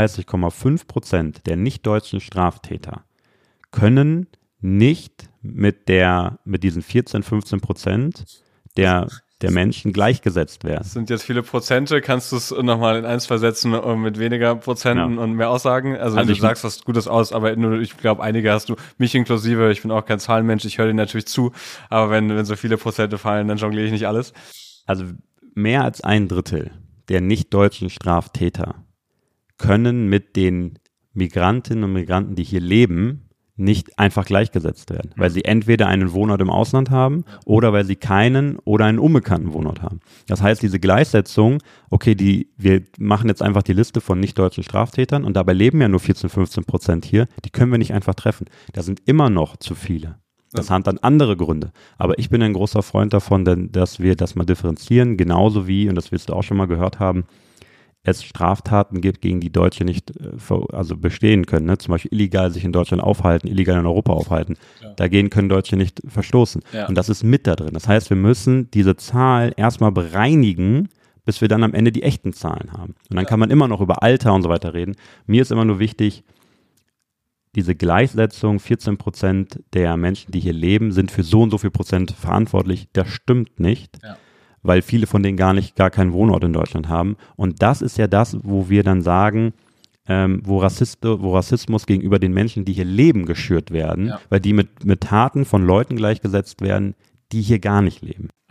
38,5% der nicht-deutschen Straftäter können nicht mit diesen 14-15% der Menschen gleichgesetzt werden. Das sind jetzt viele Prozente. Kannst du es nochmal in 1, 2 Sätzen mit weniger Prozenten und mehr Aussagen? Also du sagst was Gutes aus, aber ich glaube, einige hast du, mich inklusive, ich bin auch kein Zahlenmensch, ich höre dir natürlich zu, aber wenn so viele Prozente fallen, dann jongliere ich nicht alles. Also mehr als 1/3 der nicht-deutschen Straftäter können mit den Migrantinnen und Migranten, die hier leben, nicht einfach gleichgesetzt werden, weil sie entweder einen Wohnort im Ausland haben oder weil sie keinen oder einen unbekannten Wohnort haben. Das heißt, diese Gleichsetzung, okay, wir machen jetzt einfach die Liste von nicht-deutschen Straftätern und dabei leben ja nur 14-15% hier, die können wir nicht einfach treffen. Da sind immer noch zu viele. Das hat dann andere Gründe. Aber ich bin ein großer Freund davon, dass wir das mal differenzieren, genauso wie, und das wirst du auch schon mal gehört haben, es Straftaten gibt, gegen die Deutsche nicht bestehen können. Ne? Zum Beispiel illegal sich in Deutschland aufhalten, illegal in Europa aufhalten. Ja. Dagegen können Deutsche nicht verstoßen. Ja. Und das ist mit da drin. Das heißt, wir müssen diese Zahl erstmal bereinigen, bis wir dann am Ende die echten Zahlen haben. Und dann kann man immer noch über Alter und so weiter reden. Mir ist immer nur wichtig, diese Gleichsetzung, 14% der Menschen, die hier leben, sind für so und so viel Prozent verantwortlich. Das stimmt nicht. Ja. Weil viele von denen gar keinen Wohnort in Deutschland haben. Und das ist ja das, wo wir dann sagen, wo Rassismus gegenüber den Menschen, die hier leben, geschürt werden, weil die mit Taten von Leuten gleichgesetzt werden, die hier gar nicht leben.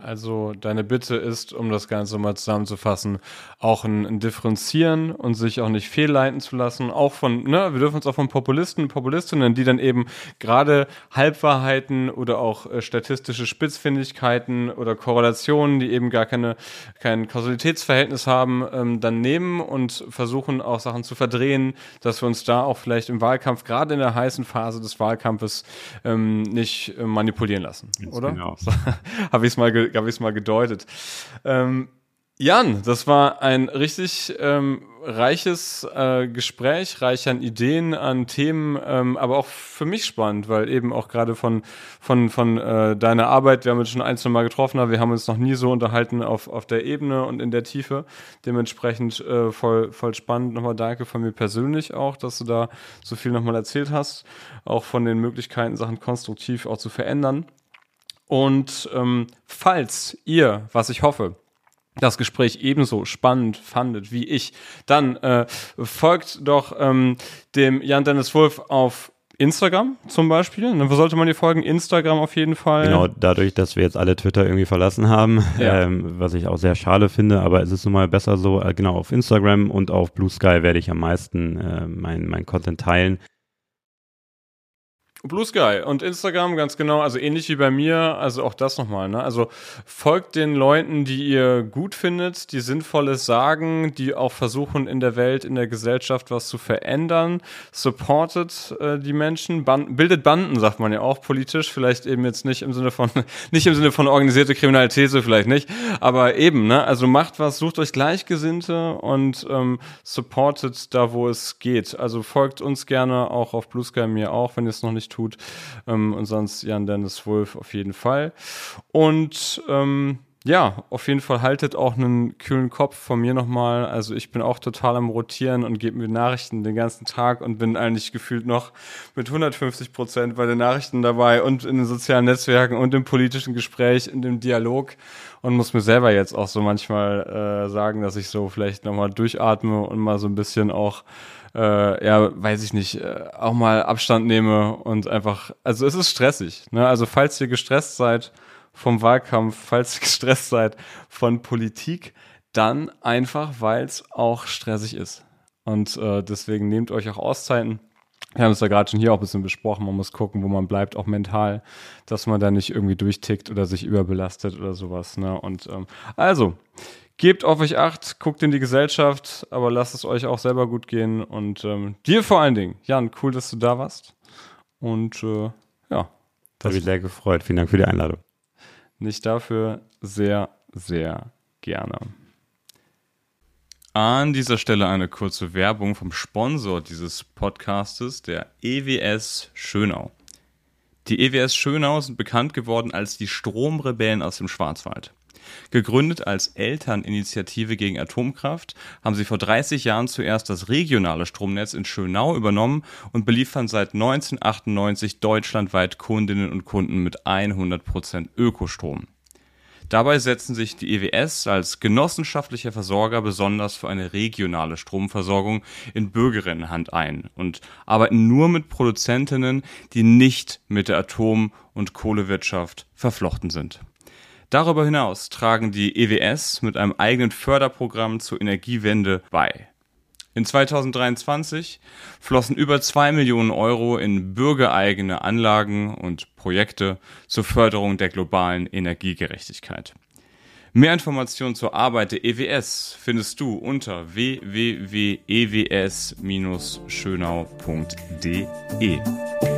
Also deine Bitte ist, um das Ganze mal zusammenzufassen, auch ein Differenzieren und sich auch nicht fehlleiten zu lassen, auch wir dürfen uns auch von Populisten und Populistinnen, die dann eben gerade Halbwahrheiten oder auch statistische Spitzfindigkeiten oder Korrelationen, die eben gar kein Kausalitätsverhältnis haben, dann nehmen und versuchen auch Sachen zu verdrehen, dass wir uns da auch vielleicht im Wahlkampf, gerade in der heißen Phase des Wahlkampfes, nicht manipulieren lassen, oder? Genau. So, habe ich es mal gedeutet. Jan, das war ein richtig reiches Gespräch, reich an Ideen, an Themen, aber auch für mich spannend, weil eben auch gerade von deiner Arbeit, wir haben uns schon ein, zwei Mal getroffen, aber wir haben uns noch nie so unterhalten auf der Ebene und in der Tiefe. Dementsprechend voll spannend. Nochmal danke von mir persönlich auch, dass du da so viel nochmal erzählt hast, auch von den Möglichkeiten, Sachen konstruktiv auch zu verändern. Und falls ihr, was ich hoffe, das Gespräch ebenso spannend fandet wie ich, dann folgt doch dem Jan-Dennis Wulff auf Instagram zum Beispiel. Wo sollte man dir folgen? Instagram auf jeden Fall. Genau, dadurch, dass wir jetzt alle Twitter irgendwie verlassen haben, was ich auch sehr schade finde, aber es ist nun mal besser so, genau, auf Instagram und auf Blue Sky werde ich am meisten mein Content teilen. Blue Sky und Instagram, ganz genau, also ähnlich wie bei mir, also auch das nochmal, ne? Also folgt den Leuten, die ihr gut findet, die Sinnvolles sagen, die auch versuchen in der Welt, in der Gesellschaft was zu verändern, supportet die Menschen, bildet Banden, sagt man ja auch politisch, vielleicht eben jetzt nicht im Sinne von organisierte Kriminalität, so vielleicht nicht, aber eben, ne? Also macht was, sucht euch Gleichgesinnte und supportet da, wo es geht. Also folgt uns gerne auch auf Blue Sky, mir auch, wenn ihr es noch nicht tut. Und sonst Jan-Dennis Wulff auf jeden Fall. Und auf jeden Fall haltet auch einen kühlen Kopf von mir nochmal. Also ich bin auch total am Rotieren und gebe mir Nachrichten den ganzen Tag und bin eigentlich gefühlt noch mit 150% bei den Nachrichten dabei und in den sozialen Netzwerken und im politischen Gespräch, in dem Dialog und muss mir selber jetzt auch so manchmal sagen, dass ich so vielleicht nochmal durchatme und mal so ein bisschen auch weiß ich nicht, auch mal Abstand nehme und einfach, also es ist stressig, ne? Also falls ihr gestresst seid vom Wahlkampf, falls ihr gestresst seid von Politik, dann einfach, weil es auch stressig ist. Und deswegen nehmt euch auch Auszeiten. Wir haben es ja gerade schon hier auch ein bisschen besprochen, man muss gucken, wo man bleibt, auch mental, dass man da nicht irgendwie durchtickt oder sich überbelastet oder sowas, ne? Und gebt auf euch Acht, guckt in die Gesellschaft, aber lasst es euch auch selber gut gehen. Und dir vor allen Dingen, Jan, cool, dass du da warst. Und Das habe ich sehr gefreut. Vielen Dank für die Einladung. Nicht dafür, sehr, sehr gerne. An dieser Stelle eine kurze Werbung vom Sponsor dieses Podcastes, der EWS Schönau. Die EWS Schönau sind bekannt geworden als die Stromrebellen aus dem Schwarzwald. Gegründet als Elterninitiative gegen Atomkraft, haben sie vor 30 Jahren zuerst das regionale Stromnetz in Schönau übernommen und beliefern seit 1998 deutschlandweit Kundinnen und Kunden mit 100% Ökostrom. Dabei setzen sich die EWS als genossenschaftlicher Versorger besonders für eine regionale Stromversorgung in Bürgerinnenhand ein und arbeiten nur mit Produzentinnen, die nicht mit der Atom- und Kohlewirtschaft verflochten sind. Darüber hinaus tragen die EWS mit einem eigenen Förderprogramm zur Energiewende bei. In 2023 flossen über 2 Millionen Euro in bürgereigene Anlagen und Projekte zur Förderung der globalen Energiegerechtigkeit. Mehr Informationen zur Arbeit der EWS findest du unter www.ews-schönau.de.